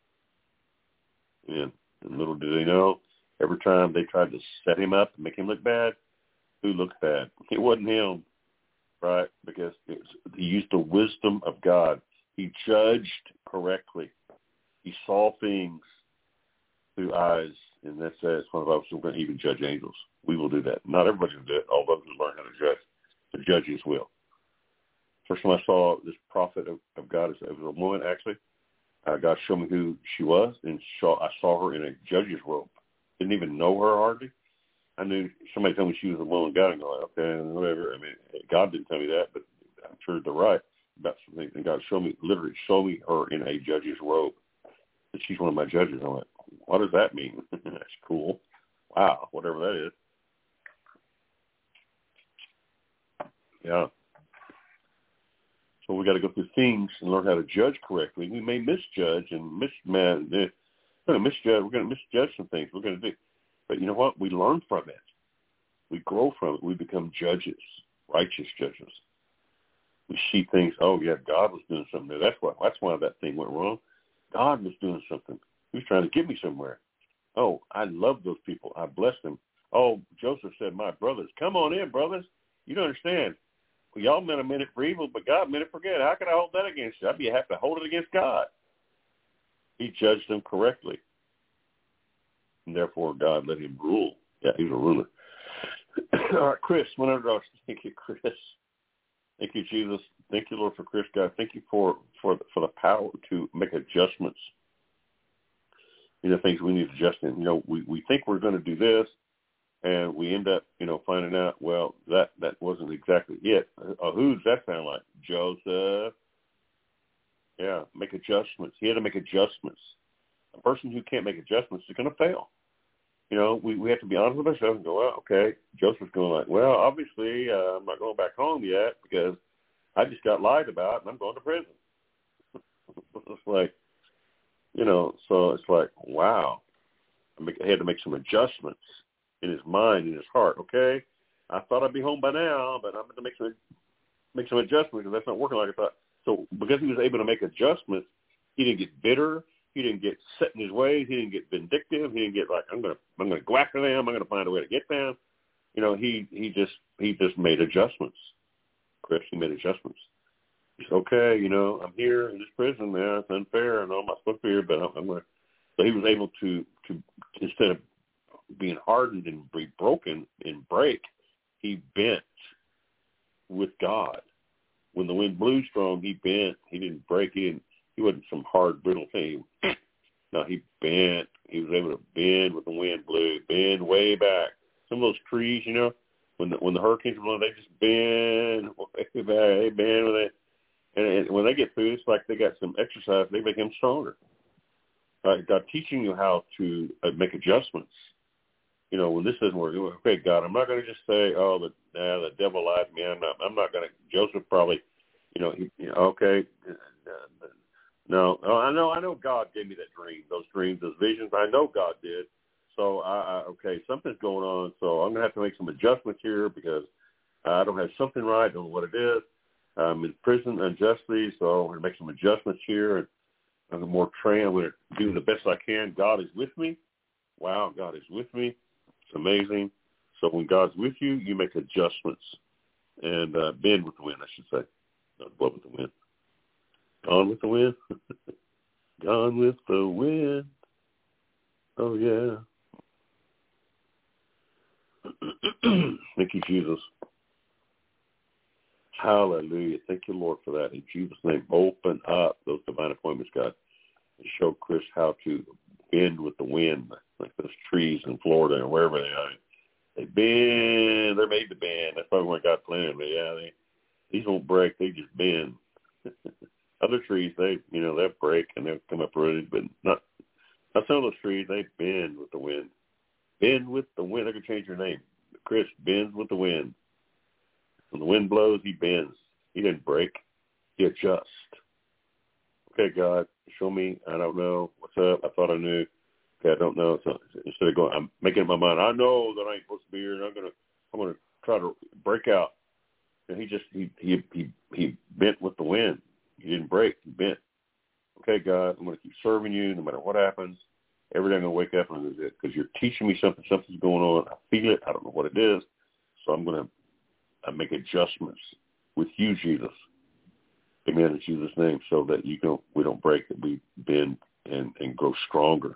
And little do they know, every time they tried to set him up and make him look bad, who looked bad? It wasn't him, right? Because it was, he used the wisdom of God. He judged correctly. He saw things through eyes, and that says one of us we're going to even judge angels. We will do that. Not everybody will do it. All those who learn how to judge. The judges will. First time I saw this prophet of, of God, it was a woman actually. Uh, God showed me who she was, and saw, I saw her in a judge's robe. Didn't even know her hardly. I knew somebody told me she was a woman of God, and I'm like, okay, whatever. I mean, God didn't tell me that, but I'm sure they're right about something. And God showed me, literally showed me her in a judge's robe. And she's one of my judges. I'm like, what does that mean? That's cool. Wow, whatever that is. Yeah. So we got to go through things and learn how to judge correctly. We may misjudge and misman. We're going to misjudge. We're going to misjudge some things. We're going to do, but you know what? We learn from it. We grow from it. We become judges, righteous judges. We see things. Oh yeah, God was doing something there. That's why. That's why that thing went wrong. God was doing something. He was trying to get me somewhere. Oh, I love those people. I blessed them. Oh, Joseph said, "My brothers, come on in, brothers. You don't understand. Well, y'all meant a minute for evil, but God meant it for good. How can I hold that against you? I'd be have to hold it against God." He judged them correctly. And therefore, God let him rule. Yeah, he was a ruler. All right, Chris, whenever I was, thank you, Chris. Thank you, Jesus. Thank you, Lord, for Chris, God. Thank you for, for, for the power to make adjustments. You know, things we need adjusting. You know, we, we think we're going to do this, and we end up, you know, finding out, well, that, that wasn't exactly it. Uh, who does that sound like? Joseph. Yeah, make adjustments. He had to make adjustments. A person who can't make adjustments is going to fail. You know, we, we have to be honest with ourselves and go, well, okay, Joseph's going like, well, obviously uh, I'm not going back home yet because I just got lied about and I'm going to prison. It's like, you know, so it's like, wow. I, make, I had to make some adjustments in his mind, in his heart. Okay, I thought I'd be home by now, but I'm going to make some make some adjustments because that's not working like I thought. So because he was able to make adjustments, he didn't get bitter. He didn't get set in his ways. He didn't get vindictive. He didn't get like, I'm going to I'm going to go after them. I'm going to find a way to get them. You know, he he just he just made adjustments. Chris, he made adjustments. He said, okay, you know, I'm here in this prison now. It's unfair. I know I'm not supposed to be here, but I'm, I'm going to. So he was able to to instead of being hardened and be broken and break, he bent with God. When the wind blew strong, he bent. He didn't break. He didn't. He wasn't some hard, brittle thing. No, he bent. He was able to bend when the wind blew, bend way back. Some of those trees, you know, when the when the hurricanes are blowing, they just bend way back. They bend with it, and, and when they get through, it's like they got some exercise. They become stronger. uh, God teaching you how to uh, make adjustments. You know, when this doesn't work, okay, God, I'm not going to just say, oh, the nah, the devil lied to me. I'm not. I'm not going to. Joseph probably, you know, he, you know okay, no, oh, I know, I know, God gave me that dream, those dreams, those visions. I know God did. So, I, I okay, something's going on. So I'm going to have to make some adjustments here because I don't have something right. I don't know what it is. I'm in prison unjustly, so I'm going to make some adjustments here. And I'm more trained. I'm going to do the best I can. God is with me. Wow, God is with me. It's amazing. So when God's with you, you make adjustments and uh, bend with the wind, I should say. Not blow with the wind. Gone with the wind. Gone with the wind. Oh, yeah. Thank you, Jesus. Hallelujah. Thank you, Lord, for that. In Jesus' name, open up those divine appointments, God, and show Chris how to bend with the wind, like those trees in Florida and wherever they are. They bend. They're made to bend. That's probably what God planned. But, yeah, they, these won't break. They just bend. Other trees, they, you know, they'll break and they'll come up rooted, but not, not some of those trees. They bend with the wind. Bend with the wind. They're going to change your name. Chris bends with the wind. When the wind blows, he bends. He didn't break. He adjusts. Okay, God, show me. I don't know. What's up? I thought I knew. Okay, I don't know. So instead of going, I'm making up my mind. I know that I ain't supposed to be here, and I'm gonna, I'm gonna try to break out. And he just, he, he, he, he bent with the wind. He didn't break. He bent. Okay, God, I'm gonna keep serving you no matter what happens. Every day I'm gonna wake up and do it because you're teaching me something. Something's going on. I feel it. I don't know what it is. So I'm gonna I make adjustments with you, Jesus. Amen, in Jesus' name, so that you don't, we don't break, that we bend and, and grow stronger.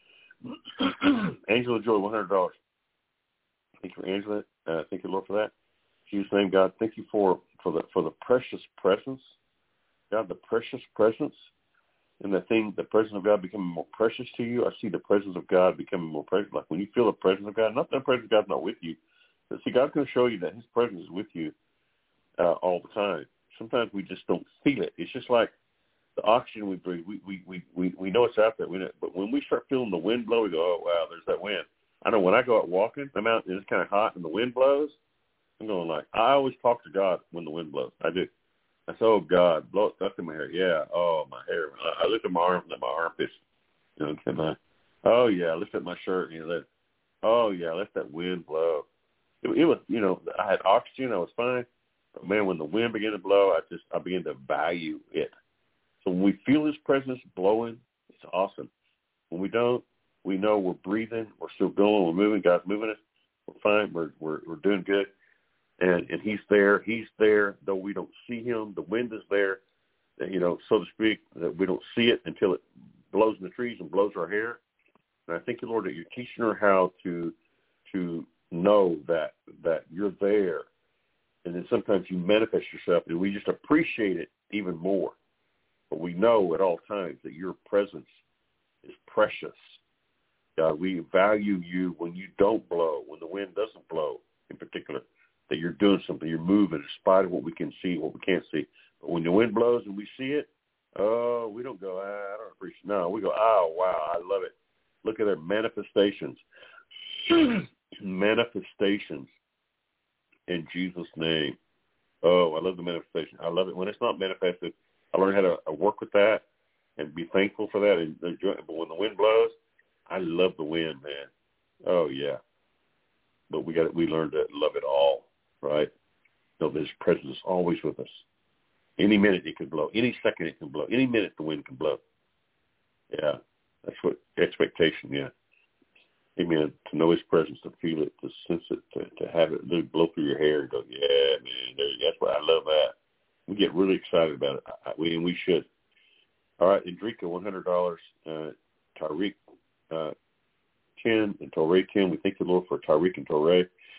Angela Joy, one hundred dollars. Thank you, Angela. Uh, thank you, Lord, for that. In Jesus' name, God, thank you for, for the for the precious presence. God, the precious presence. And the thing, the presence of God becoming more precious to you. I see the presence of God becoming more precious. Like when you feel the presence of God, not that the presence of God's not with you, but see, God's going to show you that his presence is with you uh, all the time. Sometimes we just don't feel it. It's just like the oxygen we breathe. We we we we, we know it's out there. We know, but when we start feeling the wind blow, we go, oh, wow, there's that wind. I know when I go out walking, I'm out and it's kind of hot and the wind blows, I'm going like, I always talk to God when the wind blows. I do. I say, oh, God, blow it up in my hair. Yeah, oh, my hair. I, I lift up my arms and my armpits. You know, can I? Oh, yeah, I lift up my shirt. And you know, let, oh, yeah, let that wind blow. It, it was, you know, I had oxygen. I was fine. But, man, when the wind began to blow, I just, I began to value it. So when we feel his presence blowing, it's awesome. When we don't, we know we're breathing. We're still going. We're moving. God's moving us. We're fine. We're, we're, we're doing good. And, and he's there. He's there, though we don't see him. The wind is there, you know, so to speak, that we don't see it until it blows in the trees and blows our hair. And I thank you, Lord, that you're teaching her how to to know that that you're there. And then sometimes you manifest yourself, and we just appreciate it even more. But we know at all times that your presence is precious. God, we value you when you don't blow, when the wind doesn't blow in particular, that you're doing something, you're moving in spite of what we can see, what we can't see. But when the wind blows and we see it, oh, we don't go, ah, I don't appreciate it. No, we go, oh, wow, I love it. Look at their manifestations. Manifestations in Jesus' name. Oh, I love the manifestation. I love it. When it's not manifested, I learn how to uh, work with that and be thankful for that and enjoy it. But when the wind blows, I love the wind, man. Oh, yeah. But we got we learned to love it all, right? Know that his presence is always with us. Any minute it can blow. Any second it can blow. Any minute the wind can blow. Yeah, that's what expectation, yeah. Amen. To know his presence, to feel it, to sense it, to, to have it to blow through your hair and go, yeah, man, there, that's why I love that. We get really excited about it. I, we, and we should. All right, Indrika, one hundred dollars. Uh, Tariq, uh, ten, and Torre, ten. We thank the Lord for Tariq and Torre.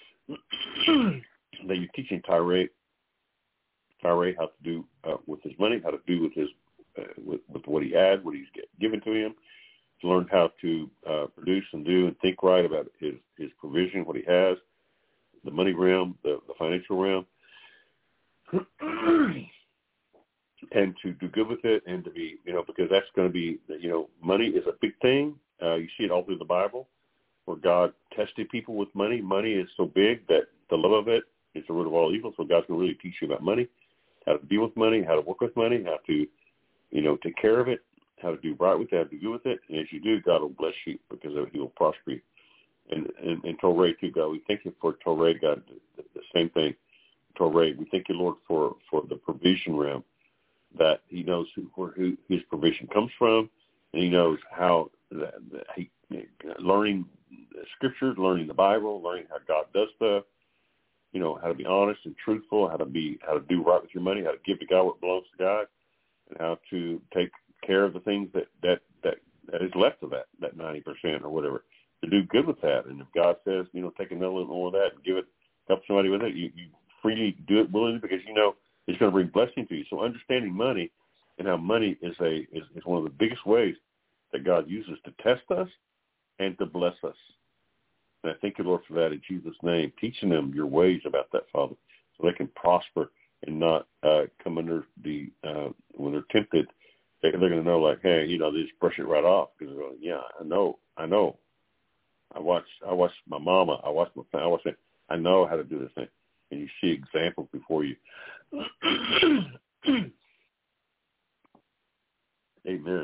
That you're teaching Tyree, Tyree how to do uh, with his money, how to do with his uh, with, with what he has, what he's get, given to him, to learn how to uh, produce and do and think right about his, his provision, what he has, the money realm, the, the financial realm. and to do good with it, and to be, you know, because that's going to be, you know, money is a big thing. Uh, you see it all through the Bible, where God tested people with money. Money is so big that the love of it is the root of all evil. So God's going to really teach you about money, how to deal with money, how to work with money, how to, you know, take care of it, how to do right with it, how to do good with it. And as you do, God will bless you because He will prosper you. And and, and Torah too, God, we thank you for Torah, God, the, the same thing. Torah, we thank you, Lord, for, for the provision realm, that He knows who, where who His provision comes from, and He knows how that, that he learning Scripture, learning the Bible, learning how God does stuff, you know, how to be honest and truthful, how to be, how to do right with your money, how to give to God what belongs to God, and how to take care of the things that, that, that, that is left of that, that ninety percent or whatever, to do good with that. And if God says, you know, take another little more of that and give it, help somebody with it, you, you freely do it willingly because you know it's going to bring blessing to you. So understanding money and how money is a is, is one of the biggest ways that God uses to test us and to bless us. And I thank you, Lord, for that in Jesus' name, teaching them your ways about that, Father, so they can prosper and not uh, come under the, uh, when they're tempted, they, they're going to know, like, hey, you know, they just brush it right off because they're going, yeah, I know, I know. I watch, I watch my mama, I watch my family, I watch it. I know how to do this thing. And you see examples before you. Amen.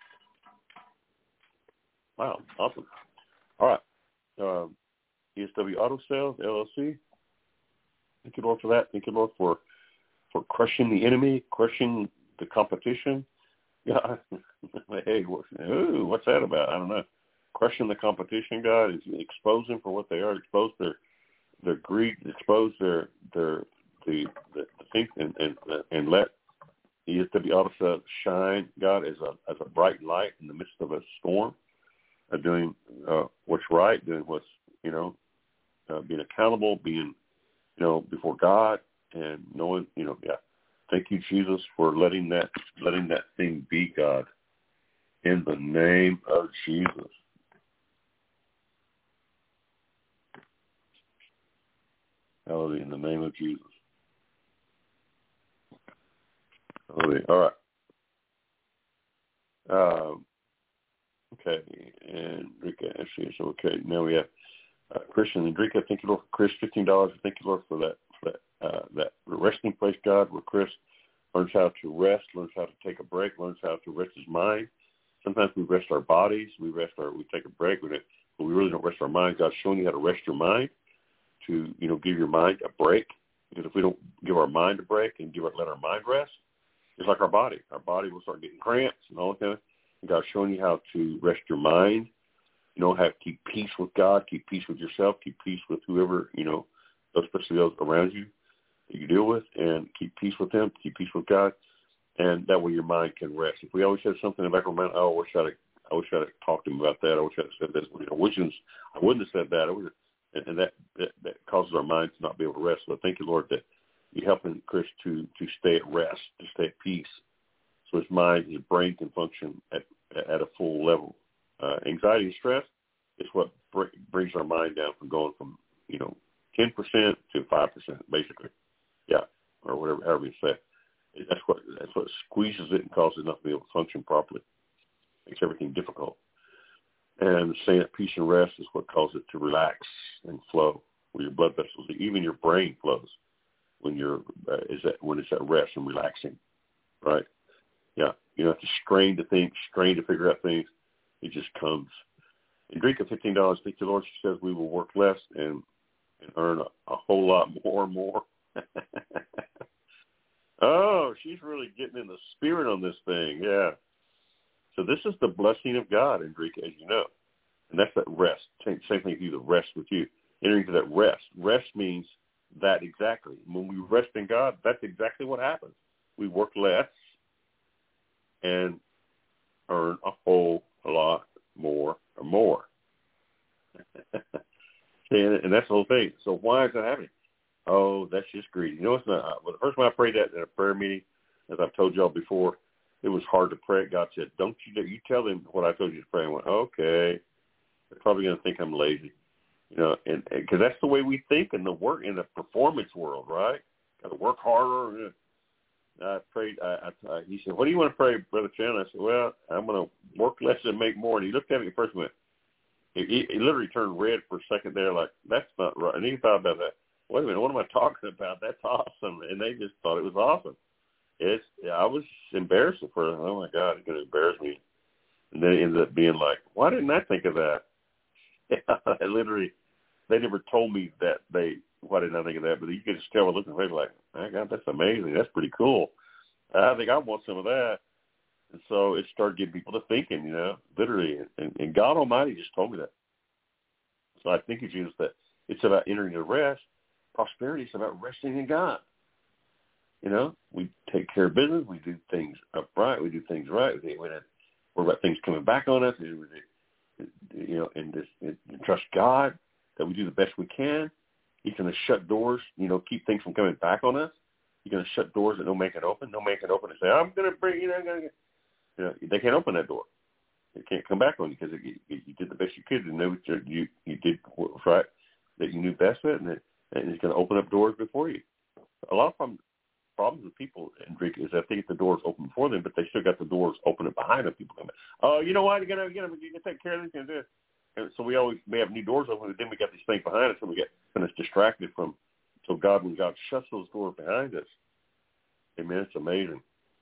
Wow, awesome. All right. Um, E S W Auto Sales, L L C. Thank you, Lord, for that. Thank you, Lord, for, for crushing the enemy, crushing the competition. Yeah. Hey, what, ooh, what's that about? I don't know. Crushing the competition, God, is expose them for what they are, expose their their greed, expose their their the the, the things, and, and and let E S W Auto Sales shine, God, as a as a bright light in the midst of a storm, uh, doing uh, what's right, doing what's, you know, uh, being accountable, being, you know, before God, and knowing, you know, yeah. Thank you, Jesus, for letting that letting that thing be, God, in the name of Jesus. Hallelujah, in the name of Jesus. Hallelujah. All right. Um, okay, and Enrique, actually, so okay. Now we have uh, Christian Enrique. Thank you, Lord, for Chris, fifteen dollars. Thank you, Lord, for that for that uh, that resting place, God, where Chris learns how to rest, learns how to take a break, learns how to rest his mind. Sometimes we rest our bodies, we rest our, we take a break, we but we really don't rest our mind. God's showing you how to rest your mind, to, you know, give your mind a break. Because if we don't give our mind a break and give it, let our mind rest, it's like our body. Our body will start getting cramps and all that kind of. And God's showing you how to rest your mind. You know, have keep peace with God, keep peace with yourself, keep peace with whoever, you know, especially those around you that you deal with, and keep peace with them, keep peace with God, and that way your mind can rest. If we always have something in the back of our mind, oh, I wish I'd have, I wish I'd have talked to him about that. I wish I'd have said this. You know, which is, I wouldn't have said that. I would have, and, and that, that that causes our minds to not be able to rest. So thank you, Lord, that you're helping Chris to to stay at rest, to stay at peace, so his mind, his brain can function at at a full level. Uh, anxiety and stress is what br- brings our mind down from going from, you know, ten percent to five percent, basically. Yeah, or whatever, however you say it. That's what that's what squeezes it and causes it not to be able to function properly. Makes everything difficult. And staying at peace and rest is what causes it to relax and flow, where your blood vessels, even your brain flows when you're uh, is that when it's at rest and relaxing, right? Yeah, you don't have to strain to think, strain to figure out things. It just comes. And drink at fifteen dollars. Thank you, Lord. She says we will work less and and earn a, a whole lot more and more. Oh, she's really getting in the spirit on this thing. Yeah. So this is the blessing of God, Enrique, as you know. And that's that rest. Same, same thing you, the rest with you. Entering into that rest. Rest means that exactly. When we rest in God, that's exactly what happens. We work less and earn a whole lot more or more. and, and that's the whole thing. So why is that happening? Oh, that's just greedy. You know, it's not. Well, the first time I prayed that in a prayer meeting, as I've told y'all before, it was hard to pray. God said, don't you you tell them what I told you to pray. I went, okay. They're probably going to think I'm lazy. You know, and because that's the way we think in the work, in the performance world, right? Got to work harder. I prayed. I, I, I, he said, "What do you want to pray, Brother Chandler?" I said, "Well, I'm going to work less and make more." And he looked at me at first and went, he, he, he literally turned red for a second there, like, that's not right. And he thought about that. Wait a minute, what am I talking about? That's awesome. And they just thought it was awesome. It's, I was embarrassed at first. Oh, my God, it's going to embarrass me. And then it ended up being like, why didn't I think of that? I literally, they never told me that they, why didn't I think of that? But you could just tell by looking at me like, my God, that's amazing. That's pretty cool. I think I want some of that. And so it started getting people to thinking, you know, literally. And, and God Almighty just told me that. So I think it's just that it's about entering the rest. Prosperity is about resting in God. You know, we take care of business. We do things upright. We do things right. We worry about things coming back on us. You know, and, just, and trust God that we do the best we can. He's going to shut doors, you know, keep things from coming back on us. He's going to shut doors that no man can open. No man can open and say, I'm going to bring, you know, gonna, you know, they can't open that door. It can't come back on you because you, you did the best you could and know you, you, you did what was right, that you knew best at, and, it, and it's going to open up doors before you. A lot of problems, problems with people, Enrique, is that they get the doors open before them, but they still got the doors open behind them. People come in. Oh, you know what? You're going to, you know, you can take care of this and this. And so we always may have new doors open, but then we got these things behind us, and we get and it's distracted from. So God, when God shuts those doors behind us, amen, it's amazing.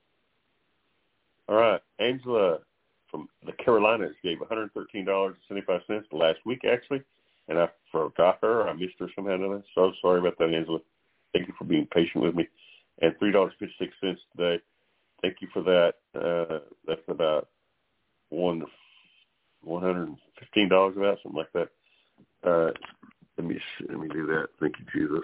All right, Angela from the Carolinas gave one hundred thirteen dollars and seventy-five cents last week, actually, and I forgot her. I missed her somehow or another. So sorry about that, Angela. Thank you for being patient with me. And three dollars and fifty-six cents today. Thank you for that. Uh, that's about one one hundred fifteen dollars about, something like that. Uh, let me let me do that. Thank you, Jesus.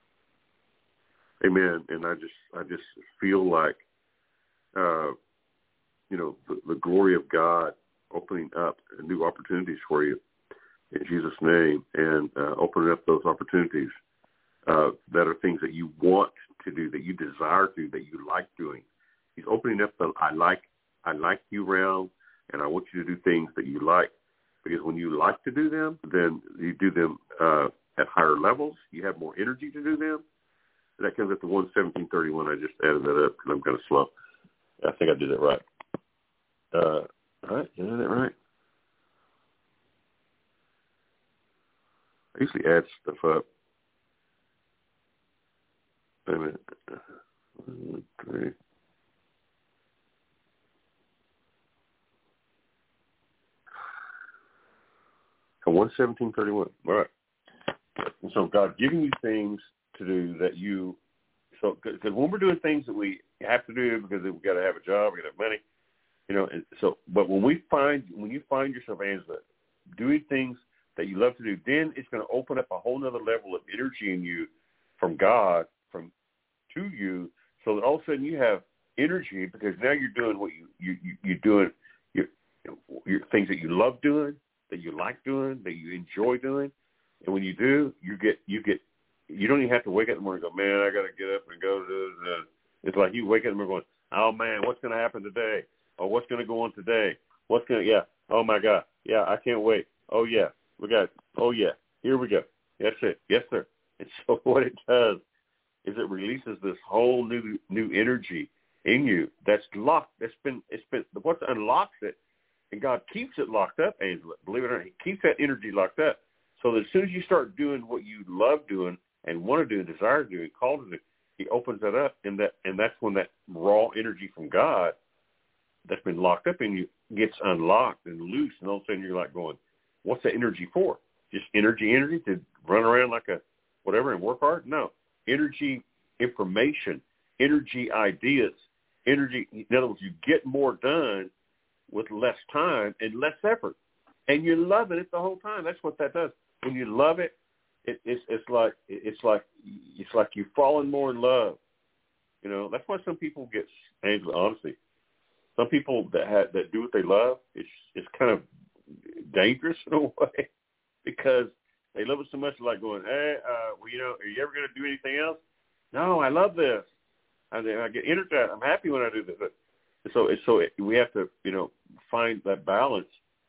Amen. And I just I just feel like, uh, you know, the, the glory of God opening up new opportunities for you in Jesus' name, and uh, opening up those opportunities uh, that are things that you want to do, that you desire to do, that you like doing. He's opening up the I like I like you realm, and I want you to do things that you like. Because when you like to do them, then you do them uh, at higher levels. You have more energy to do them. That comes at the one seventeen thirty-one. I just added that up because I'm kind of slow. I think I did it right. Uh, all right, did I do that right? I usually add stuff up. Wait a minute. One, three. one seventeen thirty-one. All right. And so God giving you things to do that you, so because when we're doing things that we have to do because we got to have a job, we got to have money, you know. And so, but when we find when you find yourself, Angela, doing things that you love to do, then it's going to open up a whole other level of energy in you from God, from to you, so that all of a sudden you have energy because now you're doing what you you, you you're doing your your things that you love doing, that you like doing, that you enjoy doing. And when you do, you get, you get, you don't even have to wake up in the morning and go, man, I got to get up and go to this. It's like you wake up in the morning going, oh, man, what's going to happen today? Or what's going to go on today? What's going to, yeah, oh, my God. Yeah, I can't wait. Oh, yeah, we got, oh, yeah, here we go. That's it. Yes, sir. And so what it does is it releases this whole new new energy in you that's locked. That's been, it's been, what unlocks it, and God keeps it locked up, Angela. Believe it or not, he keeps that energy locked up. So that as soon as you start doing what you love doing and want to do and desire to do and call to do, he opens that up, and that and that's when that raw energy from God that's been locked up in you gets unlocked and loose, and all of a sudden you're like going, what's that energy for? Just energy, energy to run around like a whatever and work hard? No. Energy, information, energy ideas, energy. In other words, you get more done with less time and less effort. And you're loving it the whole time. That's what that does. When you love it, it it's it's like it's like it's like you've fallen more in love. You know, that's why some people get, Angela, honestly, some people that have, that do what they love, it's it's kind of dangerous in a way because they love it so much. Like going, hey, uh, well, you know, are you ever going to do anything else? No, I love this. I, I get energized. I'm happy when I do this. So so it, we have to, you know, find that balance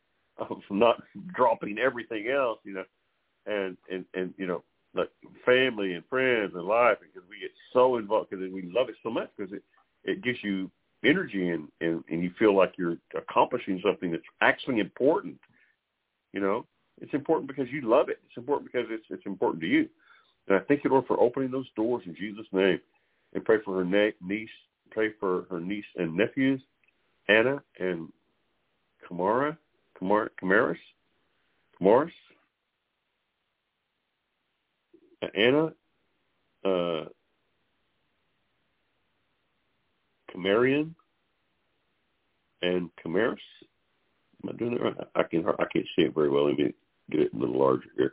of not dropping everything else, you know, and, and, and, you know, like family and friends and life, because we get so involved because we love it so much because it, it gives you energy and, and, and you feel like you're accomplishing something that's actually important. You know, it's important because you love it. It's important because it's it's important to you. And I thank you, Lord, for opening those doors in Jesus' name. And pray for her na- niece, pray for her niece and nephews, Anna and Kamara, Kamar, Kamaris, Kamaris, Anna, uh, Kamarian, and Kamaris. Am I doing it right? I can I can't see it very well. Let me get it a little larger here.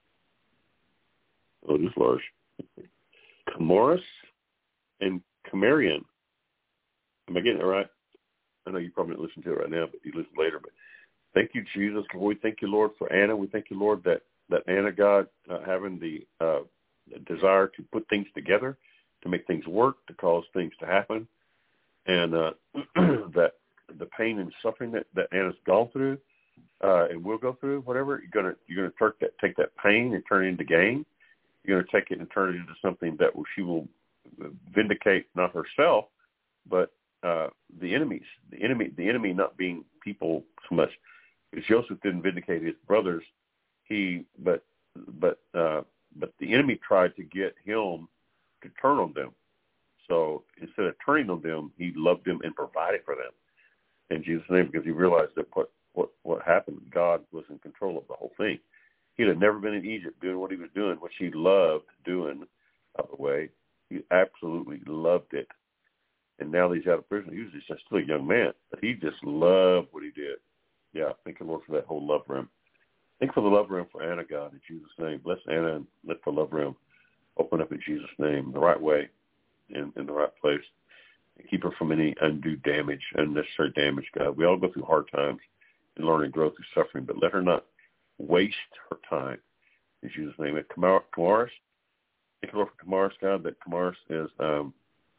Oh, just large. Kamaris and Kamarian. Am I getting it right? I know you probably don't listen to it right now, but you listen later. But thank you, Jesus. We thank you, Lord, for Anna. We thank you, Lord, that, that Anna, God, uh, having the, uh, the desire to put things together, to make things work, to cause things to happen, and uh, that the pain and suffering that, that Anna's gone through uh, and will go through, whatever, you're gonna you're gonna take that take that pain and turn it into gain. You're gonna take it and turn it into something that will, she will vindicate not herself, but uh, the enemies. The enemy, the enemy not being people so much. Because Joseph didn't vindicate his brothers, he but but uh, but the enemy tried to get him to turn on them. So instead of turning on them, he loved them and provided for them in Jesus' name, because he realized that what, what, what happened, God was in control of the whole thing. He'd have never been in Egypt doing what he was doing, which he loved doing, by the way. He absolutely loved it. And now that he's out of prison, he was just still a young man, but he just loved what he did. Yeah, thank you, Lord, for that whole love realm. Thank you for the love realm for Anna, God, in Jesus' name. Bless Anna and let the love realm open up in Jesus' name the right way, in, in the right place. And keep her from any undue damage, unnecessary damage, God. We all go through hard times and learn and grow through suffering, but let her not waste her time. In Jesus' name. And Kamar, Kamaris, thank you, Lord, for Kamaris, God, that Kamaris is, um,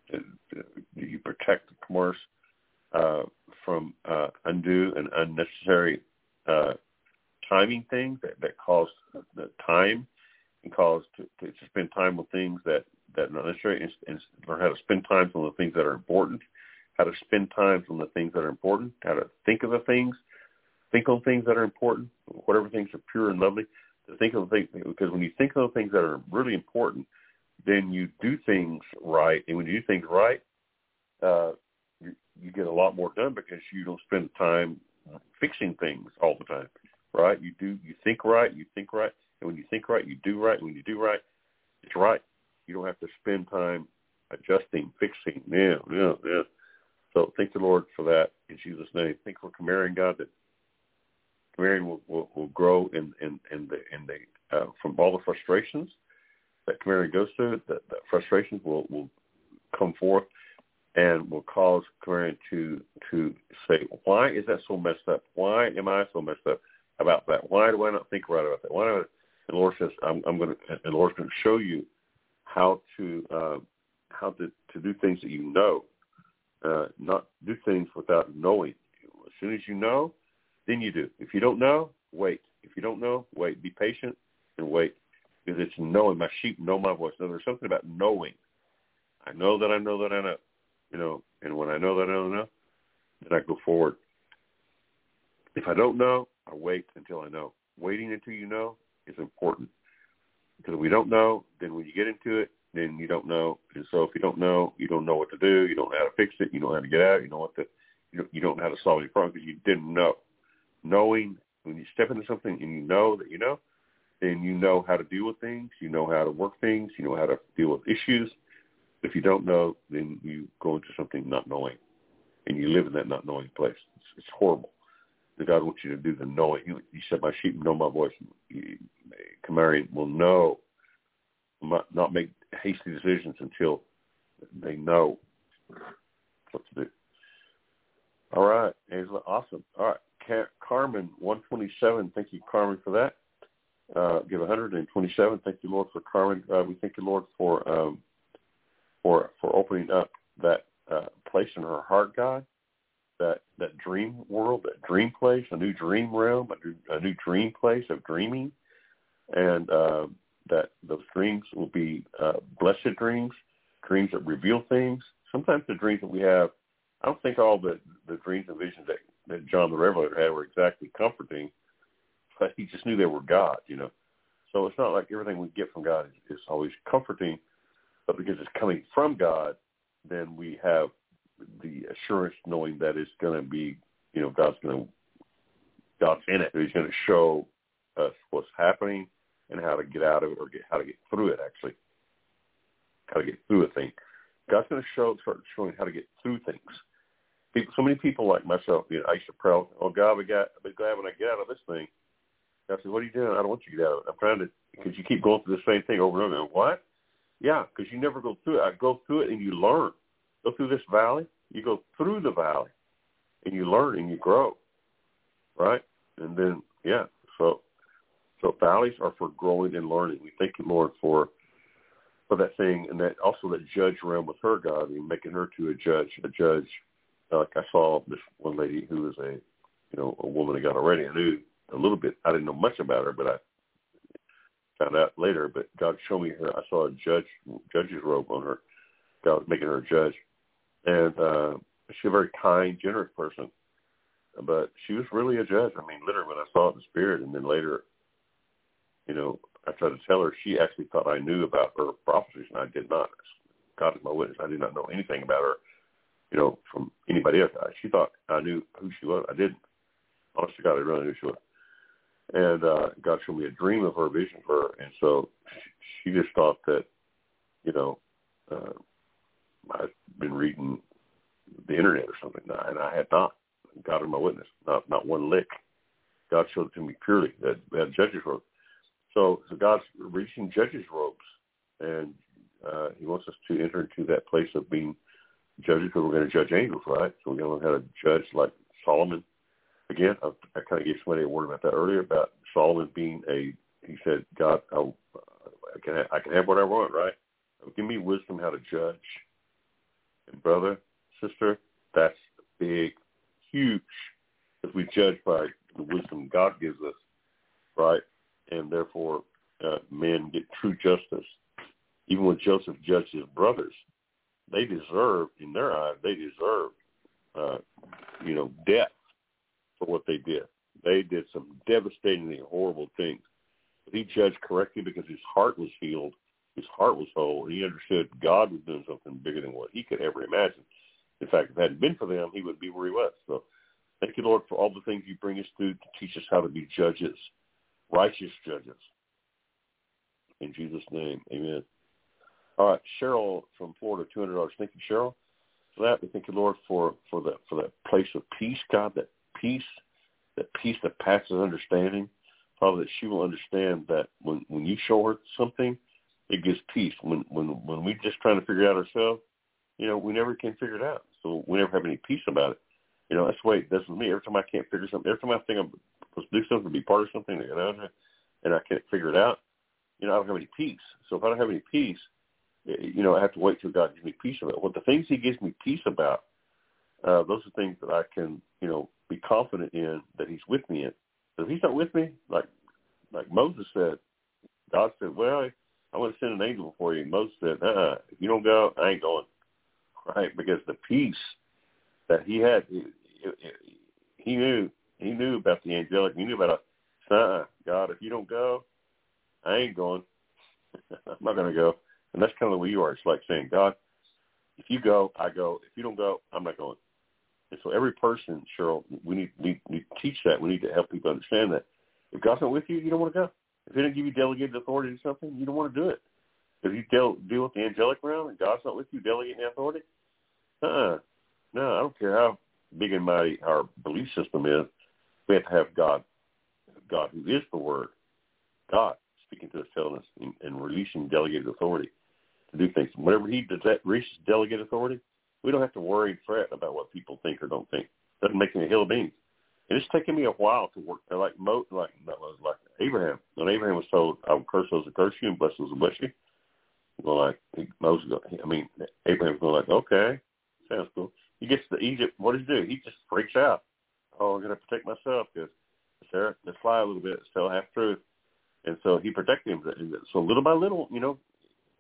you protect Kamaris uh, from uh, undue and unnecessary uh, timing things that, that cause the time and cause to, to, to spend time with things that, that are not necessary, and, and learn how to spend time on the things that are important, how to spend time on the things that are important, how to think of the things, think on things that are important, whatever things are pure and lovely, to think of the things, because when you think of the things that are really important, then you do things right, and when you do things right, uh, you, you get a lot more done because you don't spend time fixing things all the time, right? You do, you think right, you think right, and when you think right, you do right, and when you do right, it's right. You don't have to spend time adjusting, fixing. Yeah, yeah, yeah. So thank the Lord for that in Jesus' name. Thank you for Kamarian, God, that Kamarian will, will, will grow in, in, in the, in the uh, from all the frustrations that Kamarian goes through, that, that frustrations will, will come forth and will cause Kamarian to, to say, why is that so messed up? Why am I so messed up about that? Why do I not think right about that? Why do I, and the Lord says, I'm, I'm going to, and the Lord's going to show you how to uh, how to, to do things that you know, uh, not do things without knowing. As soon as you know, then you do. If you don't know, wait. If you don't know, wait. Be patient and wait, because it's knowing. My sheep know my voice. Now, there's something about knowing. I know that I know that I know, you know, and when I know that I know, know then I go forward. If I don't know, I wait until I know. Waiting until you know is important. Because if we don't know, then when you get into it, then you don't know. And so if you don't know, you don't know what to do. You don't know how to fix it. You don't know how to get out. You know what to, you don't, you don't know how to solve your problem because you didn't know. Knowing, when you step into something and you know that you know, then you know how to deal with things. You know how to work things. You know how to deal with issues. If you don't know, then you go into something not knowing, and you live in that not knowing place. It's, it's horrible. The God wants you to do the knowing. You, you said, my sheep know my voice. Kamarian will know, not, not make hasty decisions until they know what to do. All right, Angela, awesome. All right, Car- Carmen, one twenty-seven, thank you, Carmen, for that. Uh, give one hundred twenty-seven, thank you, Lord, for Carmen. Uh, we thank you, Lord, for um, for for opening up that uh, place in her heart, God. That, that dream world, that dream place, a new dream realm, a new, a new dream place of dreaming, and uh, that those dreams will be uh, blessed dreams, dreams that reveal things, sometimes the dreams that we have, I don't think all the, the dreams and visions that, that John the Revelator had were exactly comforting, but he just knew they were God, you know. So it's not like everything we get from God is, is always comforting, but because it's coming from God, then we have the assurance knowing that it's going to be, you know, God's going to, God's in it. He's going to show us what's happening and how to get out of it, or get, how to get through it, actually. How to get through a thing. God's going to show, start showing how to get through things. People, so many people like myself, you know, I used to pray, oh, God, we got, but glad when I get out of this thing. God says, what are you doing? I don't want you to get out of it. I'm trying to, because you keep going through the same thing over and over. And what? Yeah, because you never go through it. I go through it and you learn. Go through this valley. You go through the valley and you learn and you grow, right? And then, yeah, so so valleys are for growing and learning. We thank you, Lord, for for that thing, and that also that judge realm with her, God, and making her to a judge, a judge. Uh, like I saw this one lady who was a, you know, a woman of God already. I knew a little bit. I didn't know much about her, but I found out later. But God showed me her. I saw a judge, judge's robe on her. God was making her a judge, and uh, she's a very kind, generous person. But she was really a judge. I mean, literally, when I saw it in the spirit, and then later, you know, I tried to tell her, she actually thought I knew about her prophecies, and I did not. God is my witness. I did not know anything about her, you know, from anybody else. She thought I knew who she was. I didn't. Honest to God, I really knew who she was. And uh, God showed me a dream of her, vision of her, and so she, she just thought that, you know, uh, I'd been reading the internet or something, and I had not. God is my witness, not not one lick. God showed it to me purely, that, that judge's robe. So, so God's reaching judge's robes, and uh, he wants us to enter into that place of being judges, because we're going to judge angels, right? So we're going to learn how to judge like Solomon. Again, I, I kind of gave somebody a word about that earlier, about Solomon being a, he said, God, I, I, can, have, I can have what I want, right? Give me wisdom how to judge. And brother, sister, that's big, huge, if we judge by the wisdom God gives us, right? And therefore, uh, men get true justice. Even when Joseph judged his brothers, they deserve, in their eyes, they deserve, uh, you know, death for what they did. They did some devastatingly horrible things. But he judged correctly because his heart was healed, his heart was whole, and he understood God was doing something bigger than what he could ever imagine. In fact, if it hadn't been for them, he would be where he was. So thank you, Lord, for all the things you bring us through to teach us how to be judges, righteous judges. In Jesus' name, amen. All right, Cheryl from Florida, two hundred dollars. Thank you, Cheryl, for that. We thank you, Lord, for, for, that, for that place of peace, God, that peace, that peace that passes understanding. Father, that she will understand that when, when you show her something, it gives peace. When, when, when we're just trying to figure it out ourselves, you know, we never can figure it out. So we never have any peace about it. You know, that's the way it does with me. Every time I can't figure something, every time I think I'm supposed to do something, to be part of something, you know, and I can't figure it out, you know, I don't have any peace. So if I don't have any peace, you know, I have to wait till God gives me peace about it. Well, the things he gives me peace about, uh, those are things that I can, you know, be confident in that he's with me in. So if he's not with me, like like Moses said, God said, well, I want to send an angel for you. And Moses said, uh-uh, if you don't go, I ain't going. Right? Because the peace that he had, he, he knew he knew about the angelic. He knew about a, uh-uh, God, if you don't go, I ain't going. I'm not going to go. And that's kind of the way you are. It's like saying, God, if you go, I go. If you don't go, I'm not going. And so every person, Cheryl, we need, we need to teach that. We need to help people understand that. If God's not with you, you don't want to go. If he didn't give you delegated authority to do something, you don't want to do it. If you deal, deal with the angelic realm and God's not with you, delegating the authority, uh-uh. No, I don't care how big and mighty our belief system is. We have to have God, God who is the Word, God speaking to us, telling us, and, and releasing delegated authority to do things. Whenever he does that, reaches delegated authority, we don't have to worry and fret about what people think or don't think. It doesn't make any hill of beans. And it's taken me a while to work like Mo, like that was like Abraham. When Abraham was told, "I will curse those that curse you and bless those that bless you," well, like Moses, I mean, Abraham's going like, "Okay, sounds cool." He gets to Egypt. What does he do? He just freaks out. Oh, I'm going to protect myself because Sarah, let's lie a little bit, tell half truth, and so he protected him. So little by little, you know,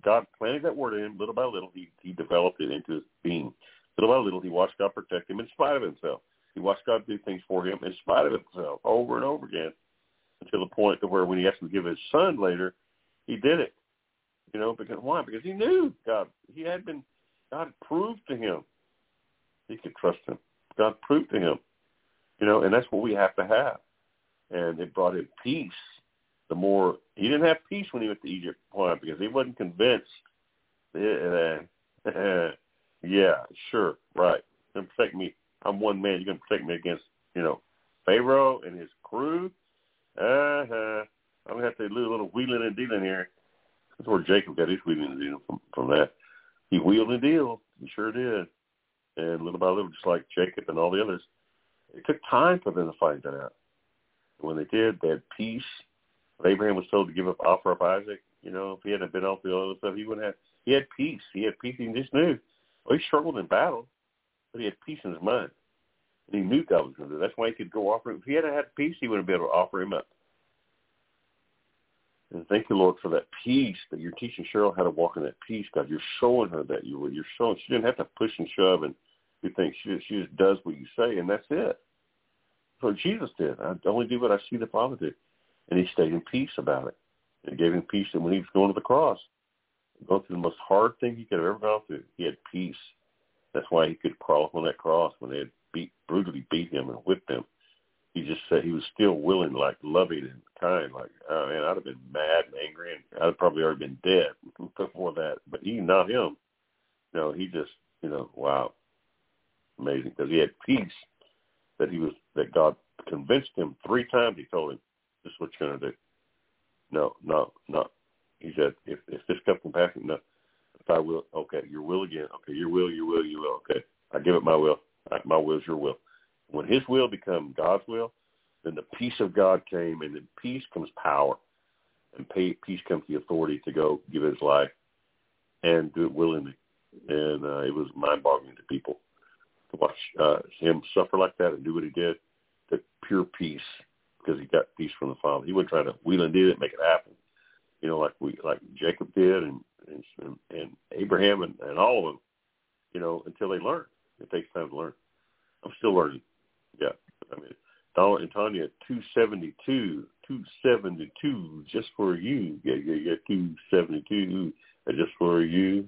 God planted that word in him little by little. He, he developed it into his being. Little by little, he watched God protect him in spite of himself. He watched God do things for him in spite of himself over and over again until the point to where when he asked him to give his son later, he did it. You know, because why? Because he knew God. He had been, God proved to him he could trust him. God proved to him. You know, and that's what we have to have. And it brought him peace. The more, he didn't have peace when he went to Egypt. Why? Because he wasn't convinced. Yeah, yeah, sure, right. You're going to protect me. I'm one man. You're going to protect me against, you know, Pharaoh and his crew. Uh-huh. I'm going to have to do a little wheeling and dealing here. That's where Jacob got his wheeling and dealing from, from that. He wheeled and dealed. He sure did. And little by little, just like Jacob and all the others, it took time for them to find that out. When they did, they had peace. When Abraham was told to give up, offer up Isaac, you know, if he hadn't been off the other stuff, he wouldn't have. He had peace. He had peace. He just knew. Well, he struggled in battle, but he had peace in his mind. And he knew God was going to do it. That's why he could go offer him. If he hadn't had peace, he wouldn't be able to offer him up. And thank you, Lord, for that peace that you're teaching Cheryl how to walk in that peace, God. You're showing her that. You were. You're showing. She didn't have to push and shove and do things. She just, she just does what you say, and that's it. That's what Jesus did. I only do what I see the Father do. And he stayed in peace about it. And it gave him peace. And when he was going to the cross, going through the most hard thing he could have ever gone through, he had peace. That's why he could crawl up on that cross when they had beat, brutally beat him and whipped him. He just said he was still willing, like loving and kind. Like, oh, man, I'd have been mad and angry, and I'd probably already been dead before that. But he, not him. No, he just, you know, wow, amazing. Because he had peace that he was, that God convinced him three times. He told him, this is what you're going to do. No, no, no. He said, if, if this cup can pass me, no. If I will, okay, your will again. Okay, your will, your will, your will. Okay, I give it my will. My will is your will. When his will become God's will, then the peace of God came, and in peace comes power. And peace comes the authority to go give his life and do it willingly. And uh, it was mind-boggling to people to watch uh, him suffer like that and do what he did. The pure peace, because he got peace from the Father. He wasn't trying to wheel and deal it, make it happen. You know, like we, like Jacob did, and and, and Abraham, and, and all of them. You know, until they learn. It takes time to learn. I'm still learning. Yeah, I mean, Donald and Tanya, two seventy-two, two seventy-two, just for you. Yeah, yeah, yeah, two seventy-two, just for you.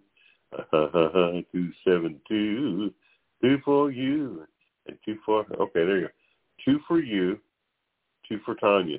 two seventy-two, two for you, and two for, okay, there you go. Two for you, two for Tanya.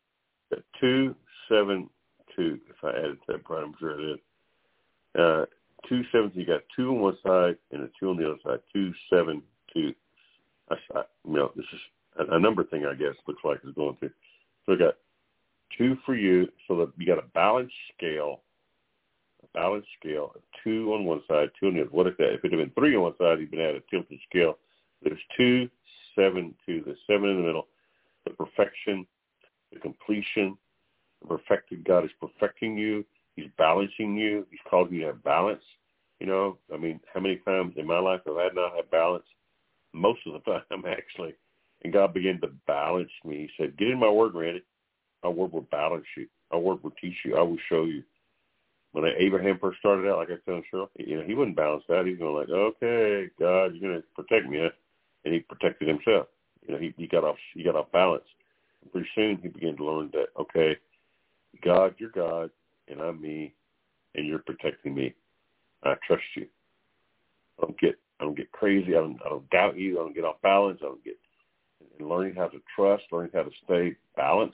two seven two, if I added that part, I'm sure it is. Uh, two seven two, you got two on one side and a two on the other side. two seven two. I, I, you know, this is a, a number thing, I guess, looks like it's going through. So we got two for you, so that you got a balanced scale, a balanced scale, two on one side, two on the other. What if that? If it had been three on one side, you'd been at a tilted scale. There's two, seven, two. There's seven in the middle. The perfection, the completion, the perfected God is perfecting you. He's balancing you. He's causing you to have balance. You know, I mean, how many times in my life have I not had balance? Most of the time, actually. And God began to balance me. He said, get in my word, Randy. My word will balance you. My word will teach you. I will show you. When Abraham first started out, like I was telling Cheryl, you know, he wouldn't balance that. He was going like, okay, God, you're going to protect me. Huh? And he protected himself. You know, he, he got off he got off balance. And pretty soon he began to learn that, okay, God, you're God, and I'm me, and you're protecting me. I trust you. I don't get I don't get crazy. I don't, I don't doubt you. I don't get off balance. I don't get and learning how to trust, learning how to stay balanced.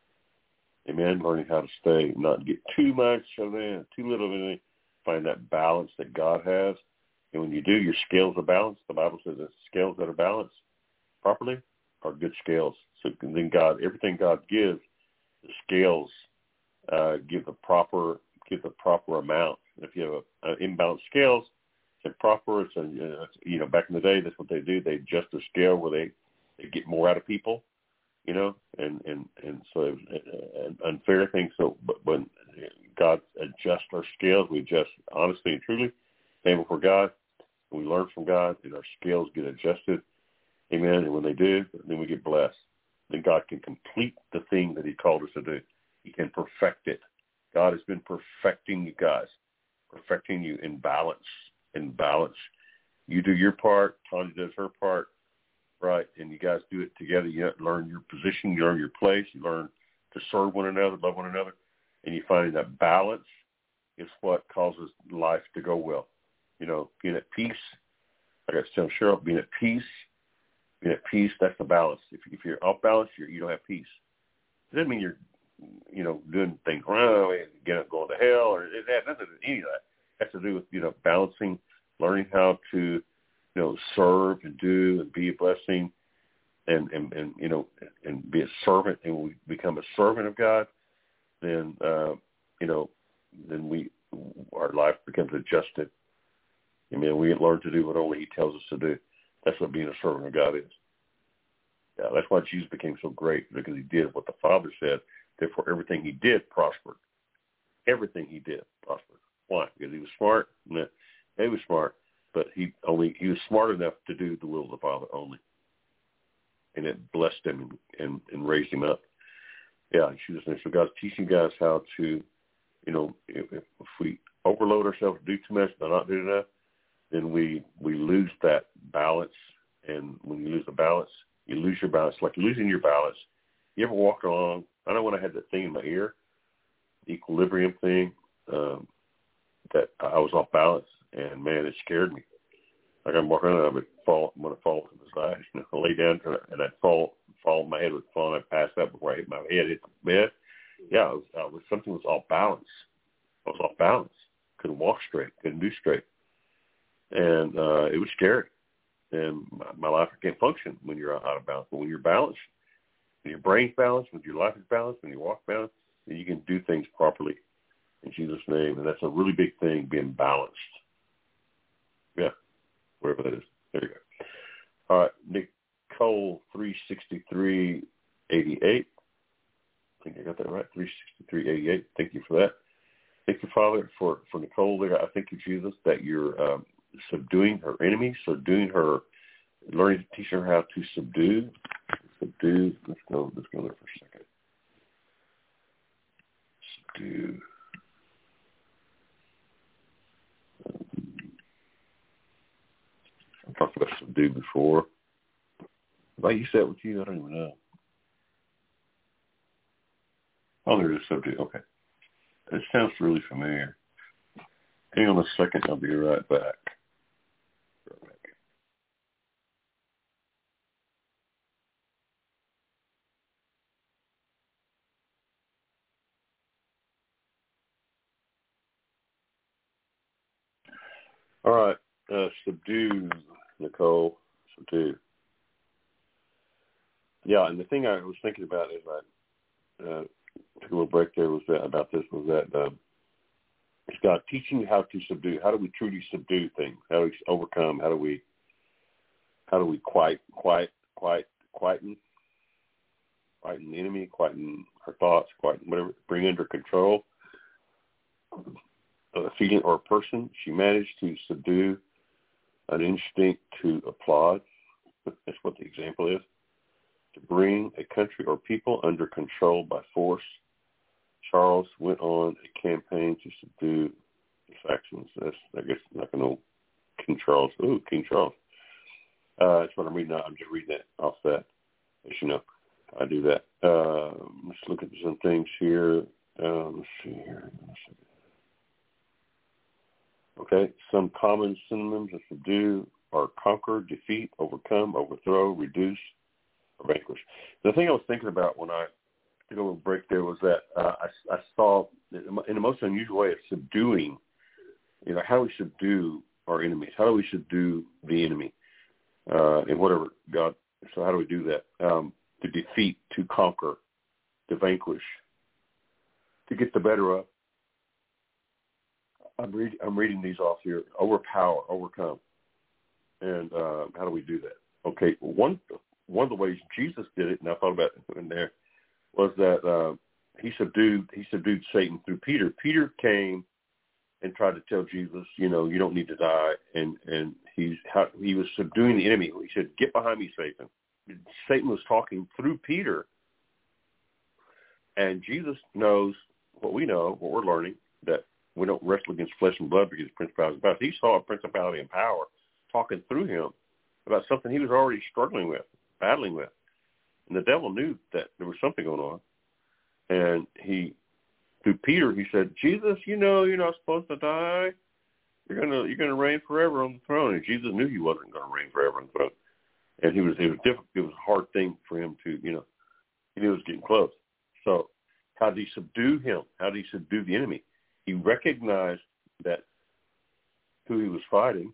Amen. Learning how to stay, not get too much of anything, too little of anything. Find that balance that God has. And when you do, your scales are balanced. The Bible says that scales that are balanced properly are good scales. So then God, everything God gives, the scales uh, give the proper give the proper amount. If you have a, a imbalanced scales, it's improper. It's a, you know, back in the day, that's what they do. They adjust their scale where they, they get more out of people, you know, and and and so it was an unfair thing. So, but when God adjusts our scales, we adjust honestly and truly, stand before God, and we learn from God, and our scales get adjusted. Amen. And when they do, then we get blessed. Then God can complete the thing that He called us to do. He can perfect it. God has been perfecting you guys. perfecting you in balance. In balance, you do your part, Tanya does her part, right? And you guys do it together. You learn your position, you learn your place, you learn to serve one another, love one another, and you find that balance is what causes life to go well. You know, being at peace. Like I was telling Cheryl, being at peace, being at peace, that's the balance. If, if you're off balance, you're, you don't have peace. It doesn't mean you're, you know, doing things wrong, get up, going to hell, or it has nothing to do with any of that. It has to do with, you know, balancing, learning how to, you know, serve and do and be a blessing and, and, and you know, and be a servant. And when we become a servant of God, then, uh, you know, then we, our life becomes adjusted. I mean, we learn to do what only he tells us to do. That's what being a servant of God is. Yeah, that's why Jesus became so great, because he did what the Father said. Therefore, everything he did prospered. Everything he did prospered. Why? Because he was smart. He was smart, but he only he was smart enough to do the will of the Father only, and it blessed him and, and, and raised him up. Yeah, so God's teaching guys how to, you know, if, if we overload ourselves, do too much, but not do enough, then we we lose that balance. And when you lose the balance, you lose your balance. Like losing your balance. You ever walk along? I know when I had that thing in my ear, the equilibrium thing, um, that I was off balance, and man, it scared me. Like I'm walking around, I would fall. I'm going to fall to the side. You know, I lay down, and I'd fall. Fall. My head would fall, and I'd pass out before I hit my head hit the bed. Yeah, it was, uh, it was something was off balance. I was off balance. Couldn't walk straight. Couldn't do straight, and uh, it was scary. And my, my life can't function when you're out of balance. But when you're balanced, when your brain's balanced, when your life is balanced, when you walk balanced, then you can do things properly in Jesus' name. And that's a really big thing, being balanced. Yeah, wherever that is. There you go. All right, Nicole three sixty-three eighty-eight. I think I got that right, three sixty-three eighty-eight. Thank you for that. Thank you, Father, for, for Nicole there. I thank you, Jesus, that you're um, subduing her enemy, subduing her, learning, teaching her how to subdue. Subdue. Let's go, let's go there for a second. Subdue. I've talked about subdue before. Have I used that with you? I don't even know. Oh, there it is, subdue. Okay. It sounds really familiar. Hang on a second. I'll be right back. Right back. All right. Uh, subdue, Nicole. Subdue. Yeah, and the thing I was thinking about is I uh, took a little break there was that, about this was that uh, it's God teaching you how to subdue. How do we truly subdue things? How do we overcome? How do we how do we quiet, quiet, quiet, quieten, quieten the enemy, quieten her thoughts, quieten whatever, bring under control a feeling or a person? She managed to subdue an instinct to applaud. That's what the example is. To bring a country or people under control by force. Charles went on a campaign to subdue the factions. That's, I guess, like an old King Charles. Ooh, King Charles. Uh, that's what I'm reading now. I'm just reading that off that. As you know, I do that. Uh, let's look at some things here. Um, let's see here. Okay, some common synonyms of subdue are conquer, defeat, overcome, overthrow, reduce, or vanquish. The thing I was thinking about when I took a little break there was that uh, I, I saw, in the most unusual way, of subduing, you know, how we subdue our enemies, how do we subdue the enemy, uh, and whatever God, so how do we do that? Um, to defeat, to conquer, to vanquish, to get the better of. I'm, read, I'm reading these off here. Overpower, overcome. And uh, how do we do that? Okay, one one of the ways Jesus did it, and I thought about it in there, was that uh, he subdued he subdued Satan through Peter. Peter came and tried to tell Jesus, you know, you don't need to die, and and he's how, he was subduing the enemy. He said, "Get behind me, Satan." Satan was talking through Peter, and Jesus knows what we know, what we're learning, that we don't wrestle against flesh and blood because principalities and powers. He saw a principality and power talking through him about something he was already struggling with, battling with. And the devil knew that there was something going on. And he, through Peter, he said, Jesus, you know you're not supposed to die. You're gonna you're gonna reign forever on the throne. And Jesus knew he wasn't going to reign forever on the throne. And he was it was difficult. It was a hard thing for him to, you know, he knew it was getting close. So how did he subdue him? How did he subdue the enemy? He recognized that who he was fighting,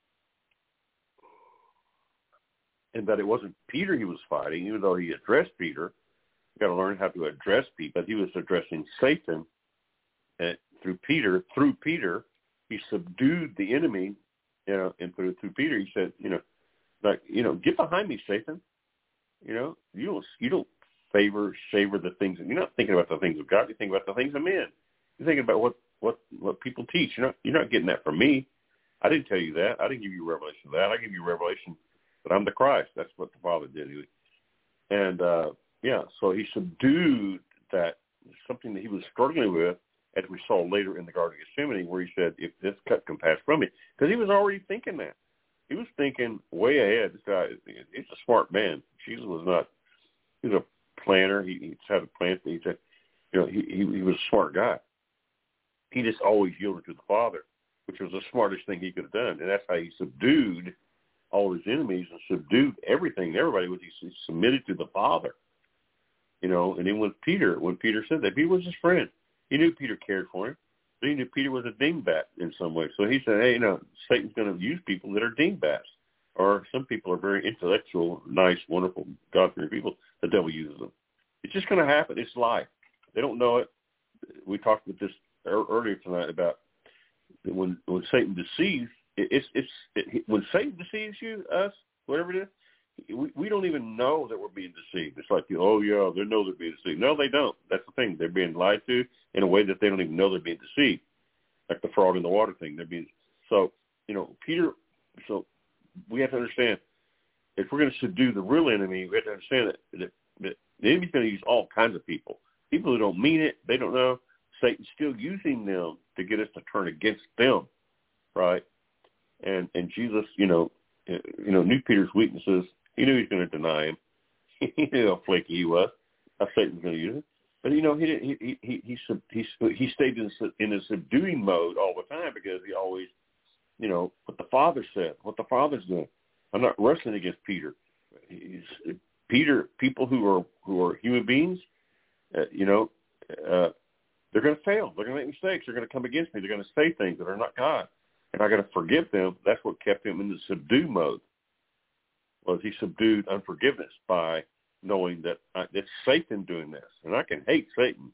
and that it wasn't Peter he was fighting, even though he addressed Peter. You got to learn how to address people. But he was addressing Satan, and through Peter, through Peter, he subdued the enemy. You know, and through, through Peter, he said, you know, like, you know, get behind me, Satan. You know, you don't, you don't favor, savor the things. You're not thinking about the things of God. You think about the things of men. You're thinking about what, what, what people teach. You're not, you're not getting that from me. I didn't tell you that. I didn't give you revelation of that. I give you revelation that I'm the Christ. That's what the Father did. And, uh, yeah, so he subdued that, something that he was struggling with, as we saw later in the Garden of Gethsemane, where he said, if this cup can pass from me. Because he was already thinking that. He was thinking way ahead. This guy, he's a smart man. Jesus was not, he was a planner. He, he had a plan. He said, you know, he, he, he was a smart guy. He just always yielded to the Father, which was the smartest thing he could have done. And that's how he subdued all his enemies and subdued everything. Everybody was he submitted to the Father. You know, and then with Peter, when Peter said that, Peter was his friend. He knew Peter cared for him. But he knew Peter was a dingbat in some way. So he said, hey, you know, Satan's going to use people that are dingbats. Or some people are very intellectual, nice, wonderful, God-fearing people. The devil uses them. It's just going to happen. It's life. They don't know it. We talked about this earlier tonight about when when Satan deceives, it, it's it's it, when Satan deceives you, us, whatever it is, we, we don't even know that we're being deceived. It's like, oh yeah, they know they're being deceived. No, they don't. That's the thing. They're being lied to in a way that they don't even know they're being deceived, like the frog in the water thing. They're being so you know Peter. So we have to understand, if we're going to subdue the real enemy, we have to understand that, that, that the enemy's going to use all kinds of people. People who don't mean it, they don't know. Satan's still using them to get us to turn against them, right? And and Jesus, you know, you know, knew Peter's weaknesses. He knew he was going to deny him. He knew how flaky he was. How Satan was going to use it. But you know, he didn't. He he he he he, he stayed in in a subduing mode all the time because he always, you know, what the Father said, what the Father's doing. I'm not wrestling against Peter. He's, Peter, people who are who are human beings, uh, you know, uh, they're going to fail. They're going to make mistakes. They're going to come against me. They're going to say things that are not God, and I got to forgive them. That's what kept him in the subdue mode. Was he subdued unforgiveness by knowing that I, it's Satan doing this, and I can hate Satan.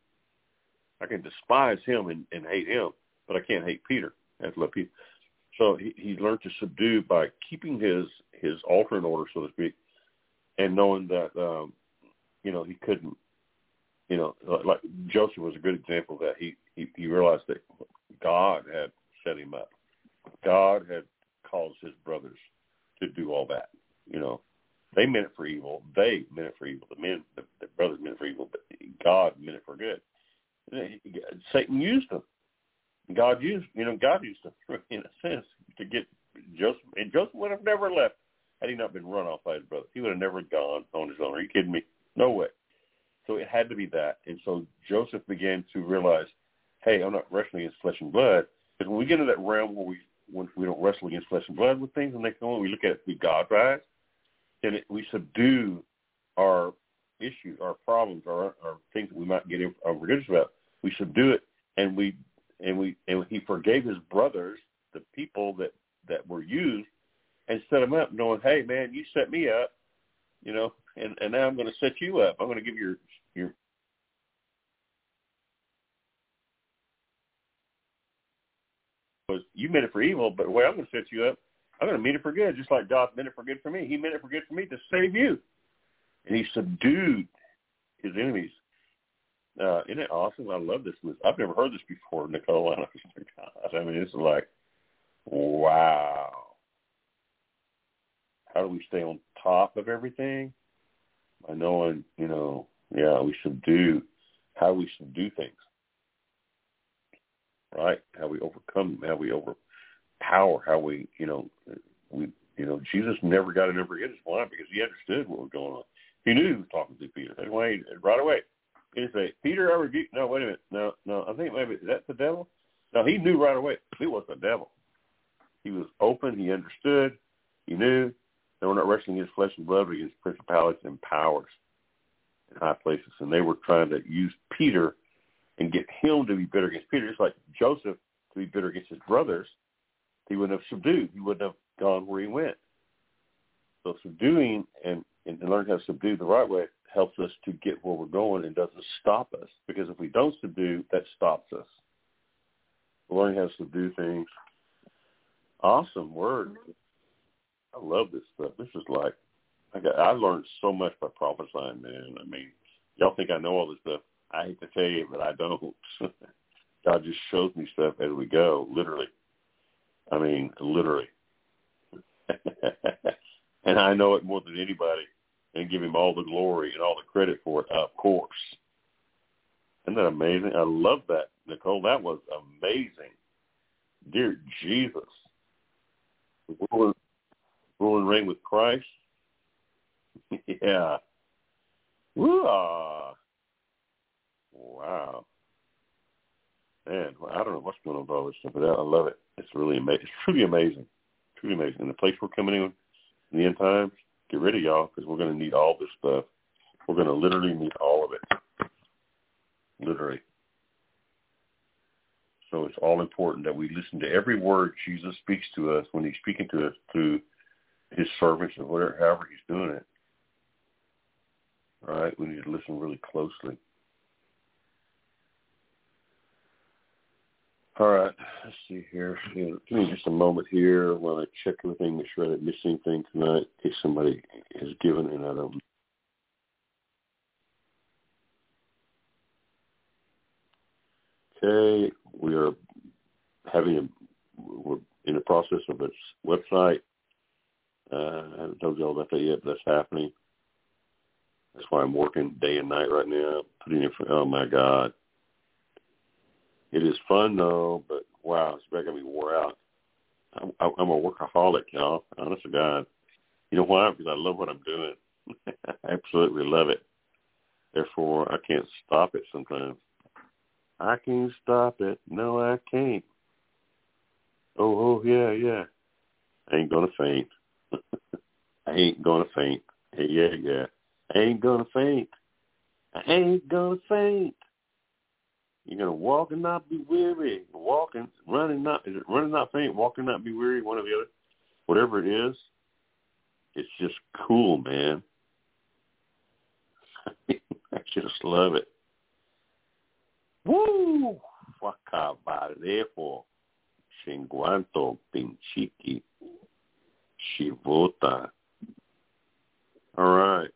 I can despise him and, and hate him, but I can't hate Peter. I have to love Peter. So he, he learned to subdue by keeping his, his altar in order, so to speak, and knowing that, um, you know, he couldn't, you know, like Joseph was a good example of that. He, he, he realized that God had set him up. God had caused his brothers to do all that. You know, they meant it for evil. They meant it for evil. The men, the, the brothers meant it for evil, but God meant it for good. Satan used them. God used, you know, God used them in a sense to get Joseph, and Joseph would have never left had he not been run off by his brother. He would have never gone on his own. Are you kidding me? No way. So it had to be that. And so Joseph began to realize, hey, I'm not wrestling against flesh and blood. Because when we get into that realm where we when we don't wrestle against flesh and blood with things, and they come on, we look at it through God's eyes, then it, we subdue our issues, our problems, our, our things that we might get uh, religious about. We subdue it, and we and we and he forgave his brothers, the people that, that were used, and set them up, knowing, hey man, you set me up, you know, and, and now I'm going to set you up. I'm going to give your your was you meant it for evil, but the way I'm going to set you up, I'm going to mean it for good, just like God meant it for good for me. He meant it for good for me to save you, and he subdued his enemies. Uh, isn't it awesome? I love this. I've never heard this before, Nicole. I mean, it's like, wow. How do we stay on top of everything? By knowing, you know, yeah, we subdue, how we subdue things. right? How we overcome, how we overpower, how we, you know, we, you know, Jesus never got it ever in his mind because he understood what was going on. He knew he was talking to Peter. That's why he, right away, he didn't say, Peter, I rebuke. No, wait a minute. No, no, I think maybe that's the devil. No, he knew right away it was the devil. He was open. He understood. He knew they were not wrestling against flesh and blood, but against principalities and powers in high places. And they were trying to use Peter and get him to be bitter against Peter. Just like Joseph to be bitter against his brothers, he wouldn't have subdued. He wouldn't have gone where he went. So subduing and, and learning how to subdue the right way helps us to get where we're going and doesn't stop us. Because if we don't subdue, that stops us. Learning how to subdue things. Awesome word. I love this stuff. This is like, I got, I learned so much by prophesying, man. I mean, y'all think I know all this stuff. I hate to tell you, but I don't. God just shows me stuff as we go, literally. I mean, literally. And I know it more than anybody and give him all the glory and all the credit for it, of course. Isn't that amazing? I love that, Nicole. That was amazing. Dear Jesus. Rule, rule and reign with Christ. Yeah. Woo-ah. Wow. Man, I don't know what's going on with all this stuff, but I love it. It's really amazing. It's truly amazing. Truly amazing. And the place we're coming in in the end times, get ready, y'all, because we're going to need all this stuff. We're going to literally need all of it. Literally. So it's all important that we listen to every word Jesus speaks to us when he's speaking to us through his servants or whatever, however he's doing it. All right? We need to listen really closely. All right. Let's see here. Yeah, give me just a moment here while I check everything, make sure I didn't miss anything tonight in case somebody has given and I don't. Okay, we are having a, we're in the process of a website. Uh, I haven't told you all about that yet, but that's happening. That's why I'm working day and night right now, putting in for, oh my God. It is fun though, but wow, it's about to be wore out. I'm, I'm a workaholic, y'all, honest to God. You know why? Because I love what I'm doing. I absolutely love it. Therefore, I can't stop it sometimes. I can't stop it. No, I can't. Oh, oh, yeah, yeah. I ain't going to faint. I ain't going to faint. Hey, yeah, yeah. I ain't going to faint. I ain't going to faint. You're going to walk and not be weary. Walking, running, not, is it running, not faint, walking, not be weary, one or the other? Whatever it is, it's just cool, man. I just love it. Woo! Wakabarejo, cinquanto pinchiqui, shivota. All right.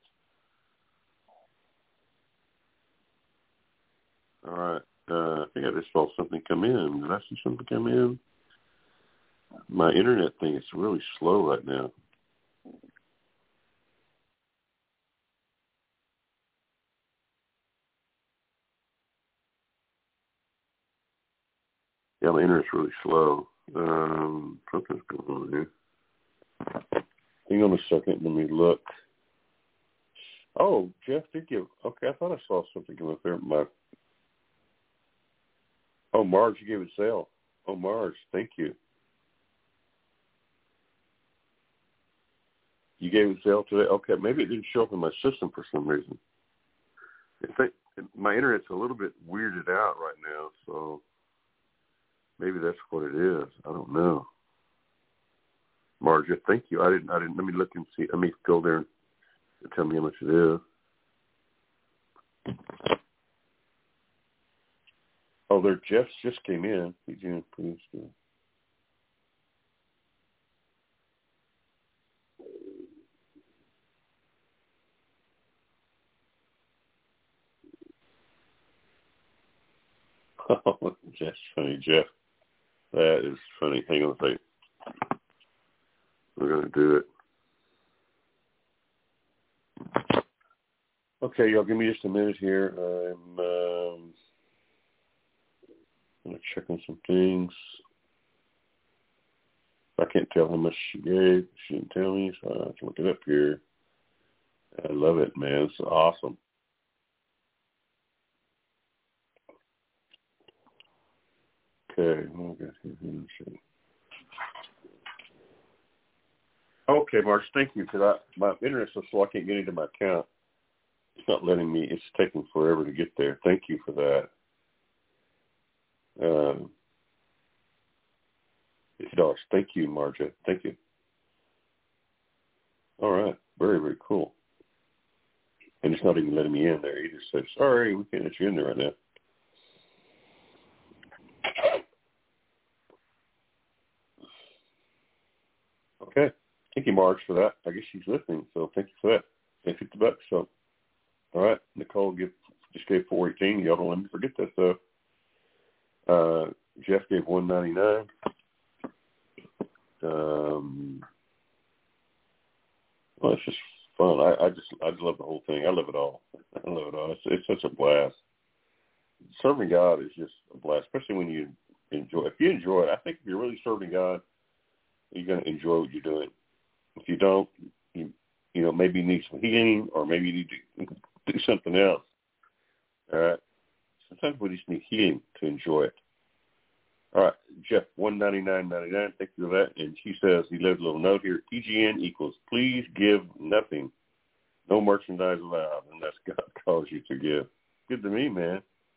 All right. Uh, I think I just saw something come in. Did I see something come in? My internet thing is really slow right now. Yeah, my internet's really slow. Um, something's going on here. Hang on a second. Let me look. Oh, Jeff did give. Okay, I thought I saw something come up there. My. Oh, Marge, you gave it sale. Oh, Marge, thank you. You gave it sale today? Okay, maybe it didn't show up in my system for some reason. I think my internet's a little bit weirded out right now, so maybe that's what it is. I don't know. Marge, thank you. I didn't. I didn't. Let me look and see. Let me go there and tell me how much it is. Oh, there. Jeff just came in. He's in. Please. Oh, that's funny, Jeff. That is funny. Hang on a second. We're going to do it. Okay, y'all give me just a minute here. I'm, um, I'm gonna check on some things. I can't tell how much she gave. She didn't tell me, so I have to look it up here. I love it, man. It's awesome. Okay. Okay, Marsh, thank you for that. My internet's so slow I can't get into my account. It's not letting me. It's taking forever to get there. Thank you for that. Um, fifty dollars. Thank you, Marja. Thank you. All right. Very, very cool. And it's not even letting me in there. He just said, sorry, we can't let you in there right now. Okay. Thank you, Marge, for that. I guess she's listening, so thank you for that. And fifty bucks. So, all right. Nicole give, just gave four eighteen. Y'all don't let me forget that stuff. Uh, Jeff gave one ninety-nine. Um, well, it's just fun. I, I just I just love the whole thing. I love it all. I love it all. It's, it's such a blast. Serving God is just a blast, especially when you enjoy. If you enjoy it, I think if you're really serving God, you're going to enjoy what you're doing. If you don't, you, you know, maybe you need some healing, or maybe you need to do something else. All right. Sometimes we just need healing to enjoy it. All right, Jeff, one ninety-nine ninety-nine. Thank you for that. And she says he left a little note here. P G N equals please give nothing, no merchandise allowed, unless God calls you to give. Good to me, man.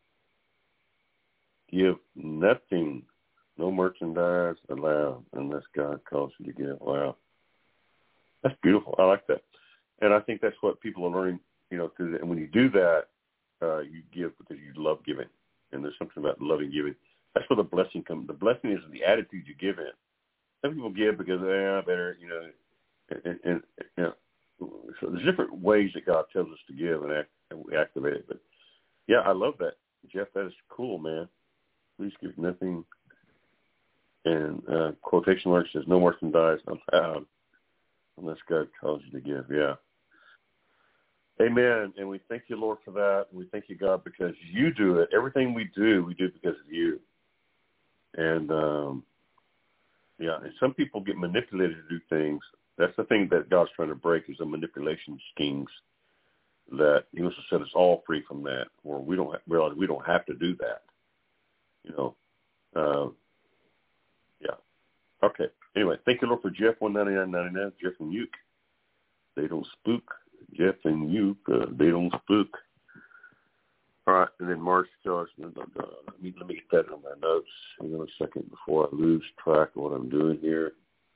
Give nothing, no merchandise allowed, unless God calls you to give. Wow. That's beautiful. I like that. And I think that's what people are learning, you know, through that. And when you do that, uh, you give because you love giving. And there's something about loving giving. That's where the blessing comes. The blessing is the attitude you give in. Some people give because, eh, I better, you know, and, and, you know. So there's different ways that God tells us to give and, act, and we activate it. But, yeah, I love that. Jeff, that is cool, man. Please give nothing. And uh, quotation mark says, no merchandise allowed unless God calls you to give. Yeah. Amen. And we thank you, Lord, for that. And we thank you, God, because you do it. Everything we do, we do because of you. And, um, yeah, and some people get manipulated to do things. That's the thing that God's trying to break is the manipulation schemes that he wants to set us all free from that, where we don't realize we don't have to do that. You know, uh, yeah. Okay. Anyway, thank you, Lord, for Jeff, one ninety-nine ninety-nine, Jeff and Uke. They don't spook. Jeff and Uke, uh, they don't spook. All right, and then March tells me, let me, let me get that on my notes. Hang on a second before I lose track of what I'm doing here.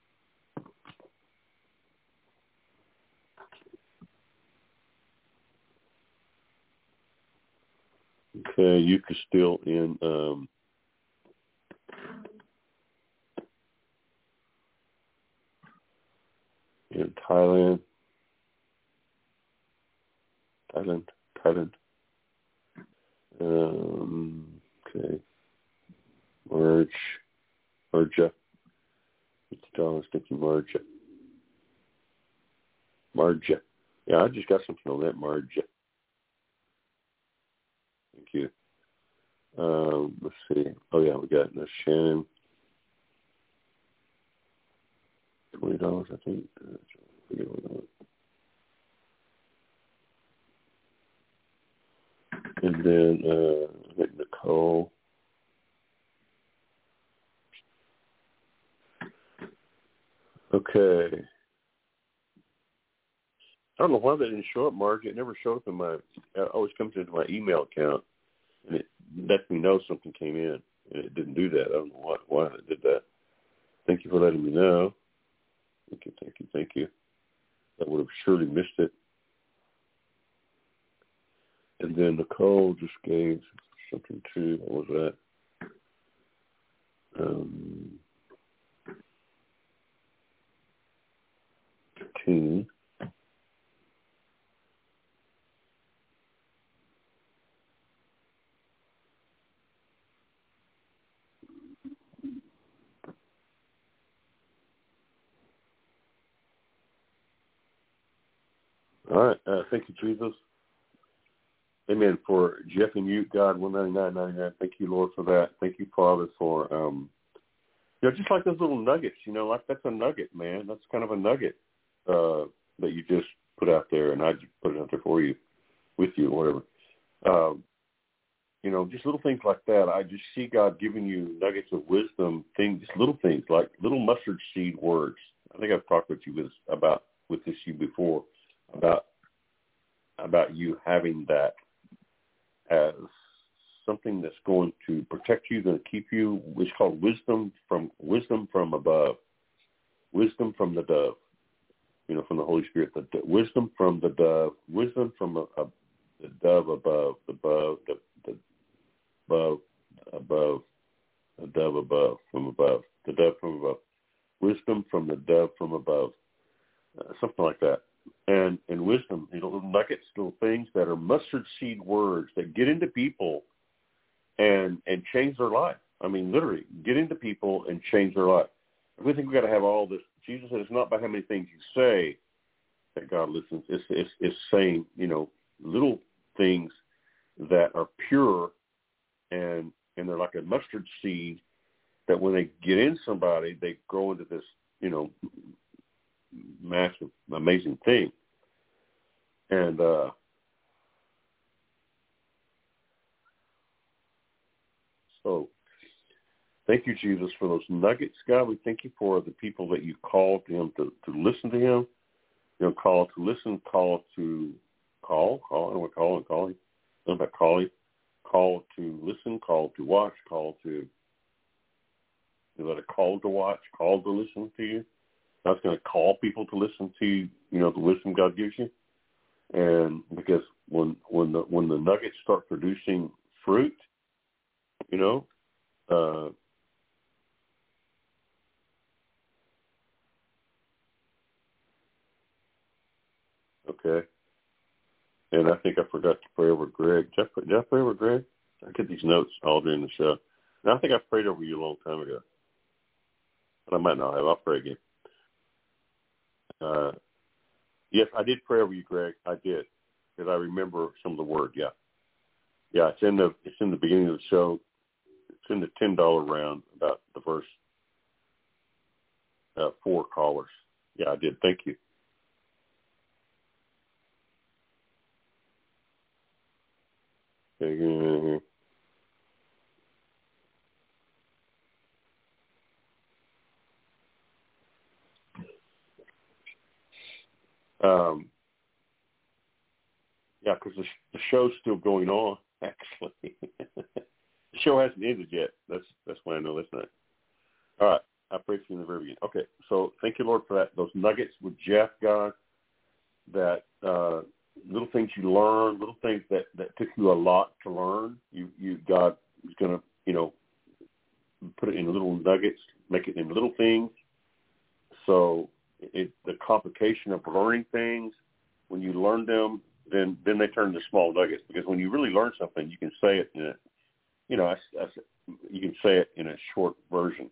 Okay, Uke is still in um, in Thailand. Thailand, Thailand. Um, okay. March, Marja. fifty dollars. Thank you, Marja. Marja. Yeah, I just got something on that, Marja. Thank you. Um, let's see. Oh, yeah, we got uh, Shannon. twenty dollars, I think. Uh, I forget what that was. And then uh, I think Nicole. Okay. I don't know why that didn't show up, Mark. It never showed up in my, it always comes into my email account, and it lets me know something came in, and it didn't do that. I don't know why, why it did that. Thank you for letting me know. Thank you, thank you, thank you. I would have surely missed it. And then Nicole just gave something too. What was that? Um, fifteen. All right. Uh, thank you, Jesus. Amen. For Jeff and you, God, one ninety-nine ninety-nine. Thank you, Lord, for that. Thank you, Father, for um, you know, just like those little nuggets. You know, like that's a nugget, man. That's kind of a nugget uh, that you just put out there, and I just put it out there for you, with you, or whatever. Um, you know, just little things like that. I just see God giving you nuggets of wisdom, things, just little things like little mustard seed words. I think I've talked with you with, about with this you before about about you having that as something that's going to protect you, going to keep you. It's called wisdom from wisdom from above, wisdom from the dove. You know, from the Holy Spirit, the, the wisdom from the dove, wisdom from a, a, the dove above, the above, the, the above, above, the dove above, from above, the dove from above, wisdom from the dove from above, uh, something like that. And and wisdom, you know, little nuggets, little things that are mustard seed words that get into people and and change their life. I mean, literally, get into people and change their life. We think we've got to have all this. Jesus said it's not by how many things you say that God listens. It's, it's, it's saying, you know, little things that are pure and and they're like a mustard seed that when they get in somebody, they grow into this, you know, massive, amazing thing. And uh, so thank you, Jesus, for those nuggets, God. We thank you for the people that you called him to, to listen to him. You know, call to listen, call to call, call, I don't want to call and calling. Not about calling. Call to listen, call to watch, call to, is that a call to watch, call to listen to you? I was going to call people to listen to, you know, the wisdom God gives you. And because when when the when the nuggets start producing fruit, you know, uh, okay. And I think I forgot to pray over Greg. Did I, pray, did I pray over Greg? I get these notes all during the show. And I think I prayed over you a long time ago. But I might not have. I'll pray again. Uh, yes, I did pray over you, Greg. I did. Because I remember some of the word, yeah. Yeah, it's in the it's in the beginning of the show. It's in the ten dollar round, about the first uh, four callers. Yeah, I did. Thank you. Um, yeah, because the, the show's still going on, actually. The show hasn't ended yet. That's that's why I know that's not. All right. I pray for you in the very beginning. Okay. So thank you, Lord, for that. Those nuggets with Jeff, God, that uh, little things you learn, little things that, that took you a lot to learn. You, you God is going to, you know, put it in little nuggets, make it in little things. So it, the complication of learning things, when you learn them, then then they turn into small nuggets. Because when you really learn something, you can say it in a, you know, I, I, you can say it in a short version,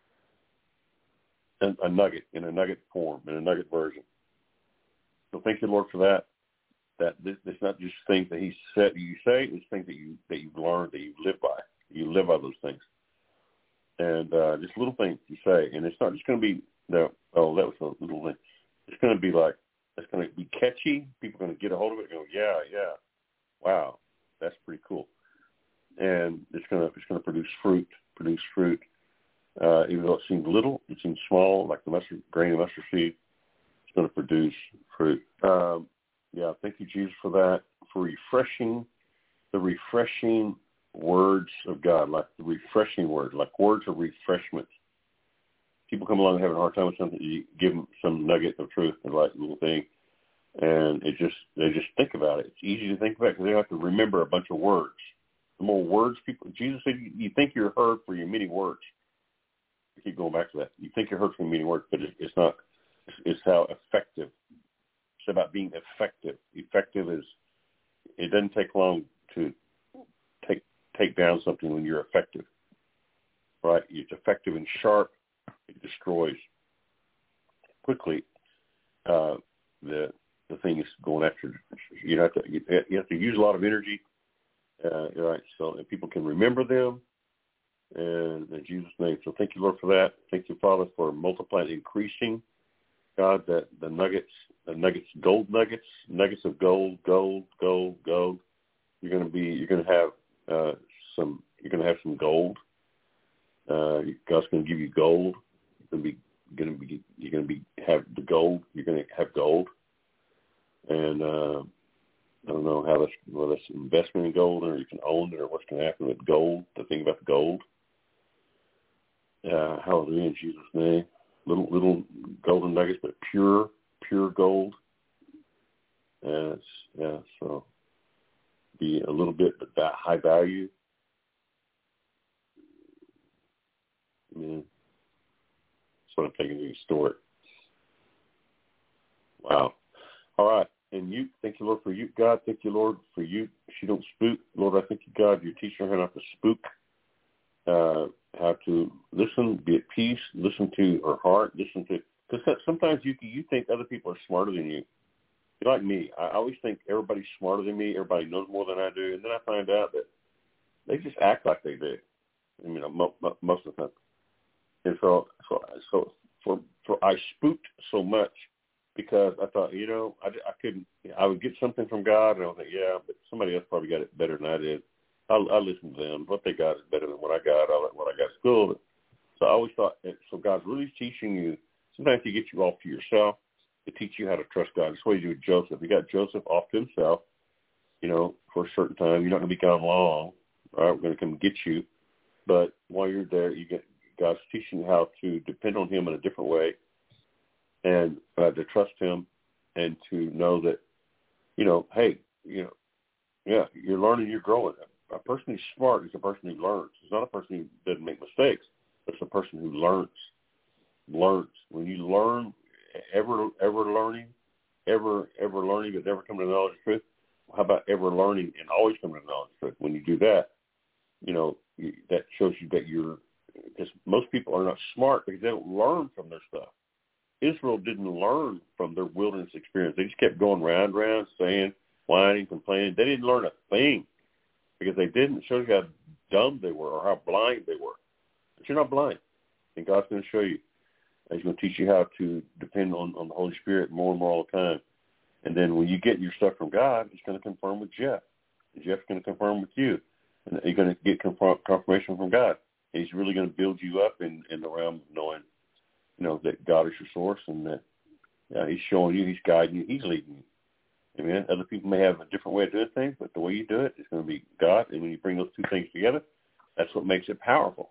a, a nugget in a nugget form, in a nugget version. So thank you, Lord, for that. That this, it's not just things that He said you say; it's things that you that you've learned, that you live by. You live by those things, and uh, just little things you say, and it's not just going to be no. Oh, that was a little thing. It's going to be like it's going to be catchy. People are going to get a hold of it and go, yeah, yeah, wow, that's pretty cool. And it's going to it's going to produce fruit, produce fruit. Uh, even though it seems little, it seems small, like the mustard grain of mustard seed. It's going to produce fruit. Um, yeah, thank you, Jesus, for that, for refreshing, the refreshing words of God, like the refreshing words, like words of refreshment. People come along and having a hard time with something, you give them some nugget of truth, and like a little thing, and it just they just think about it. It's easy to think about because they don't have to remember a bunch of words. The more words people, Jesus said, you, you think you're heard for your many words. I keep going back to that. You think you're heard for your many words, but it, it's not. It's, it's how effective. It's about being effective. Effective is, it doesn't take long to take take down something when you're effective, right? It's effective and sharp. It destroys quickly uh, the the thing is going after. You have to you have to use a lot of energy Uh, right, so and people can remember them, and in Jesus' name. So thank you, Lord, for that. Thank you, Father, for multiplying, increasing, God, that the nuggets, the nuggets, gold nuggets, nuggets of gold, gold, gold, gold. You're going to be, you're going to have uh, some, you're going to have some gold. Uh, God's going to give you gold. You're going to be, going to be, you're going to be have the gold. You're going to have gold, and uh, I don't know how that's, whether it's investment in gold or you can own it or what's going to happen with gold. The thing about the gold. Uh, hallelujah in Jesus' name. Little little golden nuggets, but pure pure gold. And it's, yeah, so be a little bit but that high value. Yeah. That's what I'm thinking you store it. Wow. All right. And you, thank you, Lord, for you. God, thank you, Lord, for you. She don't spook. Lord, I thank you, God, you're teaching her not to spook, uh, how to listen, be at peace, listen to her heart, listen to, because sometimes you you think other people are smarter than you. You're like me. I always think everybody's smarter than me. Everybody knows more than I do. And then I find out that they just act like they do. I mean, mo- mo- most of the time. And so, so, so for, for I spooked so much because I thought, you know, I, I couldn't, I would get something from God, and I was like, yeah, but somebody else probably got it better than I did. I'll, I'll listen to them. What they got is better than what I got. I'll let what I got at school. So I always thought, so God's really teaching you. Sometimes He gets you off to yourself to teach you how to trust God. That's what He did with Joseph. He got Joseph off to himself, you know, for a certain time. You're not going to be gone long. All right, we're going to come get you. But while you're there, you get God's teaching you how to depend on Him in a different way, and uh, to trust Him, and to know that, you know, hey, you know, yeah, you're learning, you're growing. A person who's smart is a person who learns. It's not a person who doesn't make mistakes. It's a person who learns. Learns. When you learn, ever, ever learning, ever, ever learning, but never come to the knowledge of truth. How about ever learning and always coming to the knowledge of truth? When you do that, you know, you, that shows you that you're, because most people are not smart because they don't learn from their stuff. Israel didn't learn from their wilderness experience. They just kept going round, round, saying, whining, complaining. They didn't learn a thing because they didn't. It shows you how dumb they were or how blind they were. But you're not blind. And God's going to show you. He's going to teach you how to depend on, on the Holy Spirit more and more all the time. And then when you get your stuff from God, He's going to confirm with Jeff. And Jeff's going to confirm with you. And you're going to get confirmation from God. And He's really going to build you up in, in the realm of knowing, you know, that God is your source and that yeah, He's showing you, He's guiding you, He's leading you. Amen. Other people may have a different way of doing things, but the way you do it is going to be God. And when you bring those two things together, that's what makes it powerful.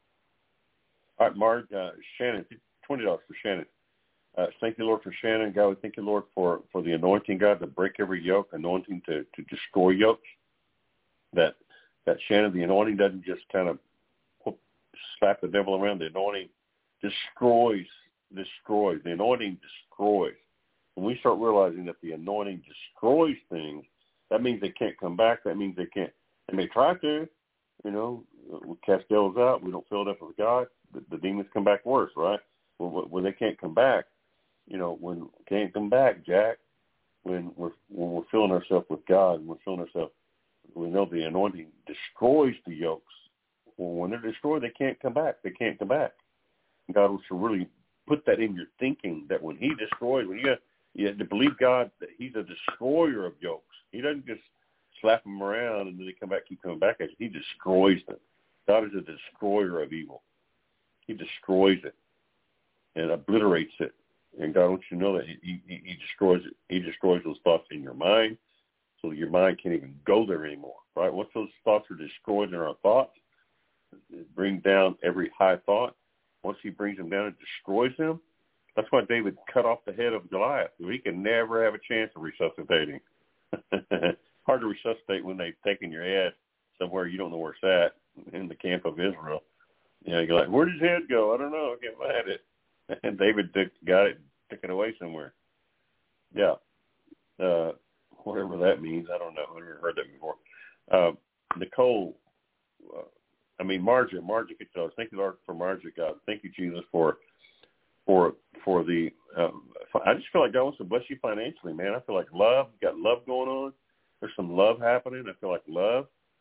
All right, Mark, uh, Shannon, twenty dollars for Shannon. Uh, thank you, Lord, for Shannon. God, we thank you, Lord, for, for the anointing, God, to break every yoke, anointing to, to destroy yokes. That that Shannon, the anointing doesn't just kind of whoop, slap the devil around. The anointing destroys, destroys. The anointing destroys. When we start realizing that the anointing destroys things, that means they can't come back. That means they can't. They may try to, you know, we cast devils out. We don't fill it up with God. The, the demons come back worse, right? When, when they can't come back, you know, when can't come back, Jack, when we're, when we're filling ourselves with God and we're filling ourselves, we know the anointing destroys the yokes. Well, when they're destroyed, they can't come back. They can't come back. God wants to really put that in your thinking that when He destroys, when you have, you have to believe God that He's a destroyer of yokes. He doesn't just slap them around and then they come back, keep coming back at you. He destroys them. God is a destroyer of evil. He destroys it and obliterates it. And God wants you to know that he, he, he destroys it. He destroys those thoughts in your mind so that your mind can't even go there anymore, right? Once those thoughts are destroyed in our thoughts, it brings down every high thought. Once He brings them down and destroys them, that's why David cut off the head of Goliath. He can never have a chance of resuscitating. Hard to resuscitate when they've taken your head somewhere you don't know where it's at in the camp of Israel. You know, you're like, where did his head go? I don't know. I can't find it. And David took, got it, took it away somewhere. Yeah. Uh, whatever that means. I don't know. I've never heard that before. Uh, Nicole, uh, I mean, Margaret, Margaret, thank you, Lord, for Margaret, God. Thank you, Jesus, for for for the, um, I just feel like God wants to bless you financially, man. I feel like love, you got love going on. There's some love happening. I feel like love.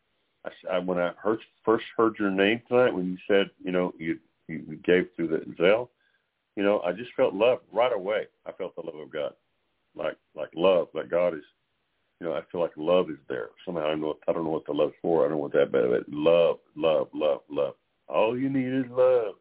I, I when I heard, first heard your name tonight, when you said, you know, you you gave through the Zelle, you know, I just felt love right away. I felt the love of God, like like love, like God is. You know, I feel like love is there somehow. I don't know. I don't know what the love's for. I don't know what that bad. But love, love, love, love. All you need is love.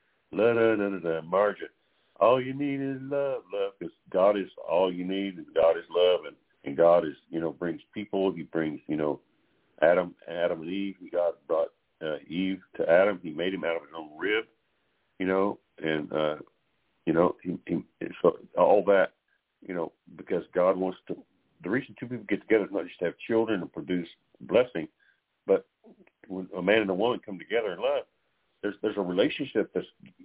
La da da da da. Margin. All you need is love, love. Because God is all you need, and God is love, and, and God is, you know, brings people. He brings, you know, Adam, Adam and Eve. God brought uh, Eve to Adam. He made him out of his own rib. You know, and uh, you know, he, he so all that, you know, because God wants to. The reason two people get together is not just to have children and produce blessing, but when a man and a woman come together in love, there's there's a relationship that's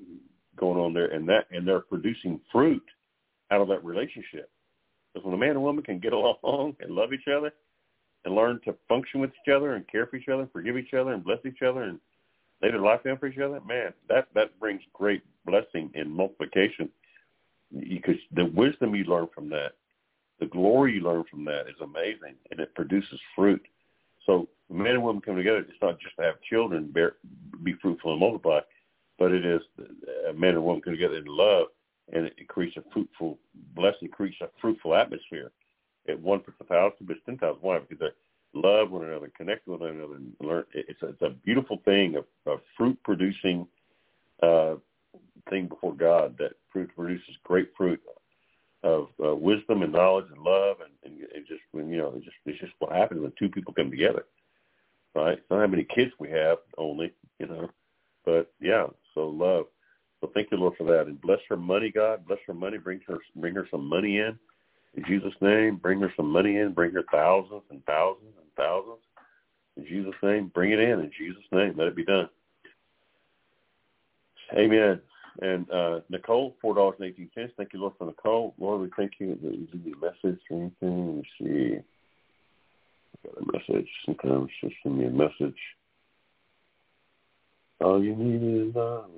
going on there, and that and they're producing fruit out of that relationship. Because when a man and woman can get along and love each other and learn to function with each other and care for each other and forgive each other and bless each other and lay their life down for each other, man, that, that brings great blessing and multiplication. Because the wisdom you learn from that, the glory you learn from that is amazing, and it produces fruit. So men and women come together. It's not just to have children, bear, be fruitful and multiply, but it is a man and woman come together in love, and it creates a fruitful blessing, creates a fruitful atmosphere. It one puts a thousand, but it's ten thousand. Why? Because they love one another, connect with one another, and learn. It's a, it's a beautiful thing, a, a fruit-producing uh, thing before God that fruit produces great fruit of uh, wisdom and knowledge and love, and, and it just when you know it's just it's just what happens when two people come together, right? Not how many kids we have only, you know, but yeah. So love. So thank you, Lord, for that, and bless her money, God. Bless her money. Bring her bring her some money in, in Jesus' name. Bring her some money in. Bring her thousands and thousands and thousands in Jesus' name. Bring it in in Jesus' name. Let it be done. Amen. And uh, Nicole, four dollars and eighteen cents. Thank you, Lord, for Nicole. Lord, we thank you that you give me a message or anything. Let me see. I got a message. Sometimes just send me a message. All you need is love.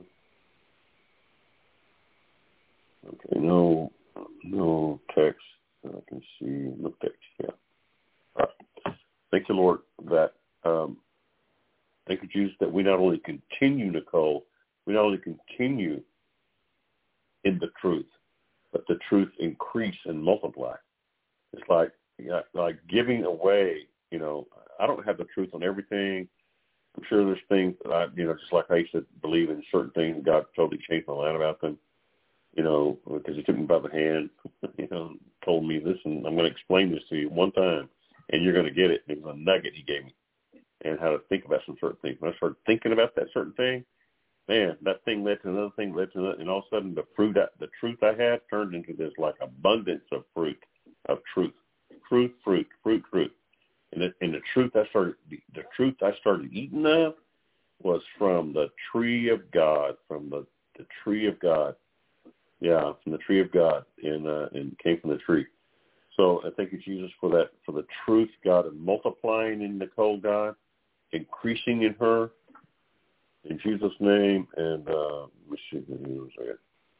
Okay, no, no text. I can see no text. Yeah. All right. Thank you, Lord, that. Um, thank you, Jesus, that we not only continue, Nicole. We not only continue in the truth, but the truth increase and multiply. It's like you know, like giving away, you know, I don't have the truth on everything. I'm sure there's things that I, you know, just like I used to believe in certain things, and God totally changed my mind about them, you know, because he took me by the hand, you know, told me, listen, I'm going to explain this to you one time, and you're going to get it. It was a nugget he gave me, and how to think about some certain things. When I started thinking about that certain thing, man, that thing led to another thing, led to another, and all of a sudden the fruit, the truth I had turned into this like abundance of fruit, of truth, fruit, fruit, fruit, fruit. And the, and the truth I started, the, the truth I started eating of was from the tree of God, from the, the tree of God. Yeah, from the tree of God, and uh, and came from the tree. So I thank you, Jesus, for that, for the truth, God, and multiplying in Nicole, God, increasing in her. In Jesus' name, and uh, let me see the news there.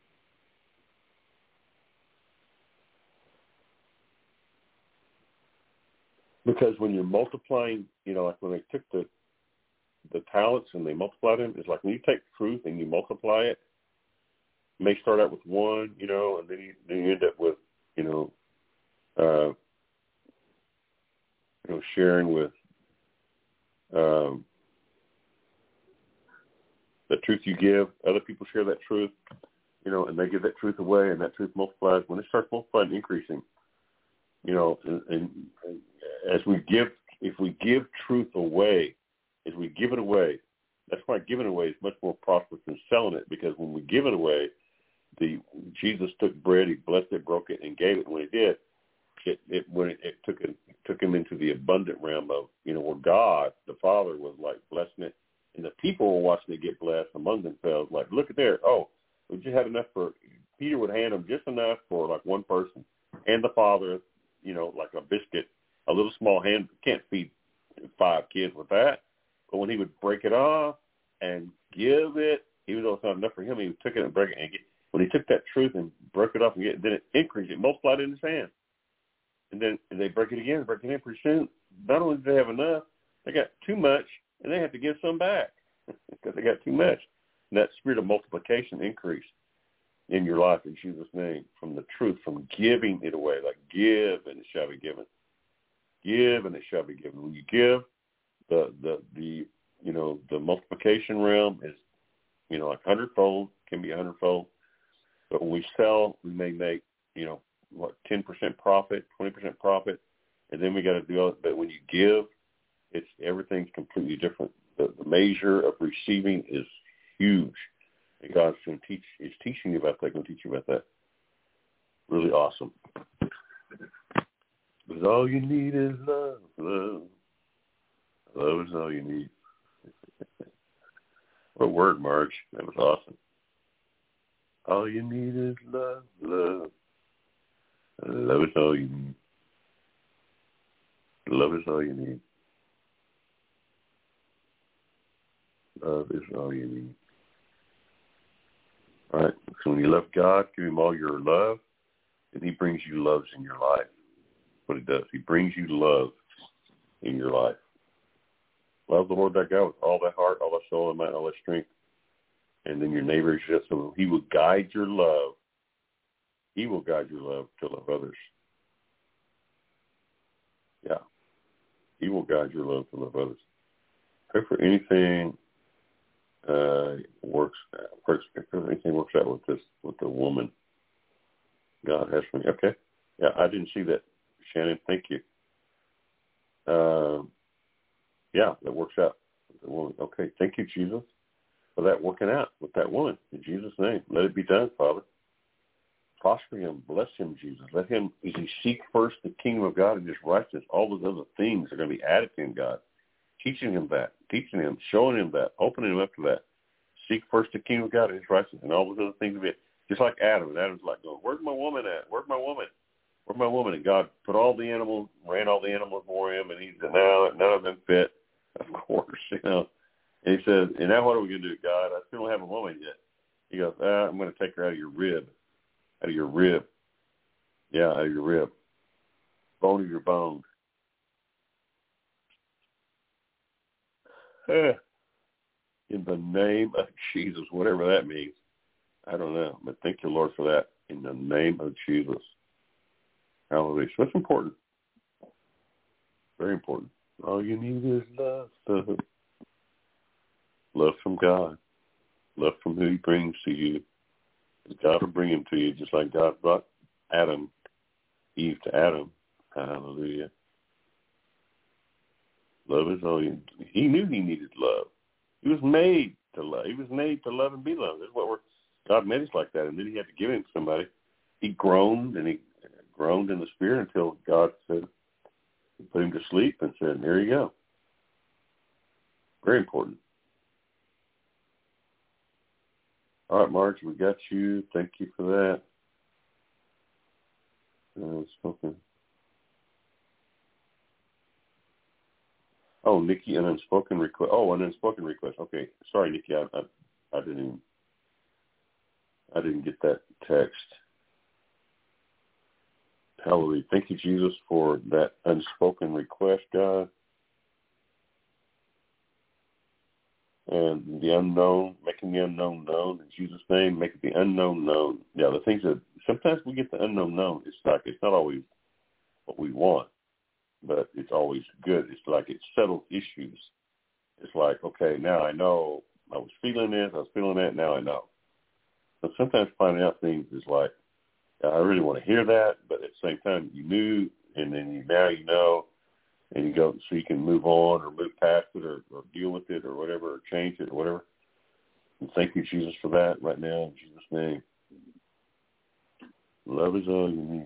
Because when you're multiplying, you know, like when they took the the talents and they multiplied them, it's like when you take truth and you multiply it, you may start out with one, you know, and then you, then you end up with, you know, uh, you know, sharing with um, the truth you give, other people share that truth, you know, and they give that truth away, and that truth multiplies. When it starts multiplying and increasing, you know, and, and, and as we give, if we give truth away, as we give it away, that's why giving away is much more prosperous than selling it, because when we give it away, the Jesus took bread, he blessed it, broke it, and gave it. And when he did, it, it when it, it took it, took him into the abundant realm of, you know, where God, the Father, was like blessing it. And the people were watching it get blessed among themselves. Like, look at there. Oh, we just had enough for, Peter would hand them just enough for like one person. And the Father, you know, like a biscuit, a little small hand, can't feed five kids with that. But when he would break it off and give it, even though it's not enough for him, he took it and break it. And get, when he took that truth and broke it off and get, then it increased, it multiplied in his hand. And then and they break it again, break it again pretty soon. Not only did they have enough, They got too much, and they have to give some back because they got too much. And that spirit of multiplication increased in your life in Jesus' name, from the truth, from giving it away. Like, give, and it shall be given. Give, and it shall be given. When you give, the the the you know the multiplication realm is, you know, like hundredfold, can be a hundredfold. But when we sell, we may make, you know, what, ten percent profit, twenty percent profit, and then we got to do it. But when you give, it's everything's completely different. The, the measure of receiving is huge, and God's going to teach. Is teaching you about that. Going to teach you about that. Really awesome. Because all you need is love, love. Love is all you need. What a word, Marge. That was awesome. All you need is love, love. Love is all you need. Love is all you need. Love is all you need. All right. So when you love God, give him all your love, and he brings you loves in your life. What he does. He brings you love in your life. Love the Lord thy God with all thy heart, all thy soul, and mind, all thy strength. And then your neighbor is just so he will guide your love. He will guide your love to love others. Yeah. He will guide your love to love others. Pray for anything uh, works. Pray for anything works out with this, with the woman God has for me. Okay. Yeah, I didn't see that, Shannon. Thank you. Uh, yeah, that works out with the woman. Okay. Thank you, Jesus, for that working out with that woman. In Jesus' name, let it be done, Father. Prosper him, bless him, Jesus. Let him, as he seek first the kingdom of God and his righteousness, all those other things are going to be added to him, God. Teaching him that, teaching him, showing him that, opening him up to that. Seek first the kingdom of God and his righteousness, and all those other things will be, just like Adam. And Adam's like going, where's my woman at? Where's my woman? Where's my woman? And God put all the animals, ran all the animals for him, and he said, no, none of them fit, of course, you know. And he says, and now what are we going to do, God? I still don't have a woman yet. He goes, ah, I'm going to take her out of your rib. Out of your rib. Yeah, out of your rib. Bone of your bone. In the name of Jesus, whatever that means. I don't know. But thank you, Lord, for that. In the name of Jesus. Hallelujah. So that's important. Very important. All you need is love. Love, love from God. Love from who he brings to you. God will bring him to you just like God brought Adam, Eve to Adam. Hallelujah. Love is all you need. He knew he needed love. He was made to love. He was made to love and be loved. That's what we're, God made us like that. And then he had to give him to somebody. He groaned and he groaned in the spirit until God said, he put him to sleep and said, there you go. Very important. All right, Marge, we got you. Thank you for that. Unspoken. Oh, Nikki, an unspoken request. Oh, an unspoken request. Okay, sorry, Nikki, I, I, I didn't, I didn't get that text. Hallelujah. Thank you, Jesus, for that unspoken request, God. And the unknown, making the unknown known. In Jesus' name, make the unknown known. Yeah, the things that sometimes we get the unknown known. It's like it's not always what we want, but it's always good. It's like it settles issues. It's like, okay, now I know I was feeling this, I was feeling that, now I know. But sometimes finding out things is like, I really want to hear that, but at the same time you knew, and then you now you know. And you go so you can move on or move past it or, or deal with it or whatever or change it or whatever. And thank you, Jesus, for that right now in Jesus' name. Love is all you need.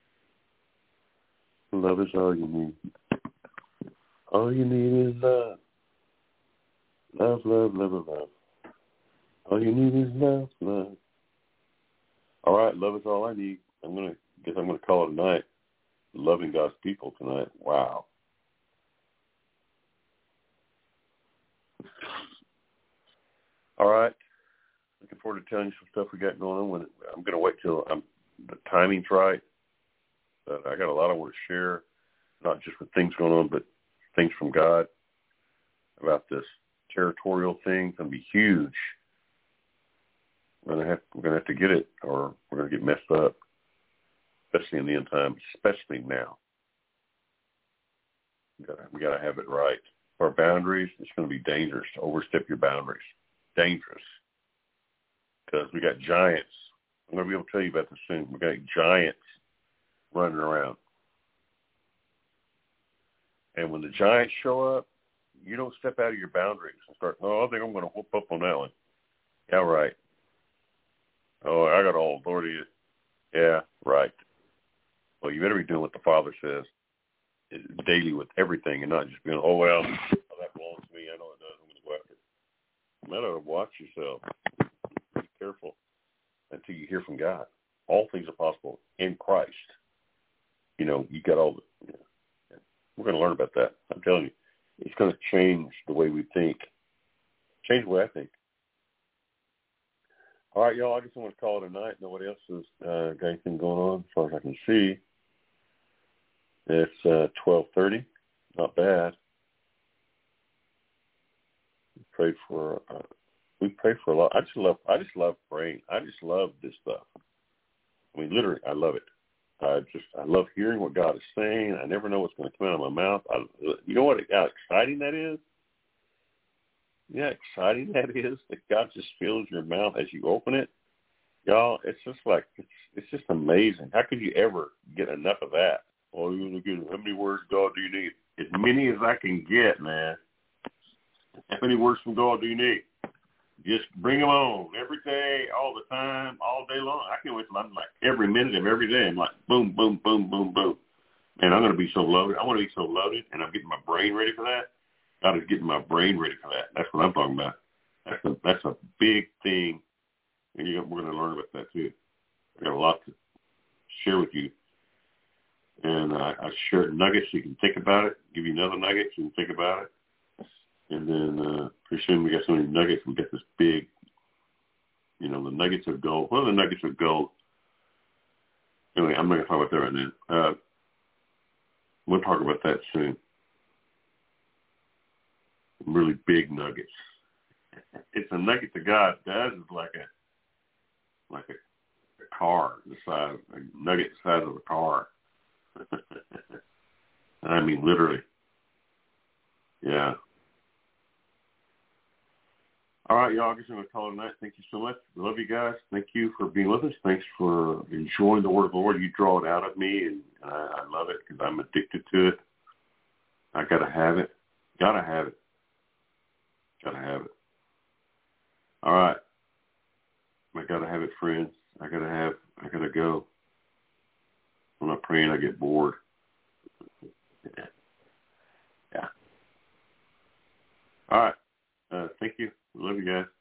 Love is all you need. All you need is love. Love, love, love, love. All you need is love, love. All right, love is all I need. I'm gonna guess I'm gonna call it a night. Loving God's people tonight. Wow. All right. Looking forward to telling you some stuff we got going on. When I'm going to wait till I'm, the timing's right. But I got a lot I want to share, not just with things going on, but things from God. about this territorial thing. It's going to be huge. We're going to have, we're going to have to get it, or we're going to get messed up, especially in the end time, especially now. We got we got to have it right. Our boundaries, it's going to be dangerous to overstep your boundaries. Dangerous. Because we got giants. I'm going to be able to tell you about this soon. We got giants running around. And when the giants show up, you don't step out of your boundaries and start, oh, I think I'm going to whoop up on that one. Yeah, right. Oh, I got all authority. Yeah, right. Well, you better be doing what the Father says daily with everything and not just being, oh, well, oh, that belongs to me. I know it does. I'm going to go after it. You better watch yourself. Be careful until you hear from God. All things are possible in Christ. You know, you got all the, you know, we're going to learn about that. I'm telling you, it's going to change the way we think, change the way I think. All right, y'all, I just want to call it a night. Nobody else has uh, got anything going on as far as I can see. It's uh, twelve thirty. Not bad. We prayed for, uh, we prayed for a lot. I just love, I just love praying. I just love this stuff. I mean, literally, I love it. I just, I love hearing what God is saying. I never know what's going to come out of my mouth. I, you know what, how exciting that is? Yeah, exciting that is that God just fills your mouth as you open it. Y'all, it's just like, it's, it's just amazing. How could you ever get enough of that? Oh, you look at how many words, God, do you need? As many as I can get, man. How many words from God do you need? Just bring them on every day, all the time, all day long. I can't wait till I'm like every minute of every day. I'm like boom, boom, boom, boom, boom. Man, I'm going to be so loaded. I want to be so loaded, and I'm getting my brain ready for that. God is getting my brain ready for that. That's what I'm talking about. That's a, that's a big thing, and you know, we're going to learn about that too. I got a lot to share with you. And uh, I share nuggets so you can think about it, give you another nugget so you can think about it. And then uh, pretty soon we got so many nuggets, we got this big, you know, the nuggets of gold. What are the nuggets of gold? Anyway, I'm not going to talk about that right now. Uh, we'll talk about that soon. Really big nuggets. It's a nugget that God does is like a like a, a car, the size, a nugget the size of a car. I mean, literally. Yeah. All right, y'all. I guess I'm going to call it a night. Thank you so much. We love you guys. Thank you for being with us. Thanks for enjoying the Word of the Lord. You draw it out of me, and I, I love it because I'm addicted to it. I got to have it. Got to have it. Got to have it. All right. I got to have it, friends. I got to have, I got to go. I'm not praying. I get bored. Yeah. yeah. All right. Uh, thank you. Love you guys.